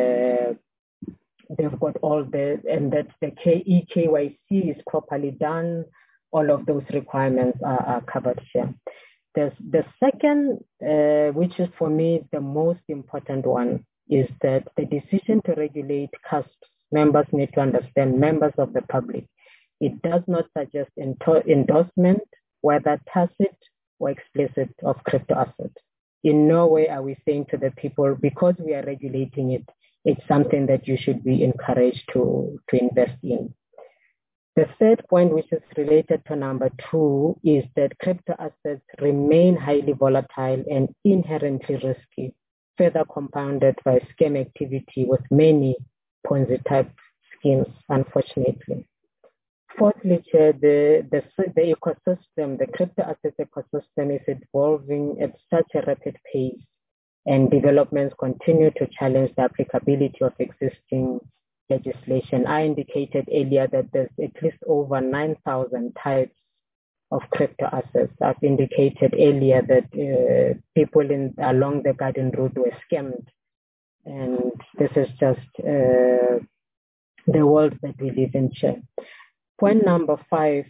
they've got and that the EKYC is properly done. All of those requirements are covered here. The second, which is for me the most important one, is that the decision to regulate cusps, members need to understand, members of the public, it does not suggest endorsement, whether tacit or explicit, of crypto assets. In no way are we saying to the people, because we are regulating it, it's something that you should be encouraged to invest in. The third point, which is related to number 2, is that crypto assets remain highly volatile and inherently risky, further compounded by scam activity with many Ponzi-type schemes, unfortunately. Fourthly, Chair, the ecosystem, the crypto asset ecosystem is evolving at such a rapid pace, and developments continue to challenge the applicability of existing legislation. I indicated earlier that there's at least over 9,000 types of crypto assets. I've indicated earlier that people along the Garden Route were scammed, and this is just the world that we live in, Chair. Point number 5,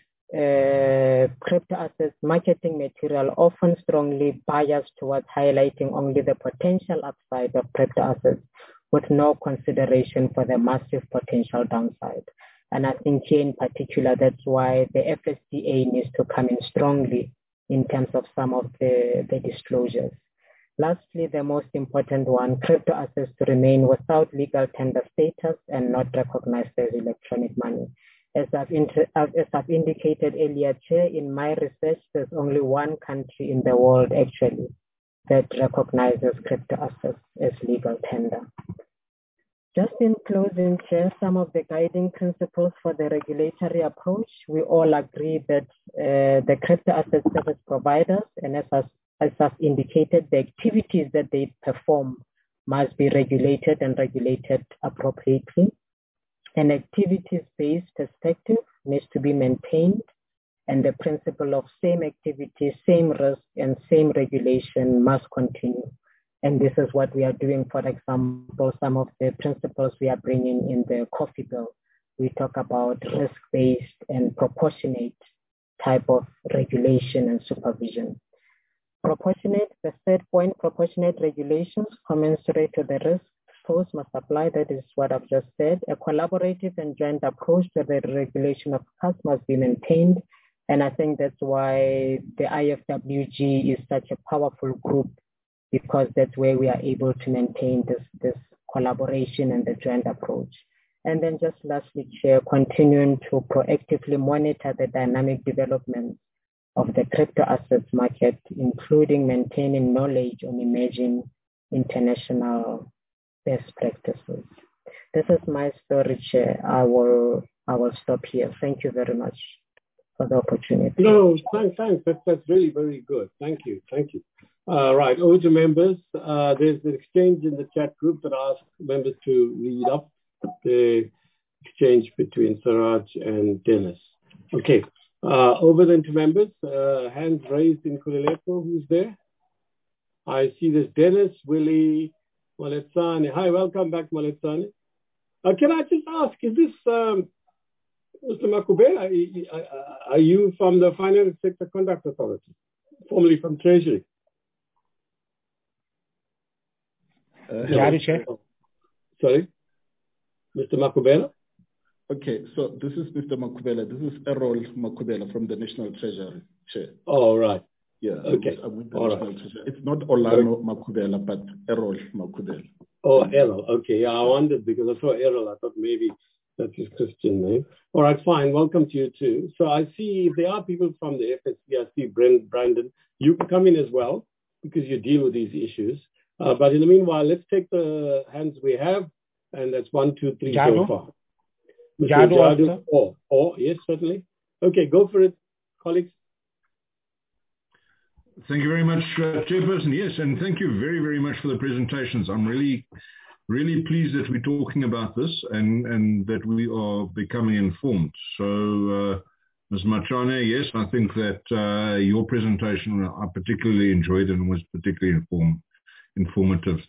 crypto assets marketing material often strongly biased towards highlighting only the potential upside of crypto assets with no consideration for the massive potential downside. And I think here in particular, that's why the FSCA needs to come in strongly in terms of some of the disclosures. Lastly, the most important one, crypto assets to remain without legal tender status and not recognized as electronic money. As I've indicated earlier, Chair, in my research, there's only one country in the world actually that recognizes crypto assets as legal tender. Just in closing, Chair, some of the guiding principles for the regulatory approach, we all agree that the crypto asset service providers, and as I've indicated, the activities that they perform must be regulated and regulated appropriately. An activities-based perspective needs to be maintained, and the principle of same activity, same risk, and same regulation must continue. And this is what we are doing. For example, some of the principles we are bringing in the coffee bill. We talk about risk-based and proportionate type of regulation and supervision. Proportionate, the third point, proportionate regulations commensurate to the risk posed must apply. That is what I've just said. A collaborative and joint approach to the regulation of cards must be maintained. And I think that's why the IFWG is such a powerful group, because that's where we are able to maintain this collaboration and the joint approach. And then just lastly, Chair, continuing to proactively monitor the dynamic development of the crypto assets market, including maintaining knowledge on emerging international best practices. This is my story, Chair. I will stop here. Thank you very much for the opportunity. No, thanks. That's really very good. Thank you. Right, over to members. There's an exchange in the chat group that asks members to read up the exchange between Siraj and Dennis. Okay, over then to members. Hands raised in Kulelepo. Who's there? I see this Dennis, Willie, Moletsane. Hi, welcome back, Moletsane. Can I just ask, is this Mr. Makubela? Are you from the Finance Sector Conduct Authority, formerly from Treasury? Sorry, Mr. Makubela? Okay, so this is Mr. Makubela. This is Errol Makubela from the National Treasury, Chair. Oh, right. Yeah, okay. I'm with the National Treasury. It's not Olano Makubela, but Errol Makubela. Oh, Errol. Okay, yeah, I wondered because I saw Errol. I thought maybe that's his Christian name. All right, fine. Welcome to you too. So I see if there are people from the FSC, I see Brandon. You can come in as well because you deal with these issues. But in the meanwhile, let's take the hands we have, and that's 1, 2, 3 so far. Jadu. Oh, yes, certainly. Okay, go for it, colleagues. Thank you very much, Chairperson. Yes, and thank you very, very much for the presentations. I'm really pleased that we're talking about this and that we are becoming informed. So, Ms. Machane, yes, I think that your presentation I particularly enjoyed and was particularly informative.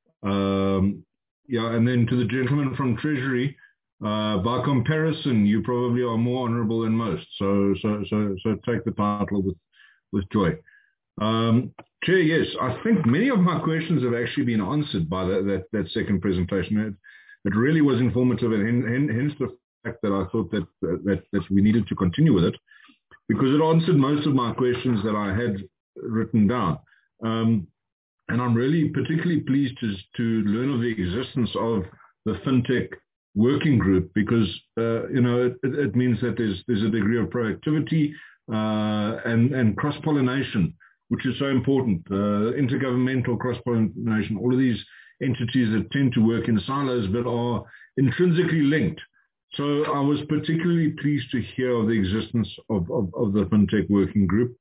Yeah, and then to the gentleman from Treasury, by comparison, you probably are more honourable than most. So take the title with joy. Chair, yes, I think many of my questions have actually been answered by that second presentation. It really was informative, and hence the fact that I thought that we needed to continue with it, because it answered most of my questions that I had written down. And I'm really particularly pleased to learn of the existence of the FinTech working group, because it means that there's a degree of proactivity and cross-pollination, which is so important. Intergovernmental cross-pollination, all of these entities that tend to work in silos but are intrinsically linked. So I was particularly pleased to hear of the existence of the FinTech working group.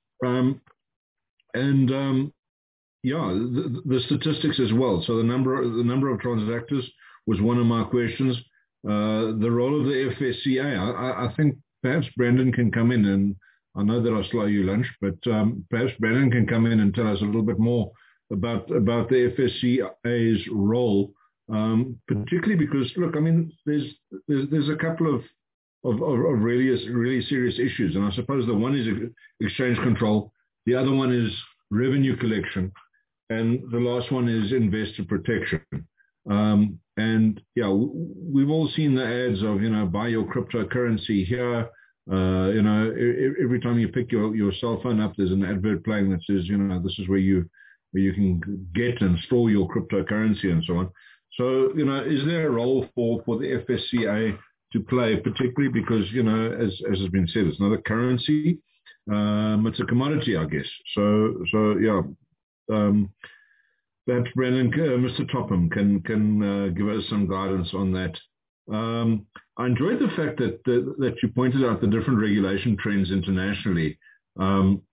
Yeah, the statistics as well. So the number of transactors was one of my questions. The role of the FSCA, I think perhaps Brandon can come in, and I know that I slow you lunch, but perhaps Brandon can come in and tell us a little bit more about the FSCA's role particularly because, look, I mean, there's a couple of really serious issues, and I suppose the one is exchange control, the other one is revenue collection, and the last one is investor protection. And yeah, we've all seen the ads of, buy your cryptocurrency here. Every time you pick your cell phone up, there's an advert playing that says, this is where you can get and store your cryptocurrency and so on. So, is there a role for the FSCA to play, particularly because, as has been said, it's not a currency, it's a commodity, I guess. So yeah. Perhaps Brendan, Mr. Topham can give us some guidance on that. I enjoyed the fact that you pointed out the different regulation trends internationally, and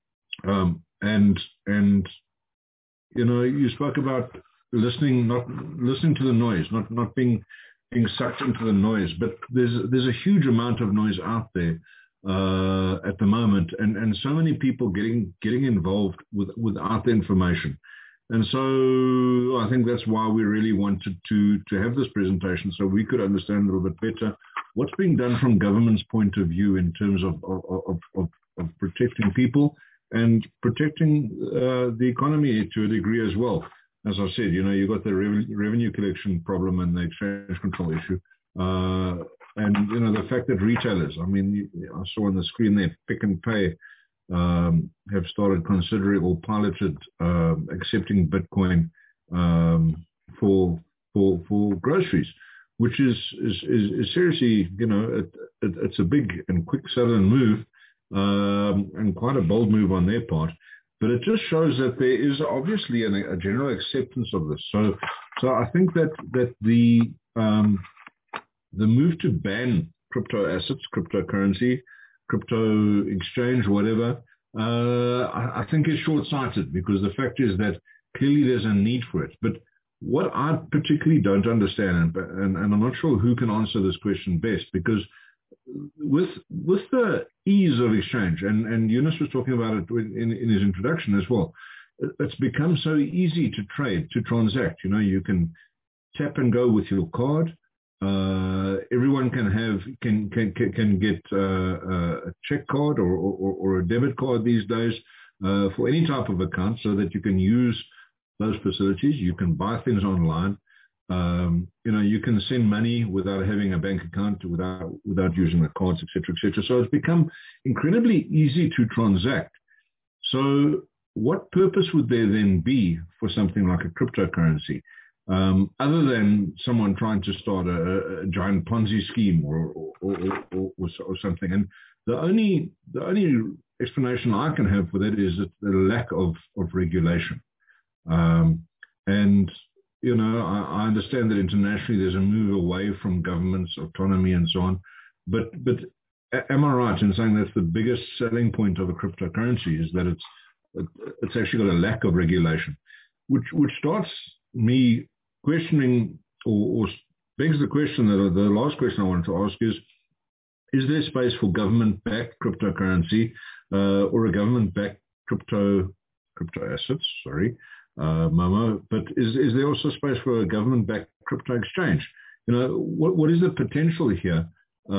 you spoke about listening to the noise, not being sucked into the noise. But there's a huge amount of noise out there at the moment, and so many people getting involved without the information. And so I think that's why we really wanted to have this presentation, so we could understand a little bit better what's being done from government's point of view in terms of protecting people and protecting the economy to a degree as well. As I said, you've got the revenue collection problem and the exchange control issue. And, the fact that retailers, I mean, I saw on the screen there, Pick n Pay, have started considering or piloted accepting Bitcoin for groceries, which is seriously, it's a big and quick sudden move and quite a bold move on their part. But it just shows that there is obviously a general acceptance of this. So I think that the move to ban crypto assets, cryptocurrency, crypto exchange, whatever, I think is short-sighted, because the fact is that clearly there's a need for it. But what I particularly don't understand, and I'm not sure who can answer this question best, because with the ease of exchange, and Eunice was talking about it in his introduction as well, it's become so easy to trade, to transact. You can tap and go with your card. Everyone can get a check card or a debit card these days for any type of account, so that you can use those facilities. You can buy things online. You can send money without having a bank account, without using the cards, etc., etc. So it's become incredibly easy to transact. So what purpose would there then be for something like a cryptocurrency? Other than someone trying to start a giant Ponzi scheme or something. And the only explanation I can have for that is that the lack of regulation. And I understand that internationally there's a move away from government's autonomy and so on. But am I right in saying that's the biggest selling point of a cryptocurrency, is that it's actually got a lack of regulation, which starts me questioning or begs the question that the last question I wanted to ask is there space for government-backed cryptocurrency or a government-backed crypto assets? Sorry, Momo. But is there also space for a government-backed crypto exchange? What is the potential here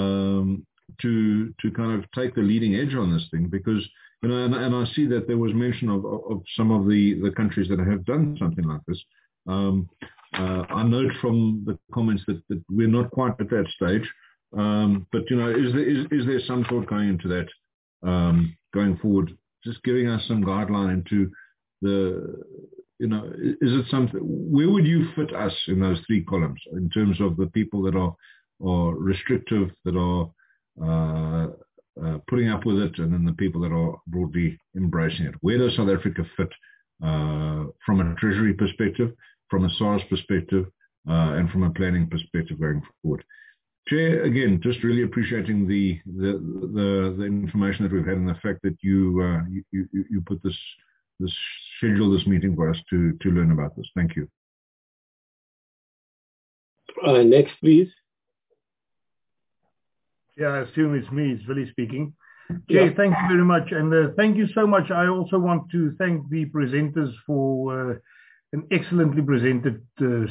to kind of take the leading edge on this thing? Because and I see that there was mention of some of the countries that have done something like this. I note from the comments that we're not quite at that stage. But is there some thought going into that going forward? Just giving us some guideline into is it something? Where would you fit us in those three columns in terms of the people that are restrictive, that are putting up with it, and then the people that are broadly embracing it? Where does South Africa fit from a treasury perspective, from a SARS perspective, and from a planning perspective going forward? Chair, again, just really appreciating the information that we've had, and the fact that you put this schedule this meeting for us to learn about this. Thank you. Next, please. Yeah, I assume it's me. It's Willie speaking. Jay, thank you very much. And thank you so much. I also want to thank the presenters for and excellently presented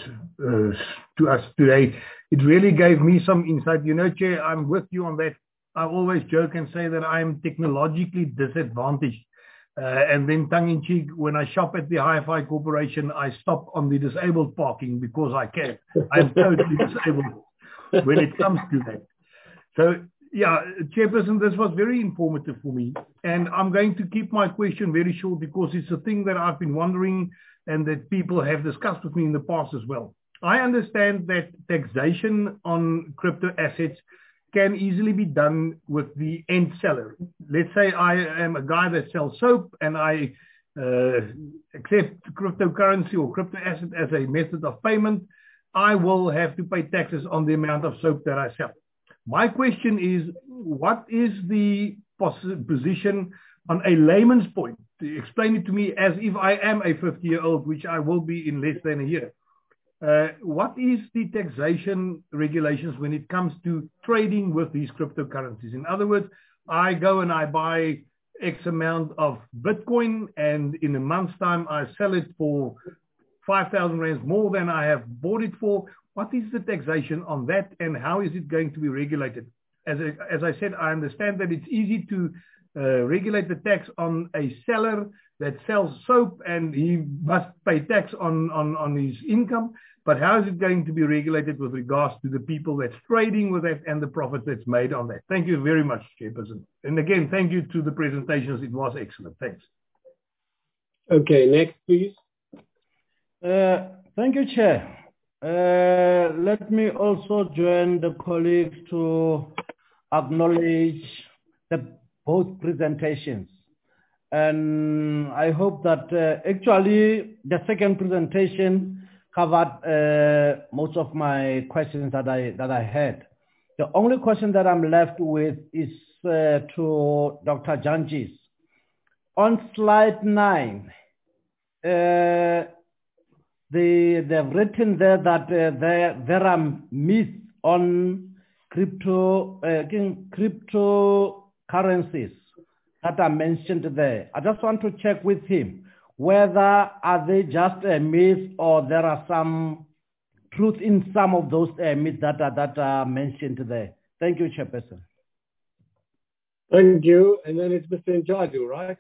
to us today. It really gave me some insight. You know, Chair, I'm with you on that. I always joke and say that I'm technologically disadvantaged. And then tongue-in-cheek, when I shop at the Hi-Fi Corporation, I stop on the disabled parking because I can. I'm totally disabled when it comes to that. So, yeah, Chairperson, this was very informative for me. And I'm going to keep my question very short because it's a thing that I've been wondering and that people have discussed with me in the past as well. I understand that taxation on crypto assets can easily be done with the end seller. Let's say I am a guy that sells soap and I accept cryptocurrency or crypto asset as a method of payment. I will have to pay taxes on the amount of soap that I sell. My question is, what is the position on a layman's point? Explain it to me as if I am a 50-year-old, which I will be in less than a year. What is the taxation regulations when it comes to trading with these cryptocurrencies? In other words, I go and I buy X amount of Bitcoin, and in a month's time, I sell it for 5,000 rands more than I have bought it for. What is the taxation on that, and how is it going to be regulated? As I said, I understand that it's easy to regulate the tax on a seller that sells soap and he must pay tax on his income. But how is it going to be regulated with regards to the people that's trading with that and the profit that's made on that? Thank you very much, Chairperson. And again, thank you to the presentations. It was excellent. Thanks. Okay, next, please. Thank you, Chair. Let me also join the colleagues to acknowledge both presentations. And I hope that actually the second presentation covered most of my questions that I had. The only question that I'm left with is to Dr. Jantjies. On slide 9, they've written there that there are myths on cryptocurrencies that are mentioned there. I just want to check with him whether are they just a myth or there are some truth in some of those myths that are mentioned there. Thank you, Chairperson. Thank you. And then it's Mr. Njadu, right?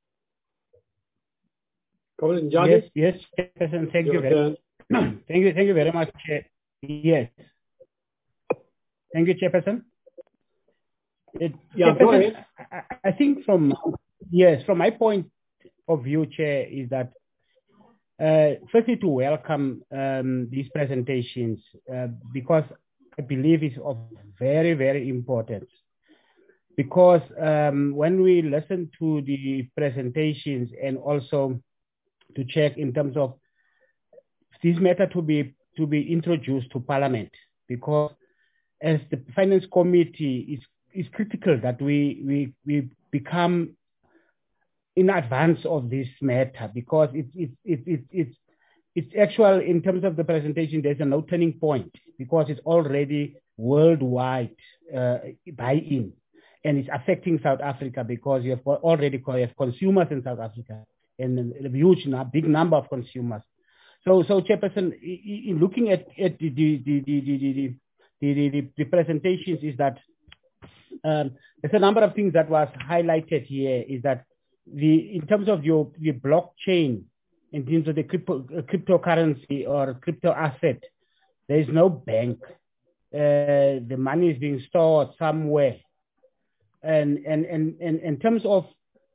Comrade Njadu? Yes, Chairperson. Thank you very much, Chair. Yes. Thank you, Chairperson. Yeah, go ahead. I think from my point of view, Chair, is that firstly to welcome these presentations because I believe it's of very, very importance. Because when we listen to the presentations and also to check in terms of this matter to be introduced to Parliament, because as the Finance Committee is critical that we become in advance of this matter, because it's actual in terms of the presentation. There's a no turning point because it's already worldwide buy-in, and it's affecting South Africa because you have already consumers in South Africa and a huge, big number of consumers. So Chairperson, in looking at the presentations, is that there's a number of things that was highlighted here. Is that in terms of the blockchain, in terms of the cryptocurrency or crypto asset, there is no bank. The money is being stored somewhere, and in terms of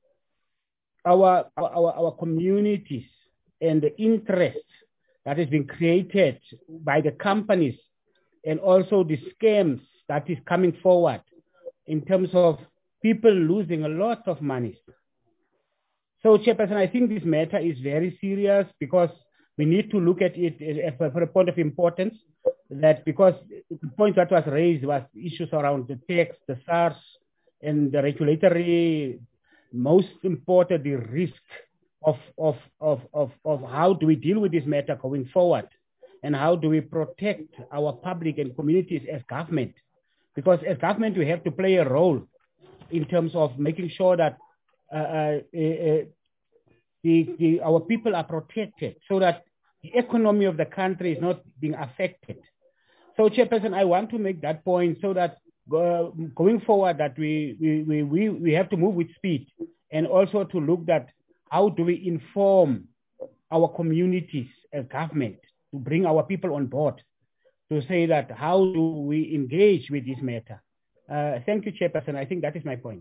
our communities and the interest that is being created by the companies, and also the scams that is coming forward in terms of people losing a lot of money. So, Chairperson, I think this matter is very serious because we need to look at it for a point of importance, that because the point that was raised was issues around the tax, the SARS, and the regulatory, most important, the risk of how do we deal with this matter going forward, and how do we protect our public and communities as government. Because as government, we have to play a role in terms of making sure that our people are protected, so that the economy of the country is not being affected. So, Chairperson, I want to make that point so that going forward that we have to move with speed, and also to look at how do we inform our communities as government to bring our people on board to say that how do we engage with this matter. Thank you, Chairperson. I think that is my point.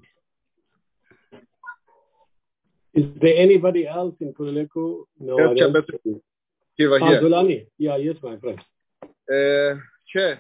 Is there anybody else in Kululeko? No, yes, Chairperson. Here. Yeah, yes, my friend. Chair,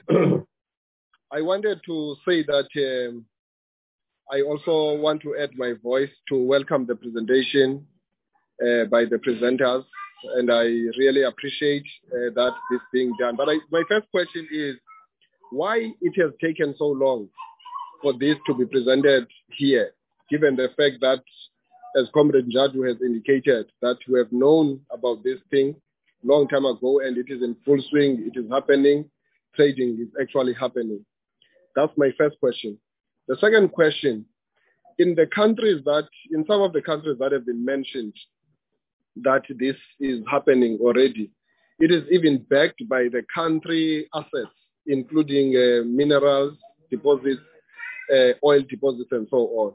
I wanted to say that I also want to add my voice to welcome the presentation by the presenters, and I really appreciate that this being done. But my first question is, why it has taken so long for this to be presented here, given the fact that, as Comrade Njadu has indicated, that we have known about this thing long time ago, and it is in full swing, it is happening, trading is actually happening. That's my first question. The second question, in some of the countries that have been mentioned, that this is happening already, it is even backed by the country assets, including minerals, deposits, oil deposits, and so on.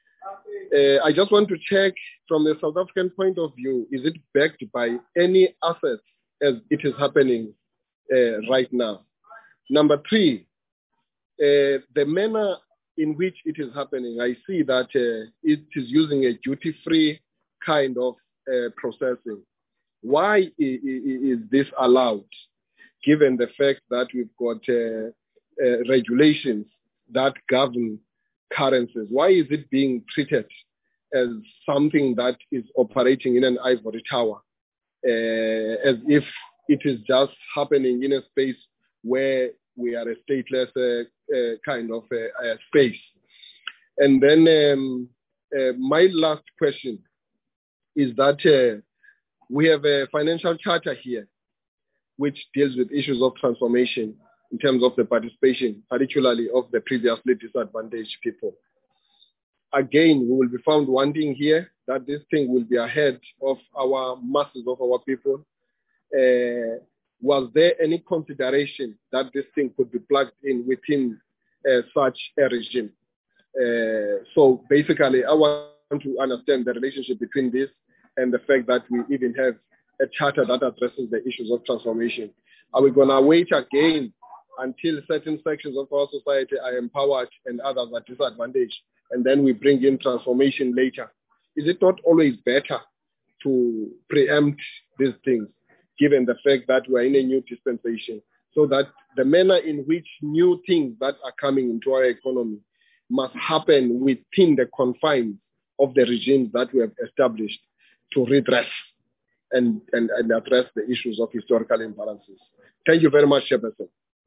I just want to check from the South African point of view, is it backed by any assets as it is happening right now? Number three, the manner in which it is happening, I see that it is using a duty-free kind of processing. Why is this allowed, given the fact that we've got regulations that govern currencies? Why is it being treated as something that is operating in an ivory tower, as if it is just happening in a space where we are a stateless kind of space? And then my last question is that we have a financial charter here which deals with issues of transformation in terms of the participation, particularly of the previously disadvantaged people. Again, we will be found wanting here that this thing will be ahead of our masses of our people. Was there any consideration that this thing could be plugged in within such a regime? So basically, I want to understand the relationship between this and the fact that we even have a charter that addresses the issues of transformation. Are we going to wait again until certain sections of our society are empowered and others are disadvantaged, and then we bring in transformation later? Is it not always better to preempt these things, given the fact that we're in a new dispensation, so that the manner in which new things that are coming into our economy must happen within the confines of the regimes that we have established to redress and address the issues of historical imbalances? Thank you very much, Chairperson.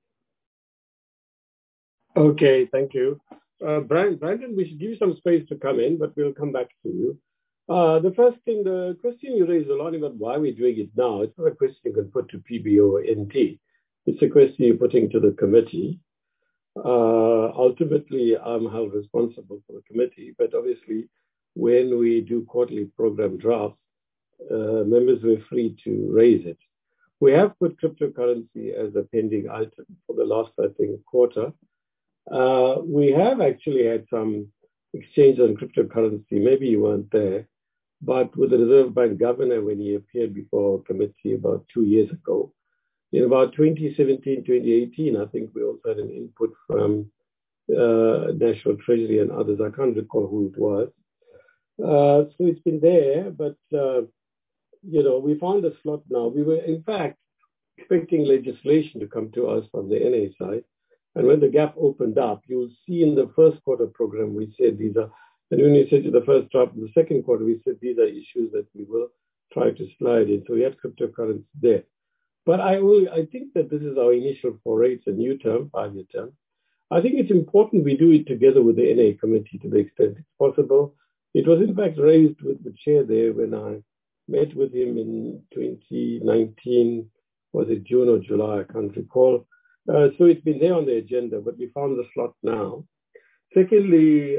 Okay, thank you. Brandon, we should give you some space to come in, but we'll come back to you. The first thing, the question you raised a lot about why we're doing it now, it's not a question you can put to PBO or NT. It's a question you're putting to the committee. Ultimately, I'm held responsible for the committee, but obviously when we do quarterly program drafts, members were free to raise it. We have put cryptocurrency as a pending item for the last, I think, quarter. We have actually had some exchange on cryptocurrency. Maybe you weren't there, but with the Reserve Bank governor when he appeared before a committee about 2 years ago. In about 2017, 2018, I think we also had an input from National Treasury and others. I can't recall who it was. So it's been there, but we found a slot now. We were, in fact, expecting legislation to come to us from the NA side. And when the gap opened up, you'll see in the first quarter program, we said these are, and when we said to the first draft of the second quarter, we said these are issues that we will try to slide in. So we had cryptocurrency there. But I think that this is our initial foray. It's a new term, 5-year term. I think it's important we do it together with the NA committee to the extent it's possible. It was in fact raised with the chair there when I met with him in 2019, was it June or July? I can't recall. So it's been there on the agenda, but we found the slot now. Secondly,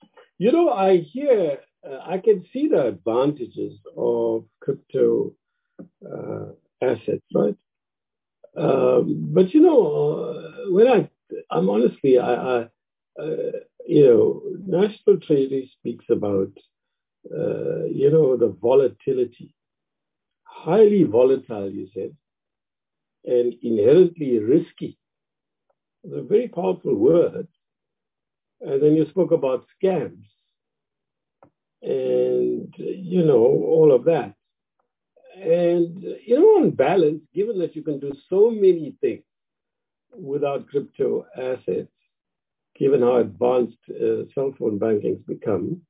I can see the advantages of crypto assets, right? But when I'm honestly, National Treasury speaks about, the volatility, highly volatile, you said, and inherently risky. It's a very powerful word. And then you spoke about scams and, all of that. And, on balance, given that you can do so many things without crypto assets, given how advanced cell phone banking's become,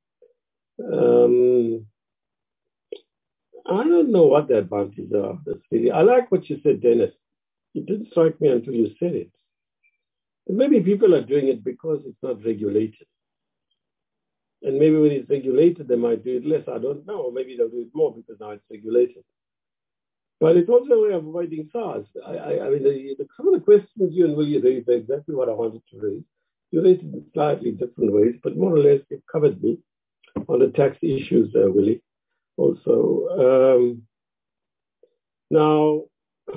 I don't know what the advantages are of this. I like what you said, Dennis. It didn't strike me until you said it. And maybe people are doing it because it's not regulated. And maybe when it's regulated, they might do it less. I don't know. Or maybe they'll do it more because now it's regulated. But it's also a way of avoiding SARS. Some of the questions you and Willie raised are exactly what I wanted to raise. You raised it in slightly different ways, but more or less you've covered me on the tax issues, Willie. Also, now,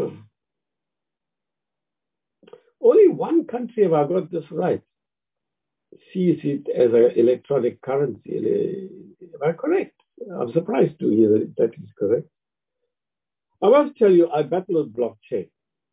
only one country, have I got this right, sees it as an electronic currency. Am I correct? I'm surprised to hear that that is correct. I must tell you, I battle with blockchain.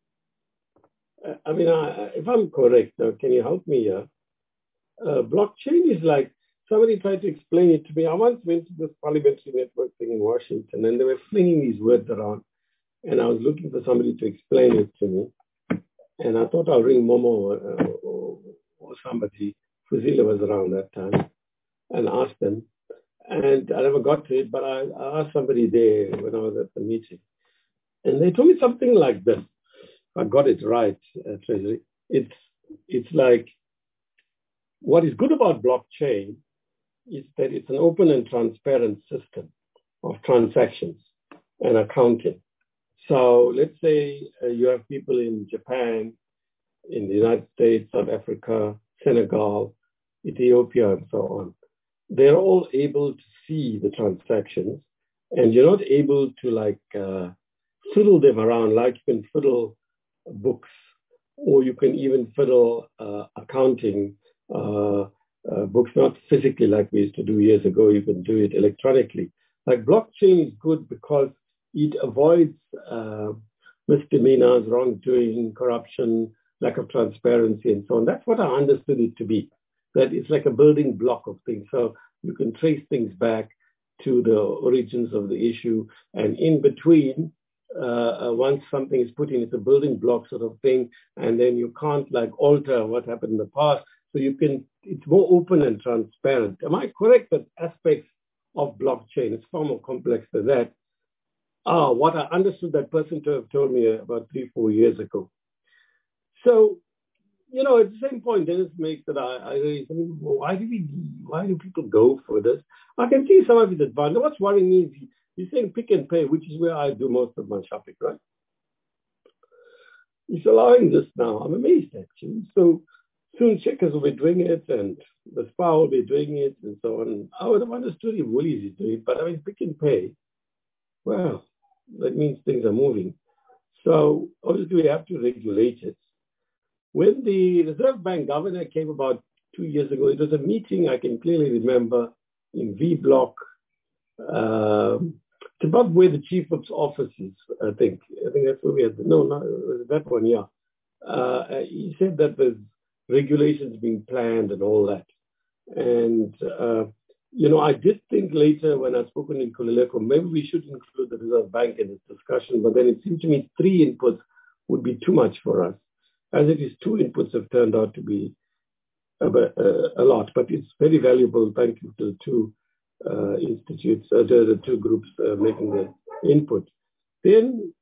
If I'm correct, now, can you help me here? Blockchain is like, somebody tried to explain it to me. I once went to this parliamentary network thing in Washington, and they were flinging these words around, and I was looking for somebody to explain it to me. And I thought I'll ring Momo or somebody. Fuzila was around that time, and asked them. And I never got to it, but I asked somebody there when I was at the meeting. And they told me something like this. I got it right, Treasury. It's like, what is good about blockchain is that it's an open and transparent system of transactions and accounting. So let's say you have people in Japan, in the United States, South Africa, Senegal, Ethiopia, and so on. They're all able to see the transactions, and you're not able to fiddle them around like you can fiddle books, or you can even fiddle accounting books, not physically like we used to do years ago. You can do it electronically. Like blockchain is good because it avoids misdemeanors, wrongdoing, corruption, lack of transparency, and so on. That's what I understood it to be, that it's like a building block of things. So you can trace things back to the origins of the issue, and in between, once something is put in, it's a building block sort of thing, and then you can't alter what happened in the past. So it's more open and transparent. Am I correct that aspects of blockchain, it's far more complex than that? What I understood that person to have told me about 3-4 years ago. So, at the same point Dennis makes that I raise, why do people go for this? I can see some of its advantage. What's worrying me is he's saying pick and pay, which is where I do most of my shopping, right? He's allowing this now. I'm amazed, actually. So soon checkers will be doing it, and the SPA will be doing it, and so on. I would have understood if Woolies is doing it, but pick and pay, well, that means things are moving. So obviously we have to regulate it. When the Reserve Bank governor came about 2 years ago, it was a meeting I can clearly remember in V Block. It's above where the chief of office is, I think. I think that's where we had, it was that one, yeah. He said that there's regulations being planned and all that. And, I did think later when I'd spoken in Kulileko, maybe we should include the Reserve Bank in this discussion, but then it seemed to me 3 inputs would be too much for us. As it is, 2 inputs have turned out to be a lot, but it's very valuable. Thank you to the 2 institutes, the 2 groups making the input. Then,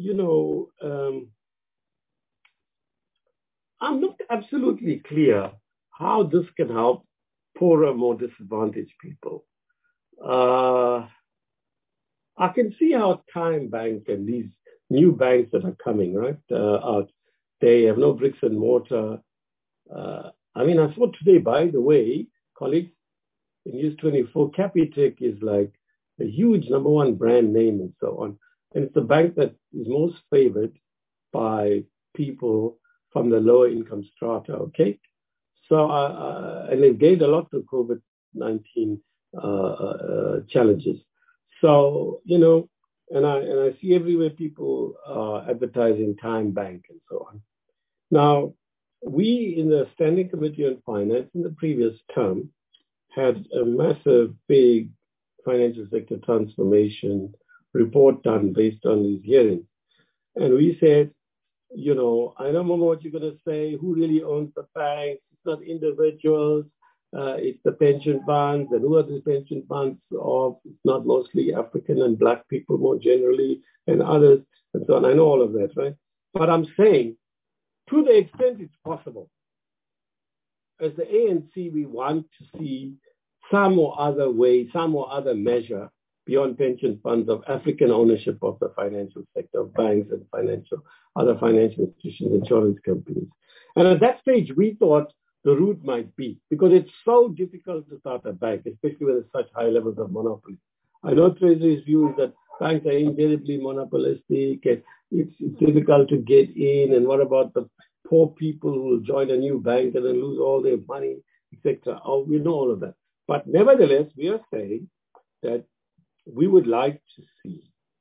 I'm not absolutely clear how this can help poorer, more disadvantaged people. I can see how Time Bank and these new banks that are coming, right, out, they have no bricks and mortar. I saw today, by the way, colleagues, in News 24, Capitec is like a huge #1 brand name and so on. And it's the bank that is most favored by people from the lower income strata, okay? So, and they've gained a lot through COVID-19 challenges. So, you know, and I see everywhere people advertising Time Bank and so on. Now, we in the Standing Committee on Finance in the previous term had a massive, big financial sector transformation report done based on these hearings. And we said, you know, I don't know what you're going to say, who really owns the banks? It's not individuals, it's the pension funds, and who are the pension funds of? It's not mostly African and Black people more generally, and others, and so on. I know all of that, right? But I'm saying, to the extent it's possible, as the ANC, we want to see some or other way, some or other measure beyond pension funds of African ownership of the financial sector, of banks and other financial institutions, insurance companies. And at that stage, we thought the route might be, because it's so difficult to start a bank, especially with such high levels of monopoly. I know Treasury's view is that banks are invariably monopolistic, and it's difficult to get in, and what about the poor people who will join a new bank and then lose all their money, etc. Oh, we know all of that. But nevertheless, we are saying that we would like to see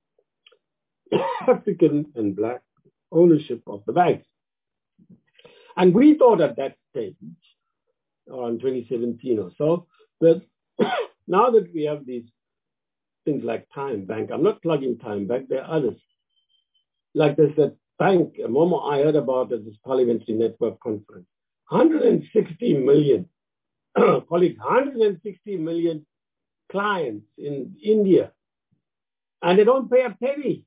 African and Black ownership of the banks. And we thought at that stage, around 2017 or so, that now that we have these things like Time Bank, I'm not plugging Time Bank, there are others. Like there's that bank, Momo, I heard about at this Parliamentary Network Conference, 160 million, colleagues, 160 million clients in India, and they don't pay a penny.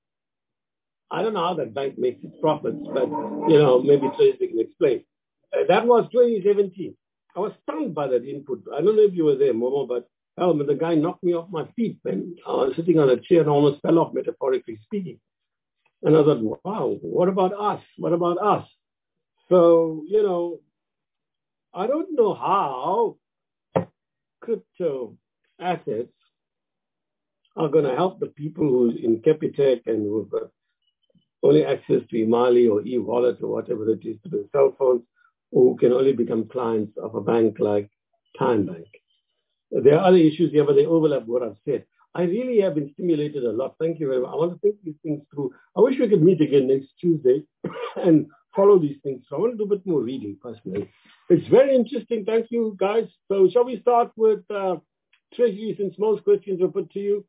I don't know how that bank makes its profits, but, you know, maybe Tracy can explain. That was 2017. I was stunned by that input. I don't know if you were there, Momo, but the guy knocked me off my feet when I was sitting on a chair and almost fell off, metaphorically speaking. And I thought, wow, what about us? What about us? So, you know, I don't know how crypto assets are going to help the people who's in Capitec and who've got only access to Imali or e-wallet or whatever it is to their cell phones, or who can only become clients of a bank like Time Bank. There are other issues here, but they overlap what I've said. I really have been stimulated a lot. Thank you very much. I want to think these things through. I wish we could meet again next Tuesday and follow these things. So I want to do a bit more reading personally. It's very interesting. Thank you, guys. So shall we start with Treasury, since most questions were put to you?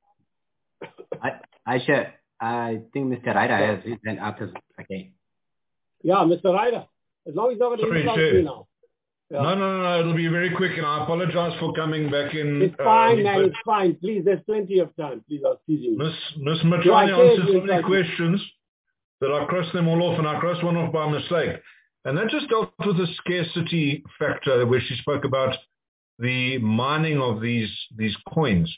Aisha, I think Mr. Ryder has his hand up. Okay. Yeah, Mr. Ryder. As long as he's not going to insult me now. Yeah. No. It'll be very quick, and I apologize for coming back in. It's fine, man. It's fine. Please, there's plenty of time. Please, I'll tease you. Miss Matrani answered so many questions that I crossed them all off, and I crossed one off by mistake. And that just dealt with the scarcity factor, where she spoke about the mining of these coins.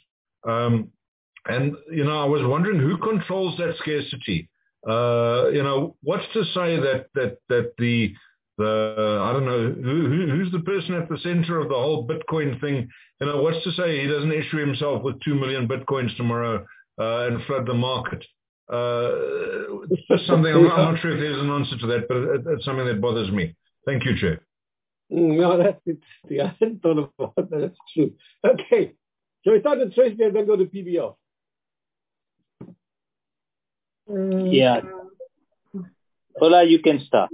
And, you know, I was wondering who controls that scarcity. You know, what's to say that the I don't know, who's the person at the center of the whole Bitcoin thing? You know, what's to say he doesn't issue himself with 2 million Bitcoins tomorrow and flood the market? It's just something, I'm not sure if there's an answer to that, but it's something that bothers me. Thank you, Chair. No, that's interesting. I hadn't thought about that. That's true. Okay. So we start with Treasury and then go to PBO. Yeah. Ola, you can start.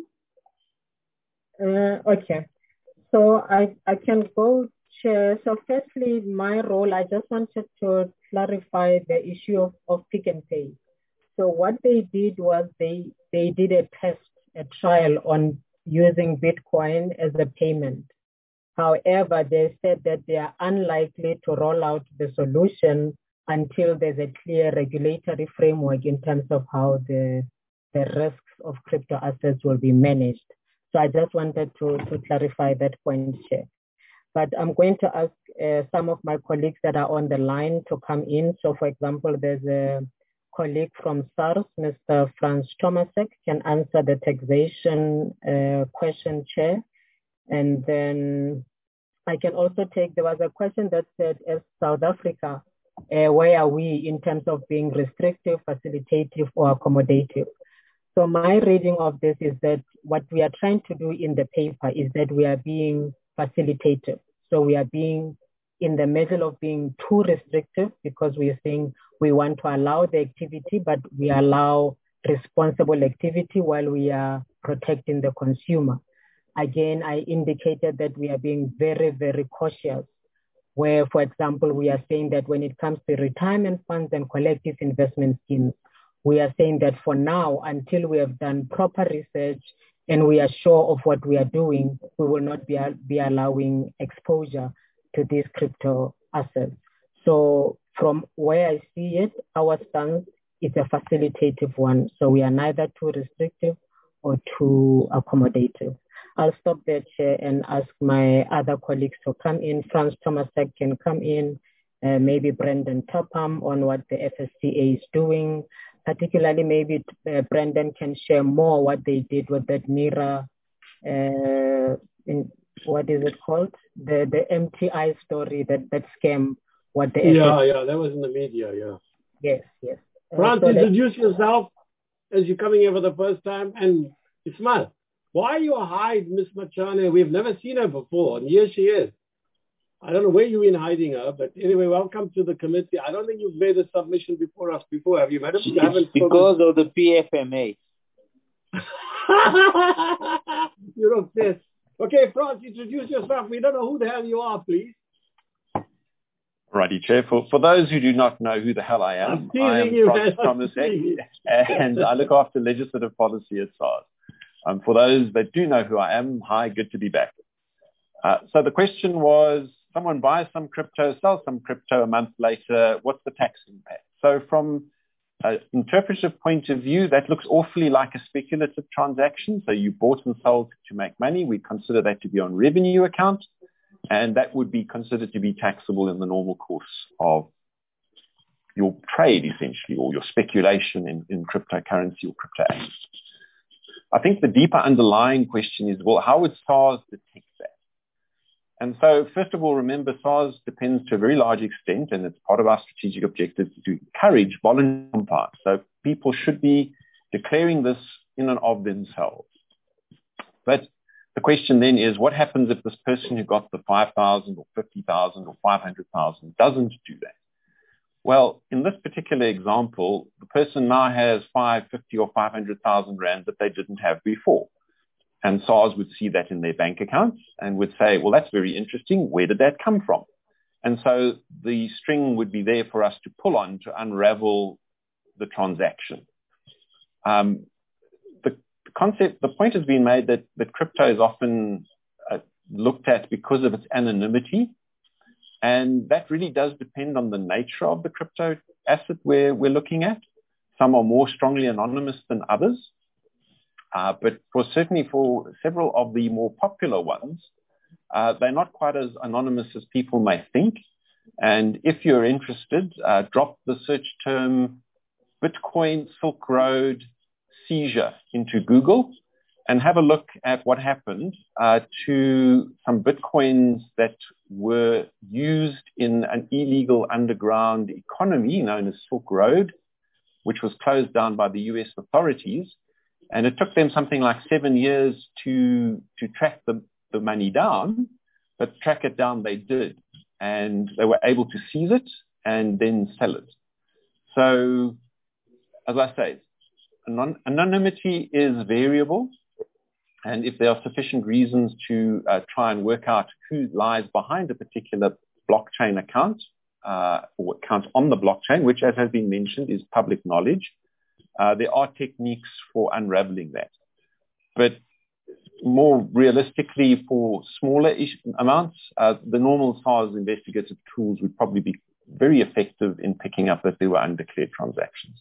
Okay. So I can go, Chair. So firstly, my role, I just wanted to clarify the issue of Pick n Pay. So what they did was they did a trial on using Bitcoin as a payment. However, they said that they are unlikely to roll out the solution until there's a clear regulatory framework in terms of how the risks of crypto assets will be managed. So I just wanted to clarify that point, Chair. But I'm going to ask some of my colleagues that are on the line to come in. So for example, there's a colleague from SARS, Mr. Franz Tomasek, can answer the taxation question, Chair. And then I can also take, there was a question that said, as South Africa, where are we in terms of being restrictive, facilitative, or accommodative? So my reading of this is that what we are trying to do in the paper is that we are being facilitative. So we are being in the middle of being too restrictive because we are saying we want to allow the activity, but we allow responsible activity while we are protecting the consumer. Again, I indicated that we are being very, very cautious, where, for example, we are saying that when it comes to retirement funds and collective investment schemes, we are saying that for now, until we have done proper research and we are sure of what we are doing, we will not be allowing exposure to these crypto assets. So from where I see it, our stance is a facilitative one. So we are neither too restrictive or too accommodative. I'll stop there, Chair, and ask my other colleagues to come in. Franz Tomasek can come in, maybe Brendan Topham on what the FSCA is doing. Particularly, maybe Brendan can share more what they did with that NIRA, what is it called? The MTI story, that scam. What the yeah, that was in the media, yeah. Yes. Franz, introduce yourself as you're coming here for the first time, and Ismail, why you hide Miss Machane? We've never seen her before, and here she is. I don't know where you've been hiding her, but anyway, welcome to the committee. I don't think you've made a submission before us before. Have you, madam? You haven't because of the PFMA. You're obsessed. Okay, Franz, introduce yourself. We don't know who the hell you are, please. Righty, Chair. For those who do not know who the hell I am, I am Franz Tomasek, and I look after legislative policy at SARS. For those that do know who I am, hi, good to be back. So the question was, someone buys some crypto, sells some crypto a month later, what's the tax impact? So from an interpretive point of view, that looks awfully like a speculative transaction. So you bought and sold to make money. We consider that to be on revenue account, and that would be considered to be taxable in the normal course of your trade, essentially, or your speculation in cryptocurrency or crypto assets. I think the deeper underlying question is, well, how would SARS detect that? And so, first of all, remember, SARS depends to a very large extent, and it's part of our strategic objectives to encourage voluntary compliance. So people should be declaring this in and of themselves. But the question then is, what happens if this person who got the 5,000 or 50,000 or 500,000 doesn't do that? Well, in this particular example, the person now has 550 or 500,000 rand that they didn't have before. And SARS would see that in their bank accounts and would say, well, that's very interesting. Where did that come from? And so the string would be there for us to pull on to unravel the transaction. The point has been made that crypto is often looked at because of its anonymity. And that really does depend on the nature of the crypto asset we're looking at. Some are more strongly anonymous than others. But certainly for several of the more popular ones, they're not quite as anonymous as people may think. And if you're interested, drop the search term Bitcoin Silk Road seizure into Google and have a look at what happened to some Bitcoins that were used in an illegal underground economy known as Silk Road, which was closed down by the US authorities. And it took them something like 7 years to track the money down, but track it down they did. And they were able to seize it and then sell it. So, as I say, anonymity is variable. And if there are sufficient reasons to try and work out who lies behind a particular blockchain account or account on the blockchain, which, as has been mentioned, is public knowledge, there are techniques for unraveling that. But more realistically, for smaller amounts, the normal SARS investigative tools would probably be very effective in picking up that there were undeclared transactions.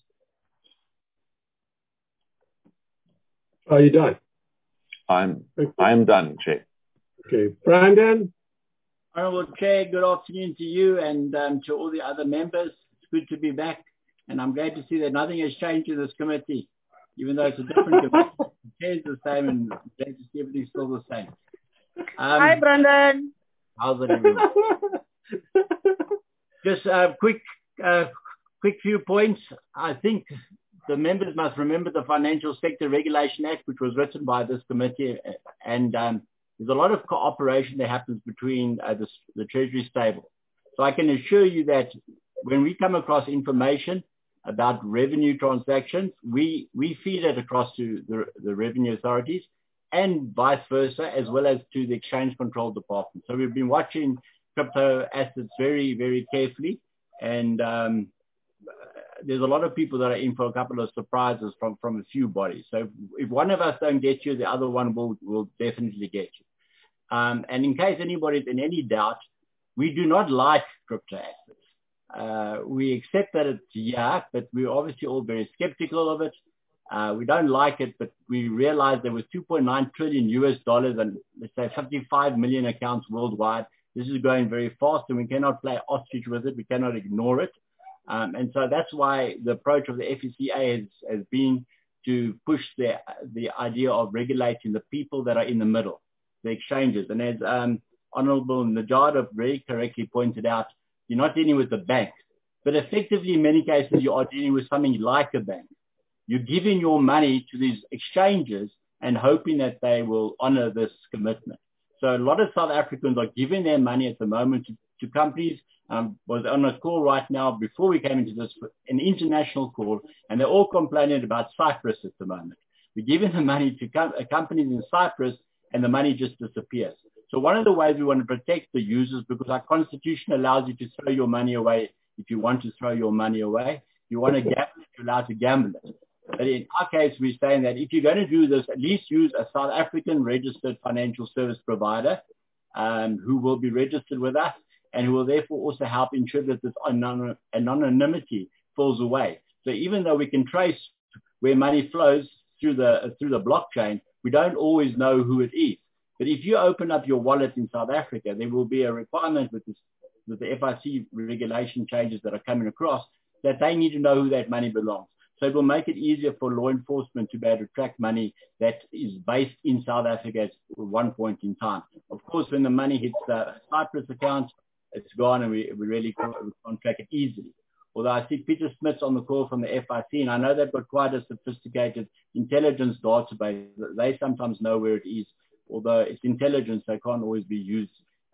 Are you done? I am done, Chair. Okay. Brandon? Honourable Chair, good afternoon to you and to all the other members. It's good to be back. And I'm glad to see that nothing has changed in this committee, even though it's a different committee. The chair's the same, and I'm glad to see everything's still the same. Hi, Brandon. How's it, everyone? Just a quick quick few points. I think the members must remember the Financial Sector Regulation Act, which was written by this committee, and there's a lot of cooperation that happens between the Treasury stable. So I can assure you that when we come across information about revenue transactions, we feed it across to the revenue authorities and vice versa, as well as to the Exchange Control Department. So we've been watching crypto assets very, very carefully, and there's a lot of people that are in for a couple of surprises from a few bodies. So if one of us don't get you, the other one will definitely get you. And in case anybody's in any doubt, we do not like crypto assets. We accept that it's but we're obviously all very skeptical of it. We don't like it, but we realize there was $2.9 trillion and let's say 55 million accounts worldwide. This is going very fast, and we cannot play ostrich with it. We cannot ignore it. And so that's why the approach of the FSCA has been to push the idea of regulating the people that are in the middle, the exchanges. And as Honorable Najada very correctly pointed out, you're not dealing with the bank, but effectively in many cases you are dealing with something like a bank. You're giving your money to these exchanges and hoping that they will honor this commitment. So a lot of South Africans are giving their money at the moment to companies. Was on a call right now before we came into this, an international call, and they're all complaining about Cyprus at the moment. We're giving the money to companies in Cyprus, and the money just disappears. So one of the ways we want to protect the users, because our constitution allows you to throw your money away if you want to throw your money away. If you want to gamble it, you're allowed to gamble it. But in our case, we're saying that if you're going to do this, at least use a South African registered financial service provider who will be registered with us, and who will therefore also help ensure that this anonymity falls away. So even though we can trace where money flows through the blockchain, we don't always know who it is. But if you open up your wallet in South Africa, there will be a requirement with the FIC regulation changes that are coming across that they need to know who that money belongs. So it will make it easier for law enforcement to be able to track money that is based in South Africa at one point in time. Of course, when the money hits the Cyprus account, it's gone, and we really can't track it easily. Although I see Peter Smith's on the call from the FIC, and I know they've got quite a sophisticated intelligence database. They sometimes know where it is, although it's intelligence, they can't always be used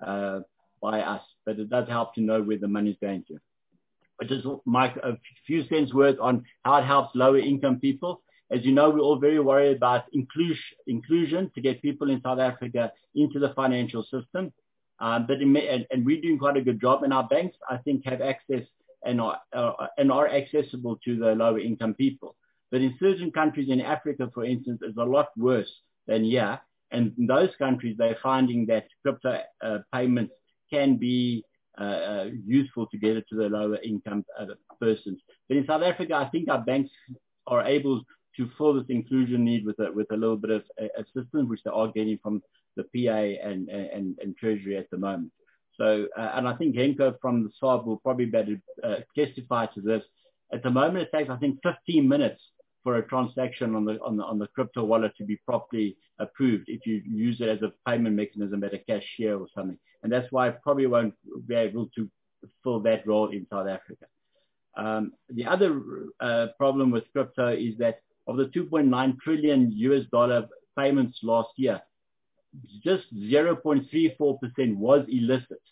by us. But it does help to know where the money's going to. But just, Mike, a few cents worth on how it helps lower income people. As you know, we're all very worried about inclusion to get people in South Africa into the financial system. And we're doing quite a good job, and our banks, I think, have access and are accessible to the lower income people. But in certain countries in Africa, for instance, it's a lot worse than here. And in those countries, they're finding that crypto payments can be useful to get it to the lower income persons. But in South Africa, I think our banks are able to fill this inclusion need with a little bit of assistance, which they are getting from the PA and Treasury at the moment. So, and I think Henko from the SARB will probably better testify to this. At the moment, it takes, I think, 15 minutes for a transaction on the crypto wallet to be properly approved if you use it as a payment mechanism at a cashier or something. And that's why I probably won't be able to fill that role in South Africa. The other problem with crypto is that of the $2.9 trillion payments last year, just 0.34% was illicit.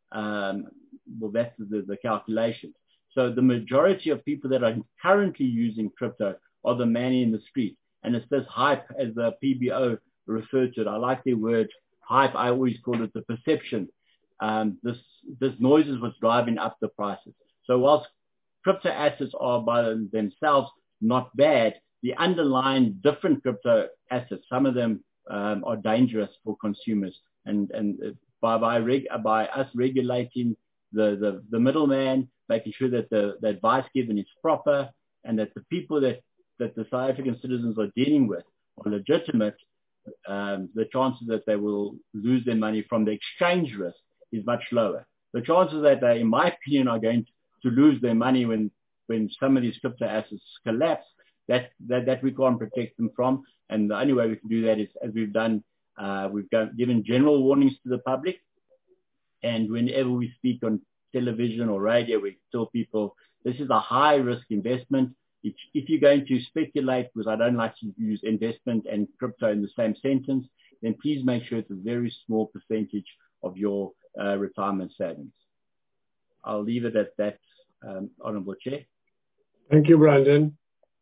Well, that's the calculation. So the majority of people that are currently using crypto are the man in the street. And it's this hype, as the PBO referred to it. I like the word hype. I always call it the perception. This noise is what's driving up the prices. So whilst crypto assets are by themselves not bad, the underlying different crypto assets, some of them are dangerous for consumers. And by us regulating the middleman, making sure that the advice given is proper, and that the people that the South African citizens are dealing with are legitimate, the chances that they will lose their money from the exchange risk is much lower. The chances that they, in my opinion, are going to lose their money when some of these crypto assets collapse, that we can't protect them from. And the only way we can do that is, as we've done, given general warnings to the public. And whenever we speak on television or radio, we tell people this is a high risk investment. If you're going to speculate, because I don't like to use investment and crypto in the same sentence, then please make sure it's a very small percentage of your retirement savings. I'll leave it at that, Honourable Chair. Thank you, Brandon.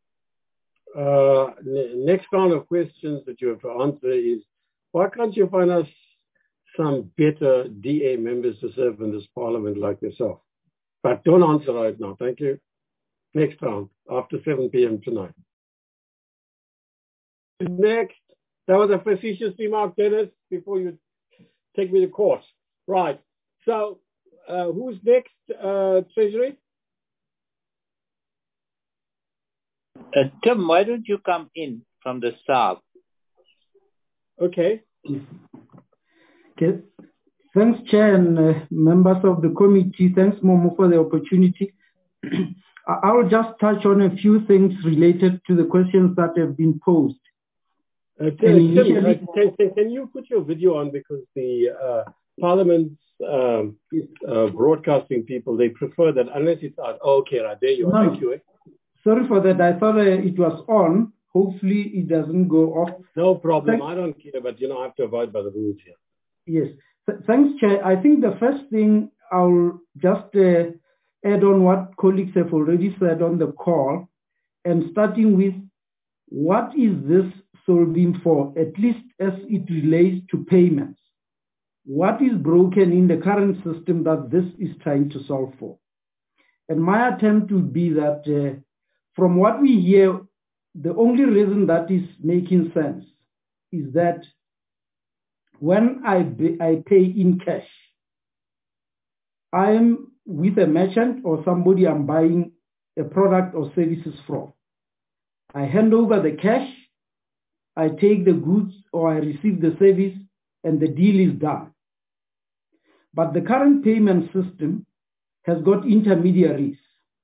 Next round of questions that you have to answer is, why can't you find us some better DA members to serve in this parliament like yourself? But don't answer right now. Thank you. Next round, after 7 p.m. tonight. Next, that was a facetious remark, Dennis, before you take me to court. Right. So, who's next, Treasury? Tim, why don't you come in from the south? Okay. Okay. Thanks, Chair, and members of the committee. Thanks, Momo, for the opportunity. I will just touch on a few things related to the questions that have been posed. Tim, can you put your video on, because the Parliament's broadcasting people, they prefer that unless it's out. Oh, okay, right, there you are. Thank you. Sorry for that. I thought it was on. Hopefully it doesn't go off. No problem. I don't care, but I have to abide by the rules here. Yes. Thanks, Chair. I think the first thing I'll just add on what colleagues have already said on the call, and starting with what is this solving for, at least as it relates to payments. What is broken in the current system that this is trying to solve for? And my attempt would be that from what we hear, the only reason that is making sense is that when I pay in cash, I am with a merchant or somebody I'm buying a product or services from. I hand over the cash, I take the goods or I receive the service, and the deal is done. But the current payment system has got intermediaries.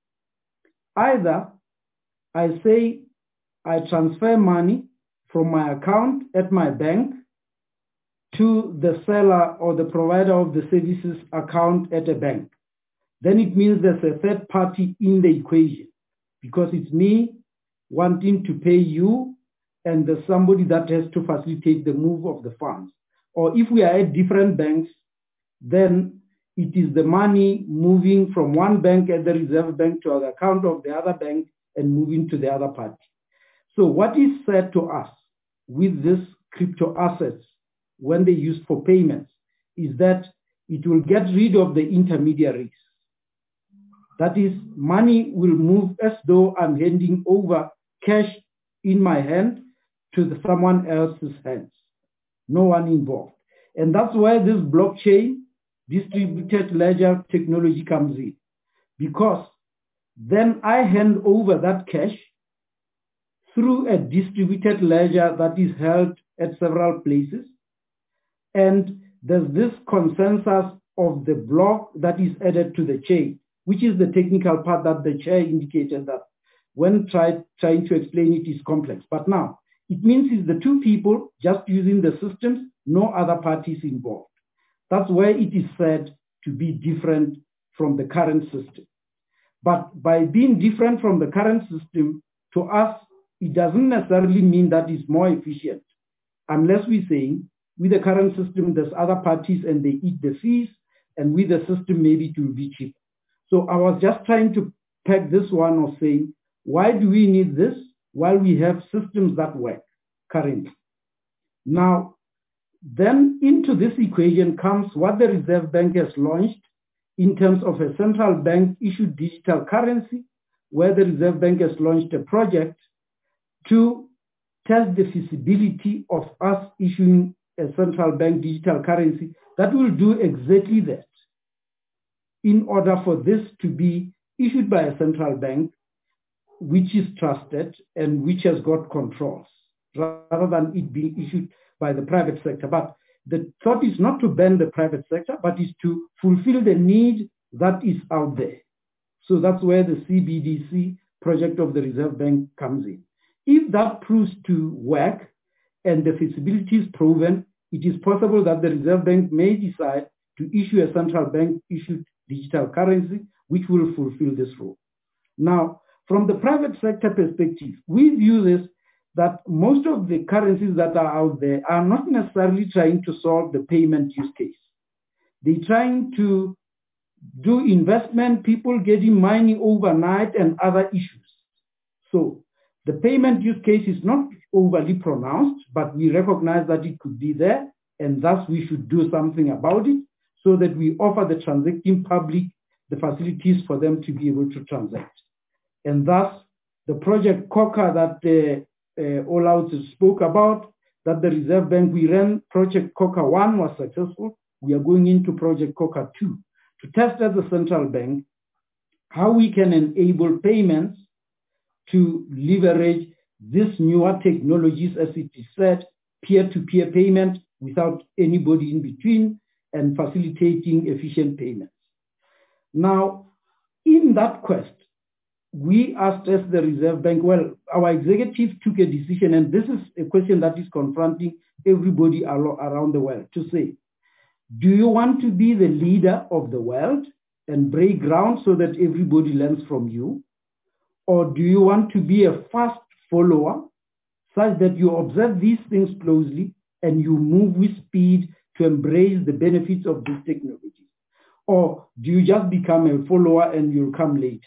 Either I say I transfer money from my account at my bank to the seller or the provider of the services account at a bank. Then it means there's a third party in the equation, because it's me wanting to pay you and there's somebody that has to facilitate the move of the funds. Or if we are at different banks, then it is the money moving from one bank at the Reserve Bank to the account of the other bank and moving to the other party. So what is said to us with these crypto assets when they use for payments is that it will get rid of the intermediaries. That is, money will move as though I'm handing over cash in my hand to someone else's hands. No one involved. And that's where this blockchain distributed ledger technology comes in. Because then I hand over that cash through a distributed ledger that is held at several places. And there's this consensus of the block that is added to the chain, which is the technical part that the chair indicated that when trying to explain it is complex. But now, it means it's the two people just using the systems, no other parties involved. That's where it is said to be different from the current system. But by being different from the current system, to us, it doesn't necessarily mean that it's more efficient. Unless we're saying, with the current system, there's other parties and they eat the fees, and with the system, maybe it will be cheap. So I was just trying to peg this one of saying, why do we need this while we have systems that work currently? Now, then into this equation comes what the Reserve Bank has launched in terms of a central bank issued digital currency, where the Reserve Bank has launched a project to test the feasibility of us issuing a central bank digital currency that will do exactly that. In order for this to be issued by a central bank, which is trusted and which has got controls, rather than it being issued by the private sector. But the thought is not to ban the private sector, but is to fulfill the need that is out there. So that's where the CBDC project of the Reserve Bank comes in. If that proves to work and the feasibility is proven, it is possible that the Reserve Bank may decide to issue a central bank issued digital currency, which will fulfill this role. Now, from the private sector perspective, we view this that most of the currencies that are out there are not necessarily trying to solve the payment use case. They're trying to do investment, people getting money overnight and other issues. So the payment use case is not overly pronounced, but we recognize that it could be there, and thus we should do something about it so that we offer the transacting public the facilities for them to be able to transact. And thus, the project COCA that Olaus spoke about, that the Reserve Bank, we ran Project COCA 1 was successful. We are going into Project COCA 2 to test as a central bank how we can enable payments to leverage these newer technologies, as it is said, peer-to-peer payment without anybody in between and facilitating efficient payments. Now, in that quest, we asked as the Reserve Bank, well, our executive took a decision, and this is a question that is confronting everybody around the world, to say, do you want to be the leader of the world and break ground so that everybody learns from you? Or do you want to be a fast follower such that you observe these things closely and you move with speed to embrace the benefits of this technology? Or do you just become a follower and you'll come later?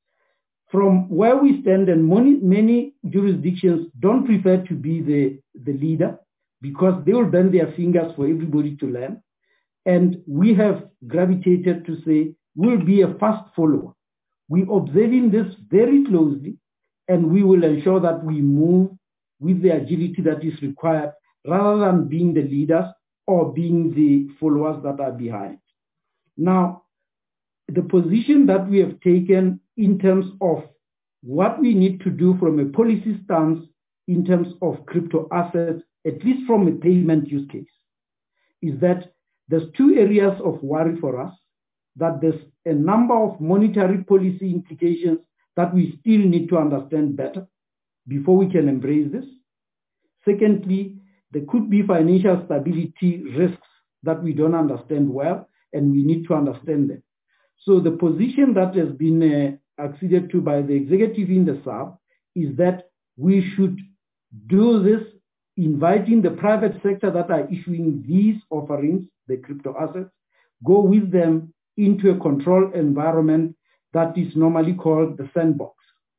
From where we stand, and many jurisdictions don't prefer to be the leader because they will bend their fingers for everybody to learn. And we have gravitated to say, we'll be a fast follower. We're observing this very closely, and we will ensure that we move with the agility that is required rather than being the leaders or being the followers that are behind. Now, the position that we have taken in terms of what we need to do from a policy stance in terms of crypto assets, at least from a payment use case, is that there's two areas of worry for us, that there's a number of monetary policy implications that we still need to understand better before we can embrace this. Secondly, there could be financial stability risks that we don't understand well, and we need to understand them. So the position that has been acceded to by the executive in the SARB is that we should do this, inviting the private sector that are issuing these offerings, the crypto assets, go with them into a controlled environment that is normally called the sandbox.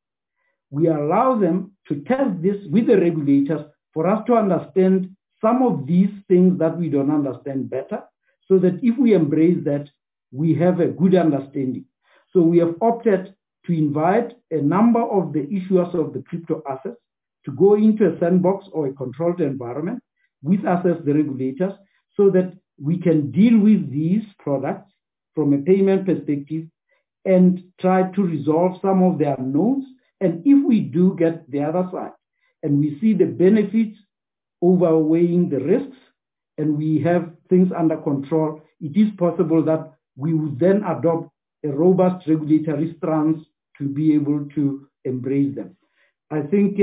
We allow them to test this with the regulators for us to understand some of these things that we don't understand better, so that if we embrace that, we have a good understanding. So we have opted to invite a number of the issuers of the crypto assets to go into a sandbox or a controlled environment with us as the regulators, so that we can deal with these products from a payment perspective and try to resolve some of their unknowns. And if we do get the other side and we see the benefits overweighing the risks and we have things under control, it is possible that we would then adopt a robust regulatory stance to be able to embrace them. I think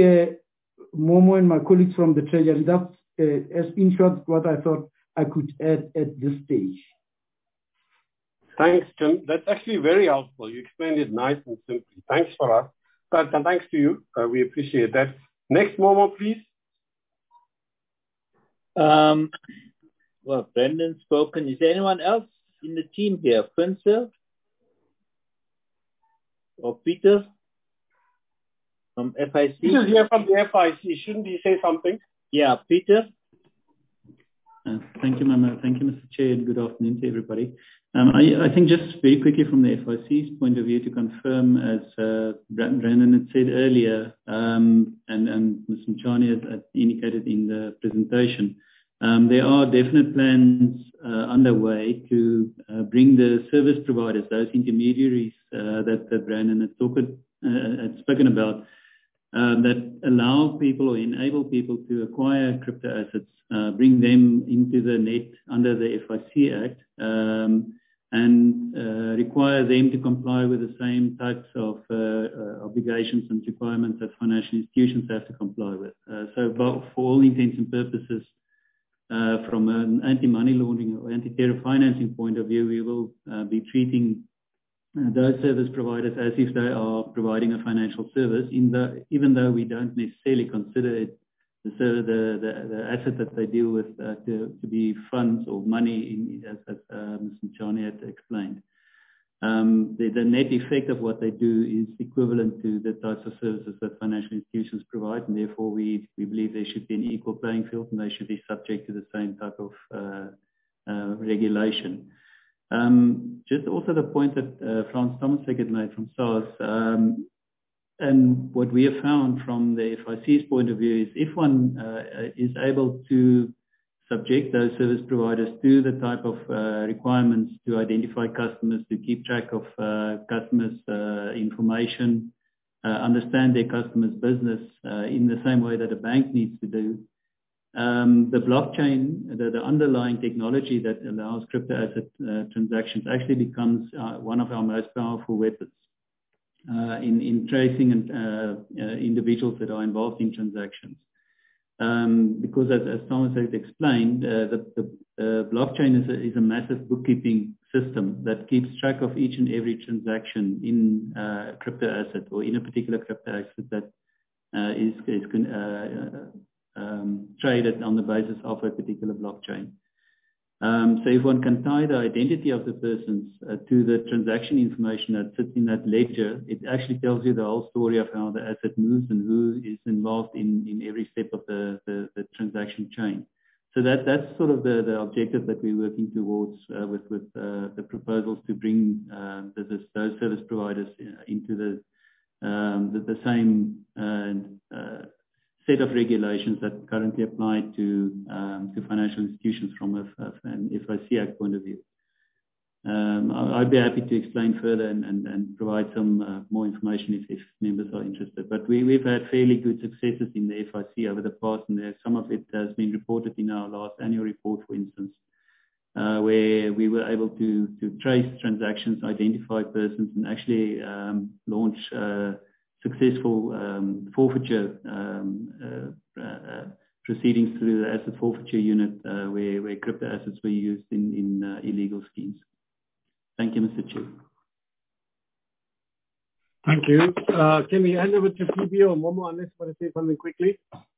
Momo and my colleagues from the Treasury, that's as in short what I thought I could add at this stage. Thanks, Tim. That's actually very helpful. You explained it nice and simply. Thanks for us. But thanks to you. We appreciate that. Next, Momo, please. Well, Brendan's spoken. Is there anyone else in the team here? Quincy or Peter from FIC? Peter's here from the FIC. Shouldn't he say something? Yeah, Peter. Thank you, Mama. Thank you, Mr. Chair, and good afternoon to everybody. I think just very quickly from the FIC's point of view to confirm, as Brandon had said earlier, and Ms. Mchani had indicated in the presentation, there are definite plans underway to bring the service providers, those intermediaries that Brandon had spoken about, that allow people or enable people to acquire crypto assets, bring them into the net under the FIC Act, and require them to comply with the same types of obligations and requirements that financial institutions have to comply with. So for all intents and purposes, from an anti-money laundering or anti-terror financing point of view, we will be treating those service providers as if they are providing a financial service, even though we don't necessarily consider it the asset that they deal with to be funds or money, as Ms. Mchani had explained. The net effect of what they do is equivalent to the types of services that financial institutions provide, and therefore we believe there should be an equal playing field and they should be subject to the same type of regulation. Just also the point that Frans Thomasek had made from SARS, and what we have found from the FIC's point of view is if one is able to subject those service providers to the type of requirements to identify customers, to keep track of customers' information, understand their customers' business in the same way that a bank needs to do, the blockchain, the underlying technology that allows crypto asset transactions actually becomes one of our most powerful weapons in tracing and individuals that are involved in transactions. Because as Thomas had explained, the blockchain is a massive bookkeeping system that keeps track of each and every transaction in a crypto asset or in a particular crypto asset that is traded on the basis of a particular blockchain. So if one can tie the identity of the persons to the transaction information that sits in that ledger, it actually tells you the whole story of how the asset moves and who is involved in every step of the transaction chain. So that's sort of the objective that we're working towards with the proposals to bring those service providers into the same set of regulations that currently apply to financial institutions from an FIC Act point of view. I'd be happy to explain further and provide some more information if members are interested. But we've had fairly good successes in the FIC over the past, and some of it has been reported in our last annual report, for instance, where we were able to trace transactions, identify persons, and actually launch successful forfeiture proceedings through the asset forfeiture unit where crypto assets were used in illegal schemes. Thank you, Mr. Chair. Thank you. Can we hand over to Phoebe or Momo unless you want to say something quickly?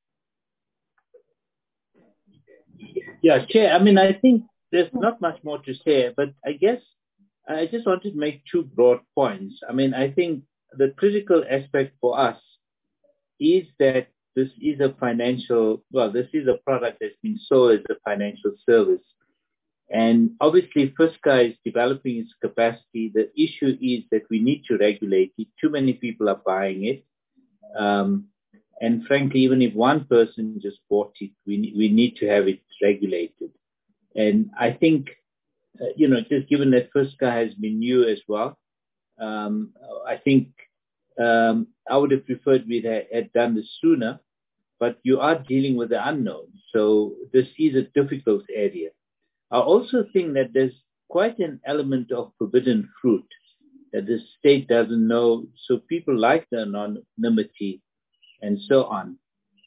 Yeah, Chair. I mean, I think there's not much more to say, but I guess I just wanted to make two broad points. I mean, I think the critical aspect for us is that this is a this is a product that's been sold as a financial service. And obviously, FSCA is developing its capacity. The issue is that we need to regulate it. Too many people are buying it. And frankly, even if one person just bought it, we need to have it regulated. And I think, just given that FSCA has been new as well, I think I would have preferred we had done this sooner, but you are dealing with the unknown. So this is a difficult area. I also think that there's quite an element of forbidden fruit that the state doesn't know. So people like the anonymity and so on.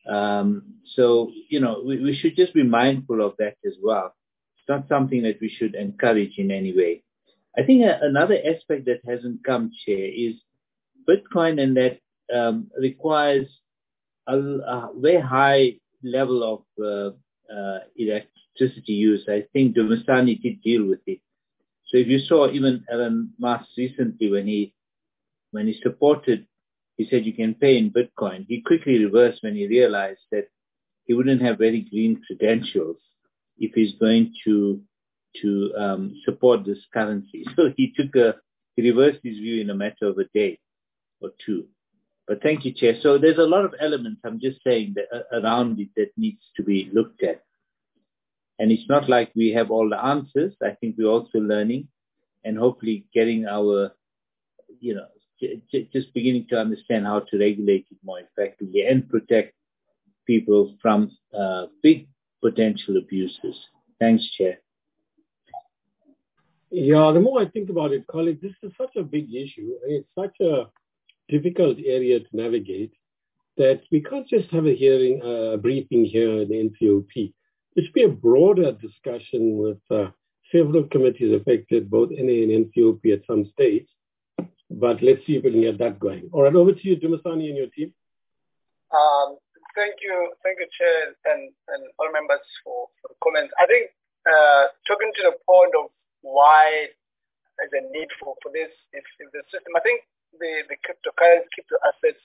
We should just be mindful of that as well. It's not something that we should encourage in any way. I think another aspect that hasn't come, Chair, is Bitcoin, and that requires a very high level of electricity use. I think Dumasani did deal with it. So if you saw even Elon Musk recently when he supported, he said you can pay in Bitcoin. He quickly reversed when he realized that he wouldn't have very green credentials if he's going to support this currency. So he reversed his view in a matter of a day or two. But thank you, Chair. So there's a lot of elements, I'm just saying, that around it that needs to be looked at. And it's not like we have all the answers. I think we're also learning and hopefully getting our, just beginning to understand how to regulate it more effectively and protect people from big potential abuses. Thanks, Chair. Yeah, the more I think about it, colleagues, this is such a big issue. It's such a difficult area to navigate that we can't just have a briefing here in the NCOP. There should be a broader discussion with several committees affected, both NA and NCOP at some stage, But let's see if we can get that going. All right, over to you, Dumisani and your team. Thank you, Chair, and all members for the comments. I think talking to the point of why there's a need for this, if the system, I think the cryptocurrency, crypto assets,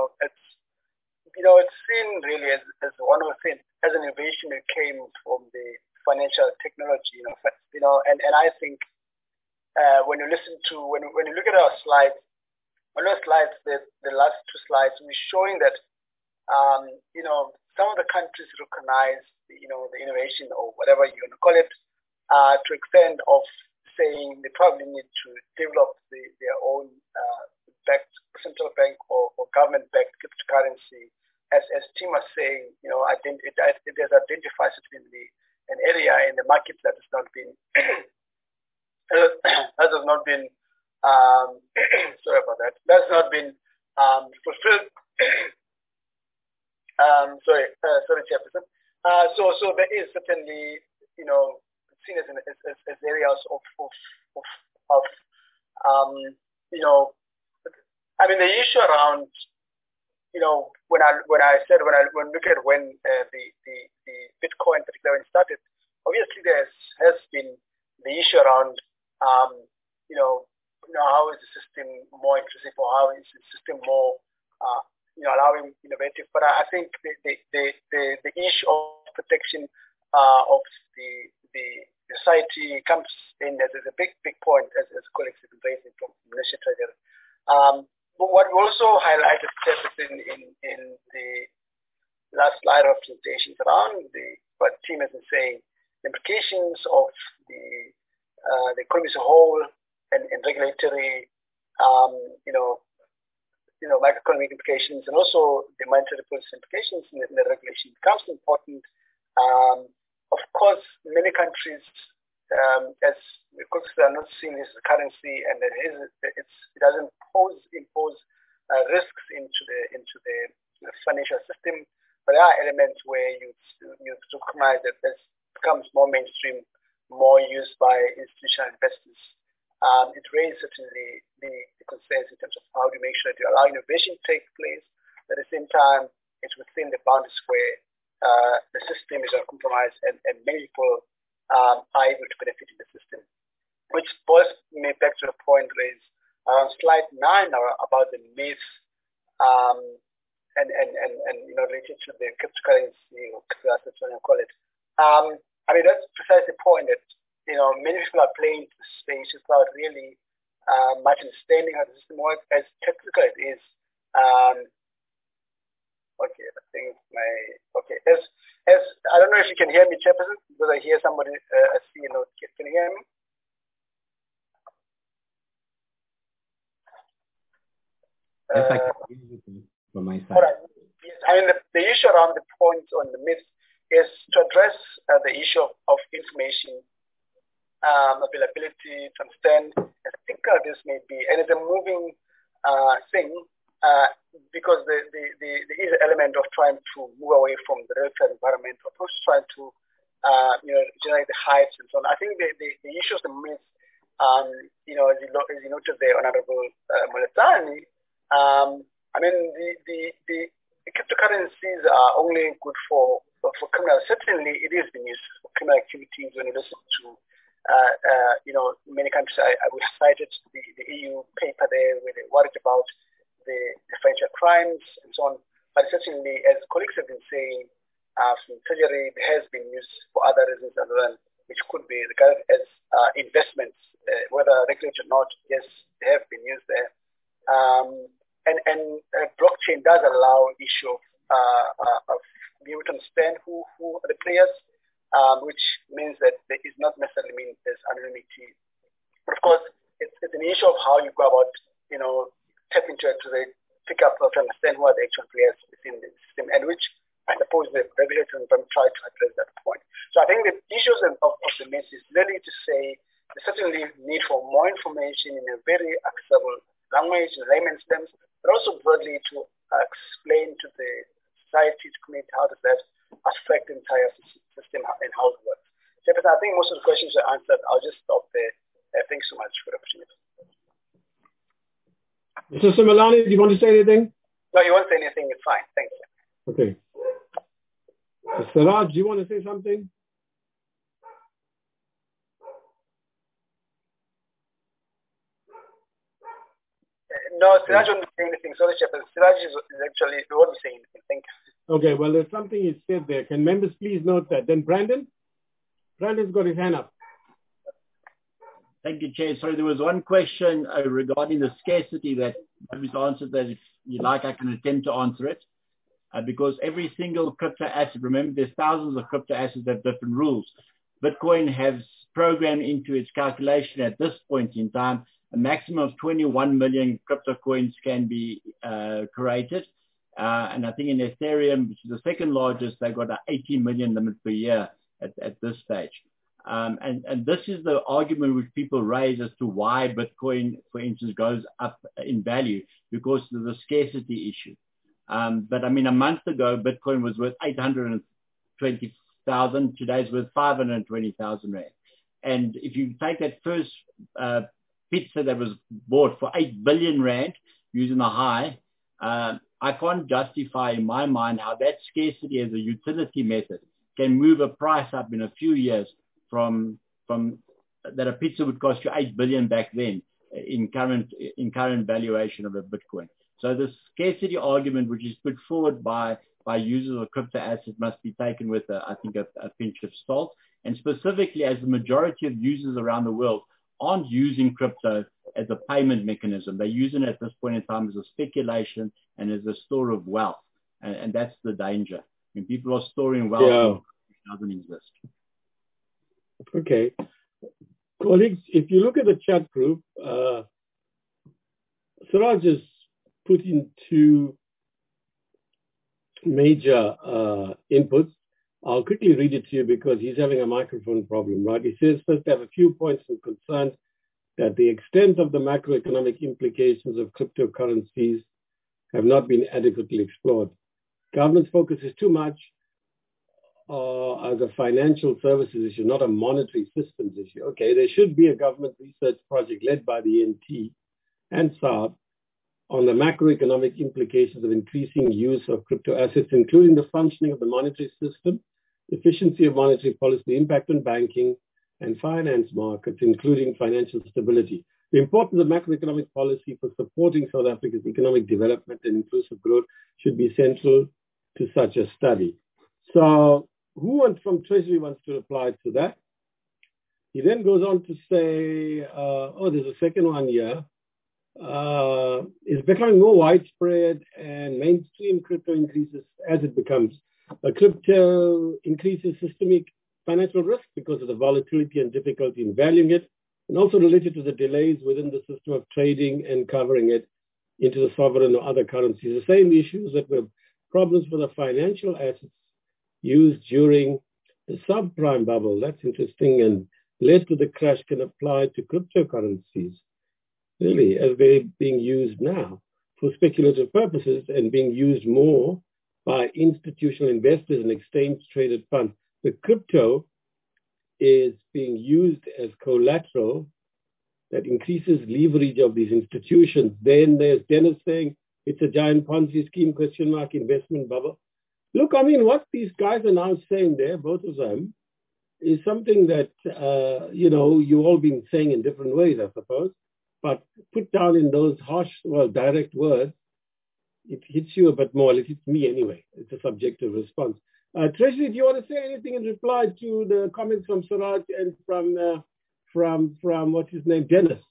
it's seen really as one of the things, as an innovation that came from the financial technology, and I think when you listen to, when you look at our slides, on those slides, the last two slides, we're showing that some of the countries recognize, the innovation or whatever you want to call it, to extent of saying they probably need to develop their own central bank or government-backed cryptocurrency. As Tim was saying, it has identified certainly an area in the market that has not been sorry about that. That's not been fulfilled. Sorry, Chairperson. So there is certainly, seen as areas of the issue around, when look at when the Bitcoin particularly started, obviously there has been the issue around, how is the system more inclusive, or how is the system more, allowing innovative. But I think the issue of protection of the society comes in as a big point, as colleagues have been raising from the National Treasury. But what we also highlighted in the last slide of presentations around what Tim has been saying, the implications of the economy as a whole and regulatory, macroeconomic implications, and also the monetary policy implications in the regulation becomes important. Of course, many countries, because they are not seeing this as a currency, and it doesn't impose risks into the financial system. But there are elements where you recognize that this becomes more mainstream, more used by institutional investors. It raises certainly the concerns in terms of how to make sure that you allow innovation to take place. At the same time, it's within the boundaries where the system is uncompromised and many people are able to benefit in the system. Which boils me back to the point raised on slide 9 about the myths and related to the cryptocurrency or crypto assets, what you call it. That's precisely the point that many people are playing the space without really much understanding how the system works, as technical it is. I don't know if you can hear me, Chairperson, because I hear somebody, can you hear me? Yes, I can hear you from my side. All right. Yes, the issue around the point on the myth is to address the issue of information availability, to understand as critical this may be, and it's a moving thing because there is an element of trying to move away from the regulatory environment, of course, trying to generate the hypes and so on. I think the issue of the myth, as you noted there, Honorable Moletani, the cryptocurrencies are only good for criminal. Certainly, it is being used for criminal activities. When you listen to many countries, we cited the EU paper there where they worried about the financial crimes and so on. But certainly, as colleagues have been saying, from Treasury, it has been used for other reasons as well, which could be regarded as investments, whether regulated or not. Yes, they have been used there. And blockchain does allow issue of being able to understand who are the players, which means that there is not necessarily mean there's anonymity. But of course, it's an issue of how you go about, tap into it to pick up or to understand who are the actual players within the system, and which I suppose the regulator will try to address that point. So I think the issues of the myth is really to say there's certainly need for more information in a very accessible language, in layman's terms, but also broadly to explain to the society, to community, how does that affect the entire system and how it works. Jefferson, I think most of the questions are answered. I'll just stop there. Thanks so much for the opportunity. Mr. Simelane, do you want to say anything? No, you won't say anything. It's fine. Thank you. Okay. Mr. Raj, do you want to say something? No, Siraj won't be saying anything. Sorry, Chef. Siraj is actually, he won't be saying anything. Thank you. Okay, well, there's something he said there. Can members please note that? Then Brandon's got his hand up. Thank you, Chair. Sorry, there was one question regarding the scarcity that was answered that if you like, I can attempt to answer it. Because every single crypto asset, remember there's thousands of crypto assets that have different rules. Bitcoin has programmed into its calculation at this point in time, a maximum of 21 million crypto coins can be created. And I think in Ethereum, which is the second largest, they've got an 18 million limit per year at this stage. And this is the argument which people raise as to why Bitcoin, for instance, goes up in value, because of the scarcity issue. But I mean, a month ago, Bitcoin was worth 820,000. Today's worth 520,000 Rand. And if you take that first pizza that was bought for 8 billion Rand using the high, I can't justify in my mind how that scarcity as a utility method can move a price up in a few years from that a pizza would cost you 8 billion back then in current valuation of a Bitcoin. So the scarcity argument, which is put forward by users of crypto assets, must be taken with, I think, a pinch of salt. And specifically, as the majority of users around the world aren't using crypto as a payment mechanism. They're using it at this point in time as a speculation and as a store of wealth. And that's the danger. When people are storing wealth, it doesn't exist. Okay. Colleagues, if you look at the chat group, Siraj has put in two major inputs. I'll quickly read it to you because he's having a microphone problem, right? He says, first, I have a few points of concern that the extent of the macroeconomic implications of cryptocurrencies have not been adequately explored. Government's focus is too much as a financial services issue, not a monetary systems issue. Okay, there should be a government research project led by the NT and SARB on the macroeconomic implications of increasing use of crypto assets, including the functioning of the monetary system, efficiency of monetary policy, the impact on banking and finance markets, including financial stability. The importance of macroeconomic policy for supporting South Africa's economic development and inclusive growth should be central to such a study. So who from Treasury wants to reply to that? He then goes on to say, there's a second one here. Is becoming more widespread and mainstream crypto increases as it becomes. Crypto increases systemic financial risk because of the volatility and difficulty in valuing it, and also related to the delays within the system of trading and covering it into the sovereign or other currencies. The same issues that were problems for the financial assets used during the subprime bubble, that's interesting, and led to the crash can apply to cryptocurrencies, really, as they're being used now for speculative purposes and being used more by institutional investors and exchange-traded funds. The crypto is being used as collateral that increases leverage of these institutions. Then there's Dennis saying it's a giant Ponzi scheme, ? Investment bubble. Look, I mean, what these guys are now saying there, both of them, is something that, you've all been saying in different ways, I suppose. But put down in those harsh, direct words, it hits you a bit more. It hits me anyway. It's a subjective response. Treasury, do you want to say anything in reply to the comments from Siraj and from what's his name, Dennis?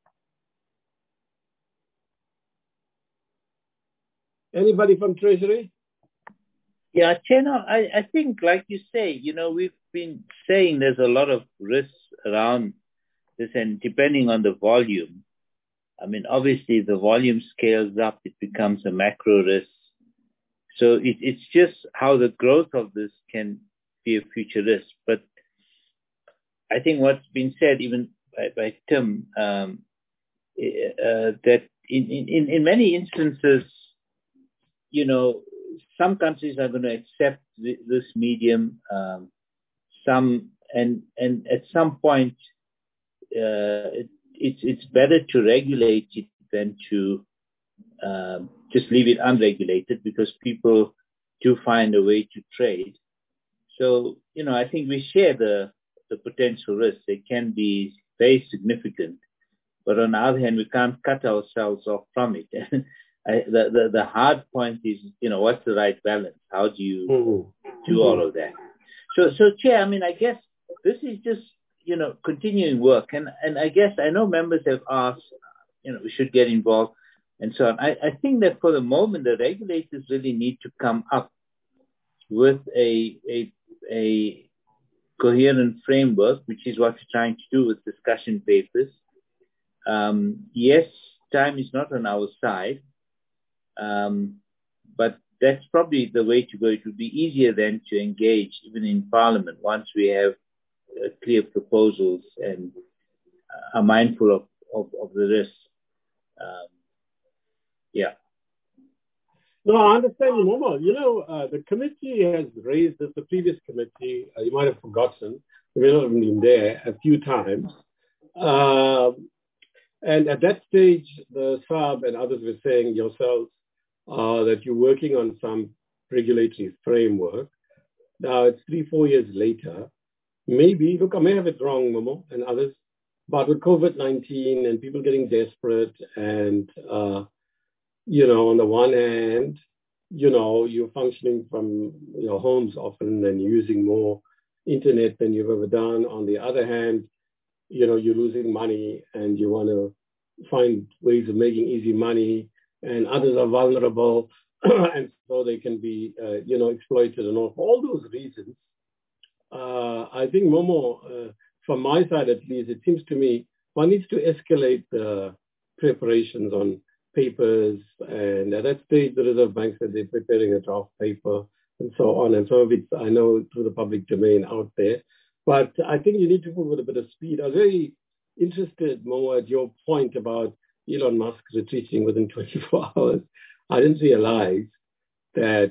Anybody from Treasury? Yeah, Chena, I think, like you say, we've been saying there's a lot of risks around this, and depending on the volume, I mean, obviously the volume scales up, it becomes a macro risk. So it's just how the growth of this can be a future risk. But I think what's been said even by Tim, that in many instances, some countries are going to accept this medium, and at some point, it's better to regulate it than to just leave it unregulated because people do find a way to trade. So, I think we share the potential risks. They can be very significant. But on the other hand, we can't cut ourselves off from it. The hard point is, what's the right balance? How do you do all of that? So Chair, I guess this is just, continuing work. And I guess I know members have asked, we should get involved and so on. I think that for the moment, the regulators really need to come up with a coherent framework, which is what we're trying to do with discussion papers. Yes, time is not on our side, but that's probably the way to go. It would be easier then to engage even in Parliament once we have clear proposals and are mindful of the risks. Yeah. No, I understand, Momo. The committee has raised this, the previous committee, you might have forgotten, we may not have been there a few times. And at that stage, the SARB and others were saying yourselves that you're working on some regulatory framework. Now it's 3-4 years later. Maybe, look, I may have it wrong, Momo and others, but with COVID-19 and people getting desperate and, on the one hand, you're functioning from your homes often and using more internet than you've ever done. On the other hand, you're losing money and you want to find ways of making easy money, and others are vulnerable and so they can be, exploited and all. For all those reasons, I think, Momo, from my side at least, it seems to me one needs to escalate the preparations on papers, and at that stage the Reserve Bank said they're preparing a draft paper and so on, and some of it's, I know, through the public domain out there. But I think you need to move with a bit of speed. I was very interested, Mo, at your point about Elon Musk retreating within 24 hours. I didn't realize that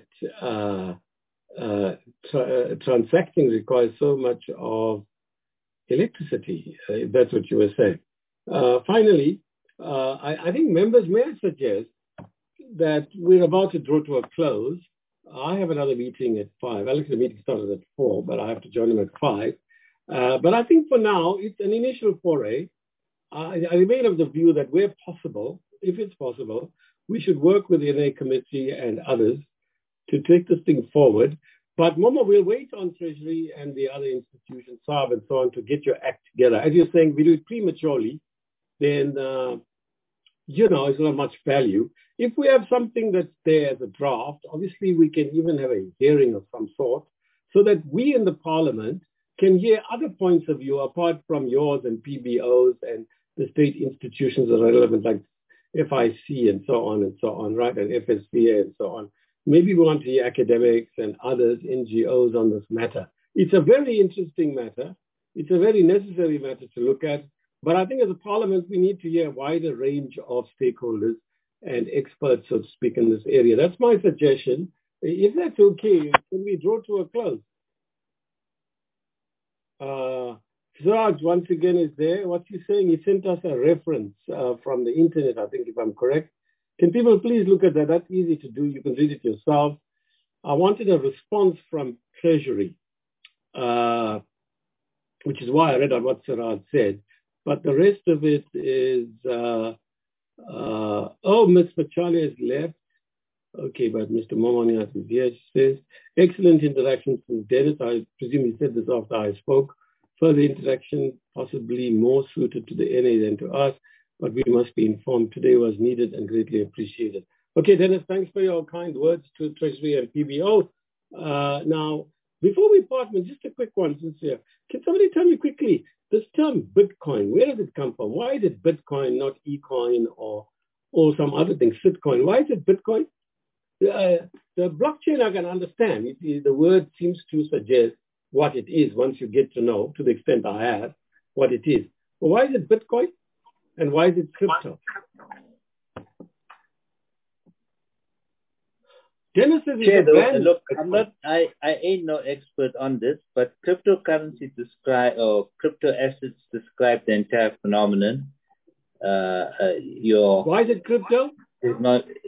transacting requires so much of electricity, if that's what you were saying. Finally, I think members may suggest that we're about to draw to a close. I have another meeting at 5. Alex, the meeting started at 4, but I have to join him at 5. But I think for now, it's an initial foray. I remain of the view that where possible, if it's possible, we should work with the NA committee and others to take this thing forward. But Momo, we'll wait on Treasury and the other institutions, SARB and so on, to get your act together. As you're saying, we do it prematurely, then, it's not much value. If we have something that's there as a draft, obviously we can even have a hearing of some sort so that we in the Parliament can hear other points of view apart from yours and PBOs and the state institutions that are relevant, like FIC and so on, right, and FSBA and so on. Maybe we want to hear academics and others, NGOs on this matter. It's a very interesting matter. It's a very necessary matter to look at. But I think as a Parliament, we need to hear a wider range of stakeholders and experts, so to speak, in this area. That's my suggestion. If that's okay, can we draw to a close? Siraj, once again, is there. What's he saying? He sent us a reference from the internet, I think, if I'm correct. Can people please look at that? That's easy to do. You can read it yourself. I wanted a response from Treasury, which is why I read out what Siraj said. But the rest of it is, Ms. Pachali has left. Okay, but Mr. Momonias is here. She says, excellent interactions with Dennis. I presume he said this after I spoke. Further interaction, possibly more suited to the NA than to us, but we must be informed. Today was needed and greatly appreciated. Okay, Dennis, thanks for your kind words to Treasury and PBO. Now, before we part, just a quick one, sincere. Can somebody tell me quickly, this term Bitcoin, where does it come from? Why is it Bitcoin, not eCoin or some other thing, Sitcoin? Why is it Bitcoin? The blockchain I can understand. The word seems to suggest what it is once you get to know, to the extent I have, what it is. But why is it Bitcoin? And why is it crypto? Dennis is look, I ain't no expert on this, but cryptocurrency or crypto assets describe the entire phenomenon. Why is it crypto?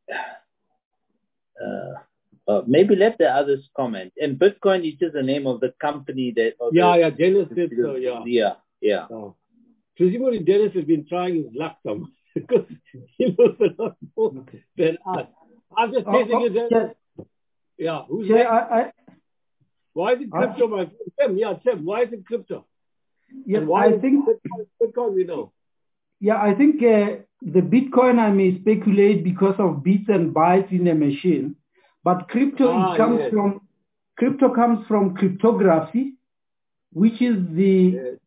maybe let the others comment. And Bitcoin is just the name of the company that. Dennis did so. Yeah. Presumably, Dennis has been trying his luck some because he knows a lot more than us. I'm just guessing it. Dennis. Yeah. Who's next? Why is it crypto, my friend? Tim. Why is it crypto? Yeah, I think Bitcoin, we know. Yeah, I think the Bitcoin I may speculate because of bits and bytes in a machine, but crypto comes from cryptography, which is the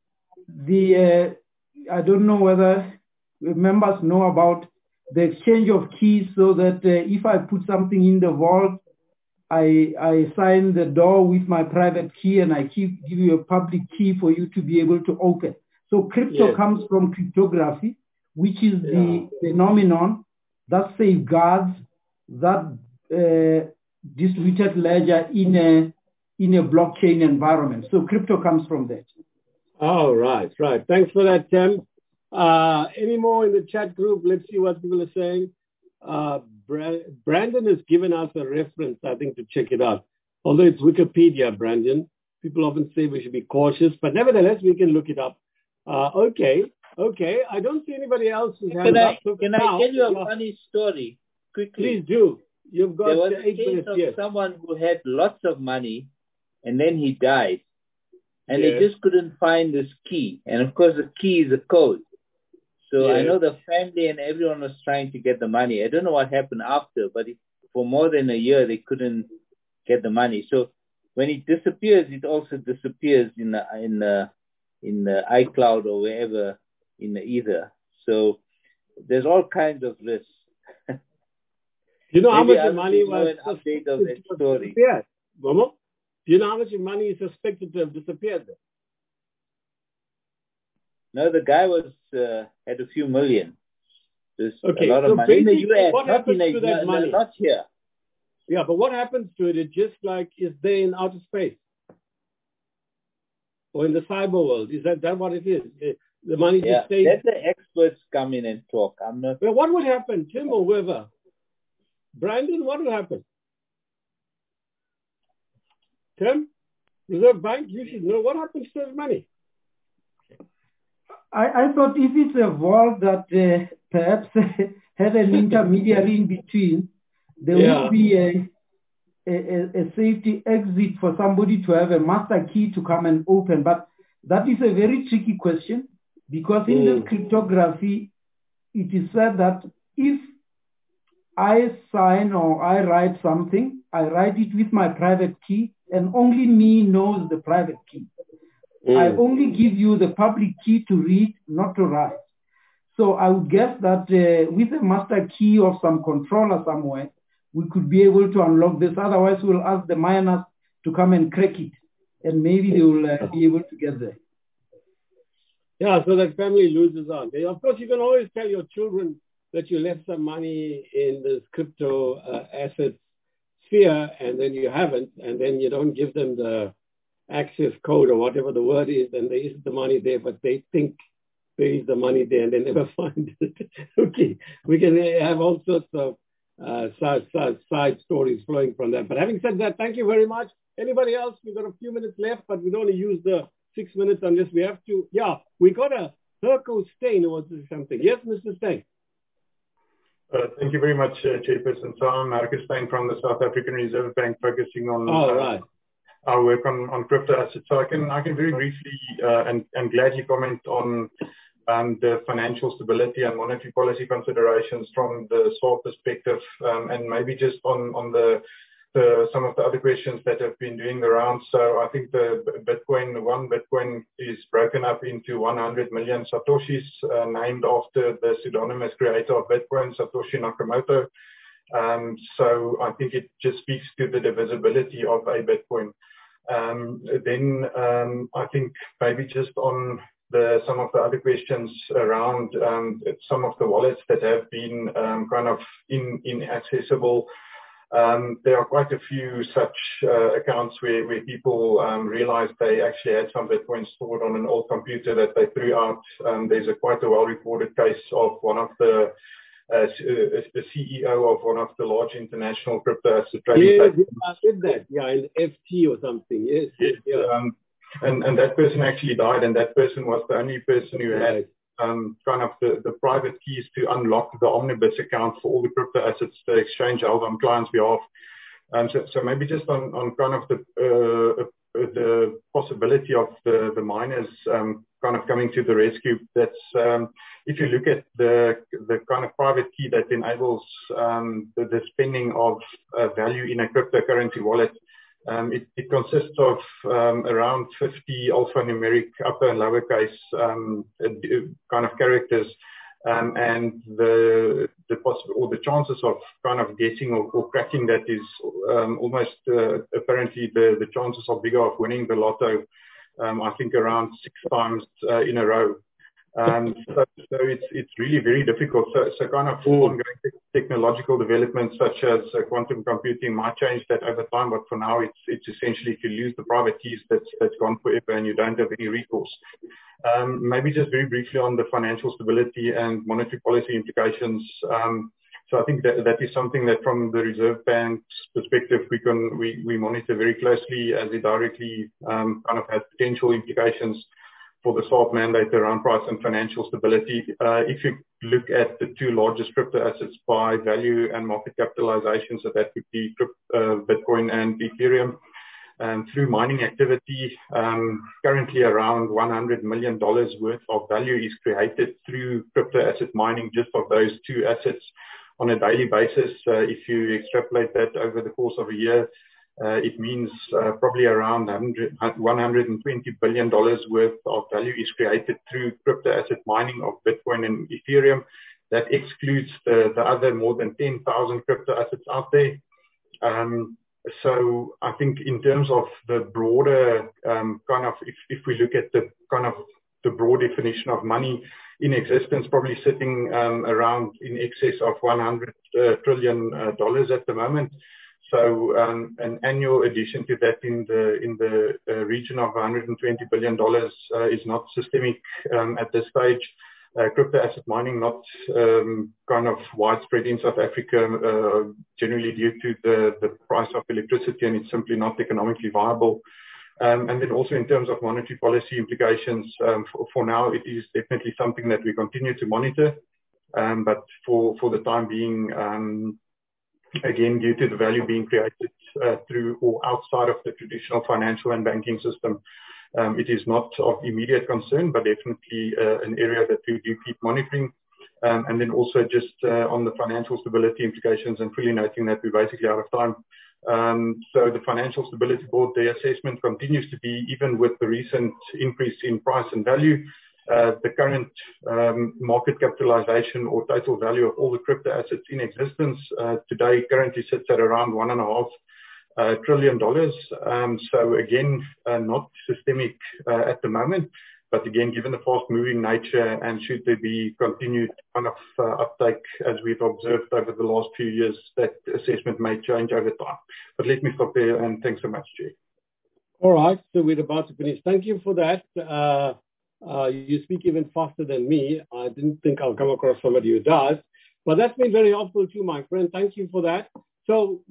I don't know whether members know about the exchange of keys, so that if I put something in the vault, I sign the door with my private key, and I give you a public key for you to be able to open. So crypto comes from cryptography, which is the phenomenon that safeguards that distributed ledger in a blockchain environment. So crypto comes from that. Oh, right. Thanks for that, Tim. Any more in the chat group? Let's see what people are saying. Brandon has given us a reference, I think, to check it out. Although it's Wikipedia, Brandon. People often say we should be cautious, but nevertheless, we can look it up. Okay. I don't see anybody else who's hands up. Can I tell you a funny story quickly? Please do. You've got there was 8 minutes. There was a case of someone who had lots of money, and then he died. And they just couldn't find this key. And of course, the key is a code. So I know the family and everyone was trying to get the money. I don't know what happened after, but for more than a year, they couldn't get the money. So when it disappears, it also disappears in the iCloud or wherever in the ether. So there's all kinds of risks. You know how much money was an update of that story? Yeah, Momo? Do you know how much money is suspected to have disappeared there? No, the guy was had a few million. There's a lot of money in the US, not here. Yeah, but what happens to it? It just like is there in outer space or in the cyber world? Is that what it is? The money just stays. Let the experts come in and talk. I'm not. Well, what would happen, Tim or whoever? Brandon, what will happen? Tim, Reserve Bank, you should know what happens to his money. I thought if it's a vault that perhaps had an intermediary in between, there would be a safety exit for somebody to have a master key to come and open. But that is a very tricky question, because in this cryptography, it is said that if I sign or I write something, I write it with my private key, and only me knows the private key. I only give you the public key to read, not to write. So I would guess that with a master key of some controller somewhere, we could be able to unlock this. Otherwise, we'll ask the miners to come and crack it, and maybe they will be able to get there. Yeah, so that family loses out. Of course, you can always tell your children that you left some money in this crypto asset sphere, and then you haven't, and then you don't give them the access code or whatever the word is, and there is the money there, but they think there is the money there, and they never find it. Okay, we can have all sorts of side stories flowing from that. But having said that, thank you very much. Anybody else? We've got a few minutes left, but we don't want to use the 6 minutes unless we have to. Yeah, we got a Herco Steyn who wants to say something. Yes, Mr. Steyn. Thank you very much, Chairperson. So I'm Marcus Steyn from the South African Reserve Bank, focusing on our work on crypto assets. So I can very briefly and gladly comment on the financial stability and monetary policy considerations from the SWARP perspective, and maybe just on some of the other questions that have been doing the rounds. So I think the one Bitcoin is broken up into 100 million Satoshis, named after the pseudonymous creator of Bitcoin, Satoshi Nakamoto. So I think it just speaks to the divisibility of a Bitcoin. Then I think maybe just on some of the other questions around some of the wallets that have been kind of inaccessible. There are quite a few such accounts where people realized they actually had some Bitcoin stored on an old computer that they threw out. There's quite a well-reported case of one of the the CEO of one of the large international crypto asset trading platforms. Yes, I did that. Yeah, in FT or something. Yes. Yeah. And that person actually died, and that person was the only person who had kind of the private keys to unlock the omnibus account for all the crypto assets the exchange held on clients' behalf. So maybe just on kind of the possibility of the miners kind of coming to the rescue. That's if you look at the kind of private key that enables the spending of value in a cryptocurrency wallet. It consists of around 50 alphanumeric upper and lowercase kind of characters, and the chances of kind of getting or cracking that is almost apparently the chances are bigger of winning the lotto. I think around 6 times in a row. So it's really very difficult. So kind of ongoing technological developments such as quantum computing might change that over time, but for now it's essentially if you lose the private keys, that's gone forever and you don't have any recourse. Maybe just very briefly on the financial stability and monetary policy implications. So I think that is something that from the Reserve Bank's perspective we monitor very closely as it directly kind of has potential implications for the SARB mandate around price and financial stability. If you look at the 2 largest crypto assets by value and market capitalization, so that would be Bitcoin and Ethereum, through mining activity, currently around $100 million worth of value is created through crypto asset mining just of those 2 assets on a daily basis. If you extrapolate that over the course of a year, it means probably around $120 billion worth of value is created through crypto asset mining of Bitcoin and Ethereum. That excludes the other more than 10,000 crypto assets out there. So I think in terms of the broader kind of, if we look at the kind of the broad definition of money in existence, probably sitting around in excess of $100 trillion at the moment. So an annual addition to that in the region of $120 billion is not systemic at this stage. Crypto asset mining not kind of widespread in South Africa, generally due to the price of electricity, and it's simply not economically viable. And then also in terms of monetary policy implications, for now it is definitely something that we continue to monitor, but for the time being, again, due to the value being created through or outside of the traditional financial and banking system, it is not of immediate concern, but definitely an area that we do keep monitoring. And then also just on the financial stability implications, and fully noting that we're basically out of time. So the Financial Stability Board, their assessment continues to be, even with the recent increase in price and value, the current market capitalization or total value of all the crypto assets in existence today currently sits at around $1.5 trillion. So again, not systemic at the moment, but again, given the fast-moving nature and should there be continued kind of uptake as we've observed over the last few years, that assessment may change over time. But let me stop there, and thanks so much, Jay. All right, so we're about to finish. Thank you for that. You speak even faster than me. I didn't think I'll come across somebody who does, but that's been very helpful too, my friend. Thank you for that. So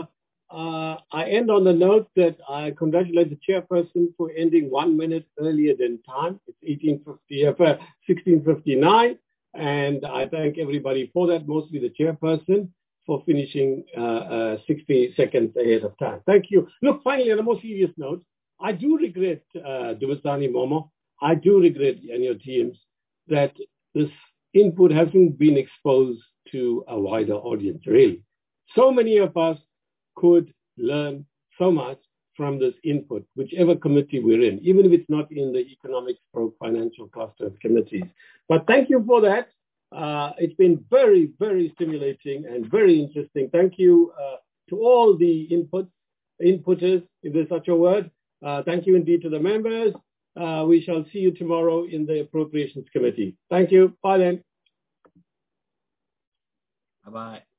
I end on the note that I congratulate the chairperson for ending 1 minute earlier than time. It's 16:59, and I thank everybody for that, mostly the chairperson, for finishing 60 seconds ahead of time. Thank you. Look, finally, on a more serious note, I do regret, Dumisani Momo, I do regret, and your teams, that this input hasn't been exposed to a wider audience, really. So many of us could learn so much from this input, whichever committee we're in, even if it's not in the economics or financial cluster committees. But thank you for that. It's been very, very stimulating and very interesting. Thank you to all the inputters, if there's such a word. Thank you indeed to the members. We shall see you tomorrow in the Appropriations Committee. Thank you. Bye then. Bye-bye.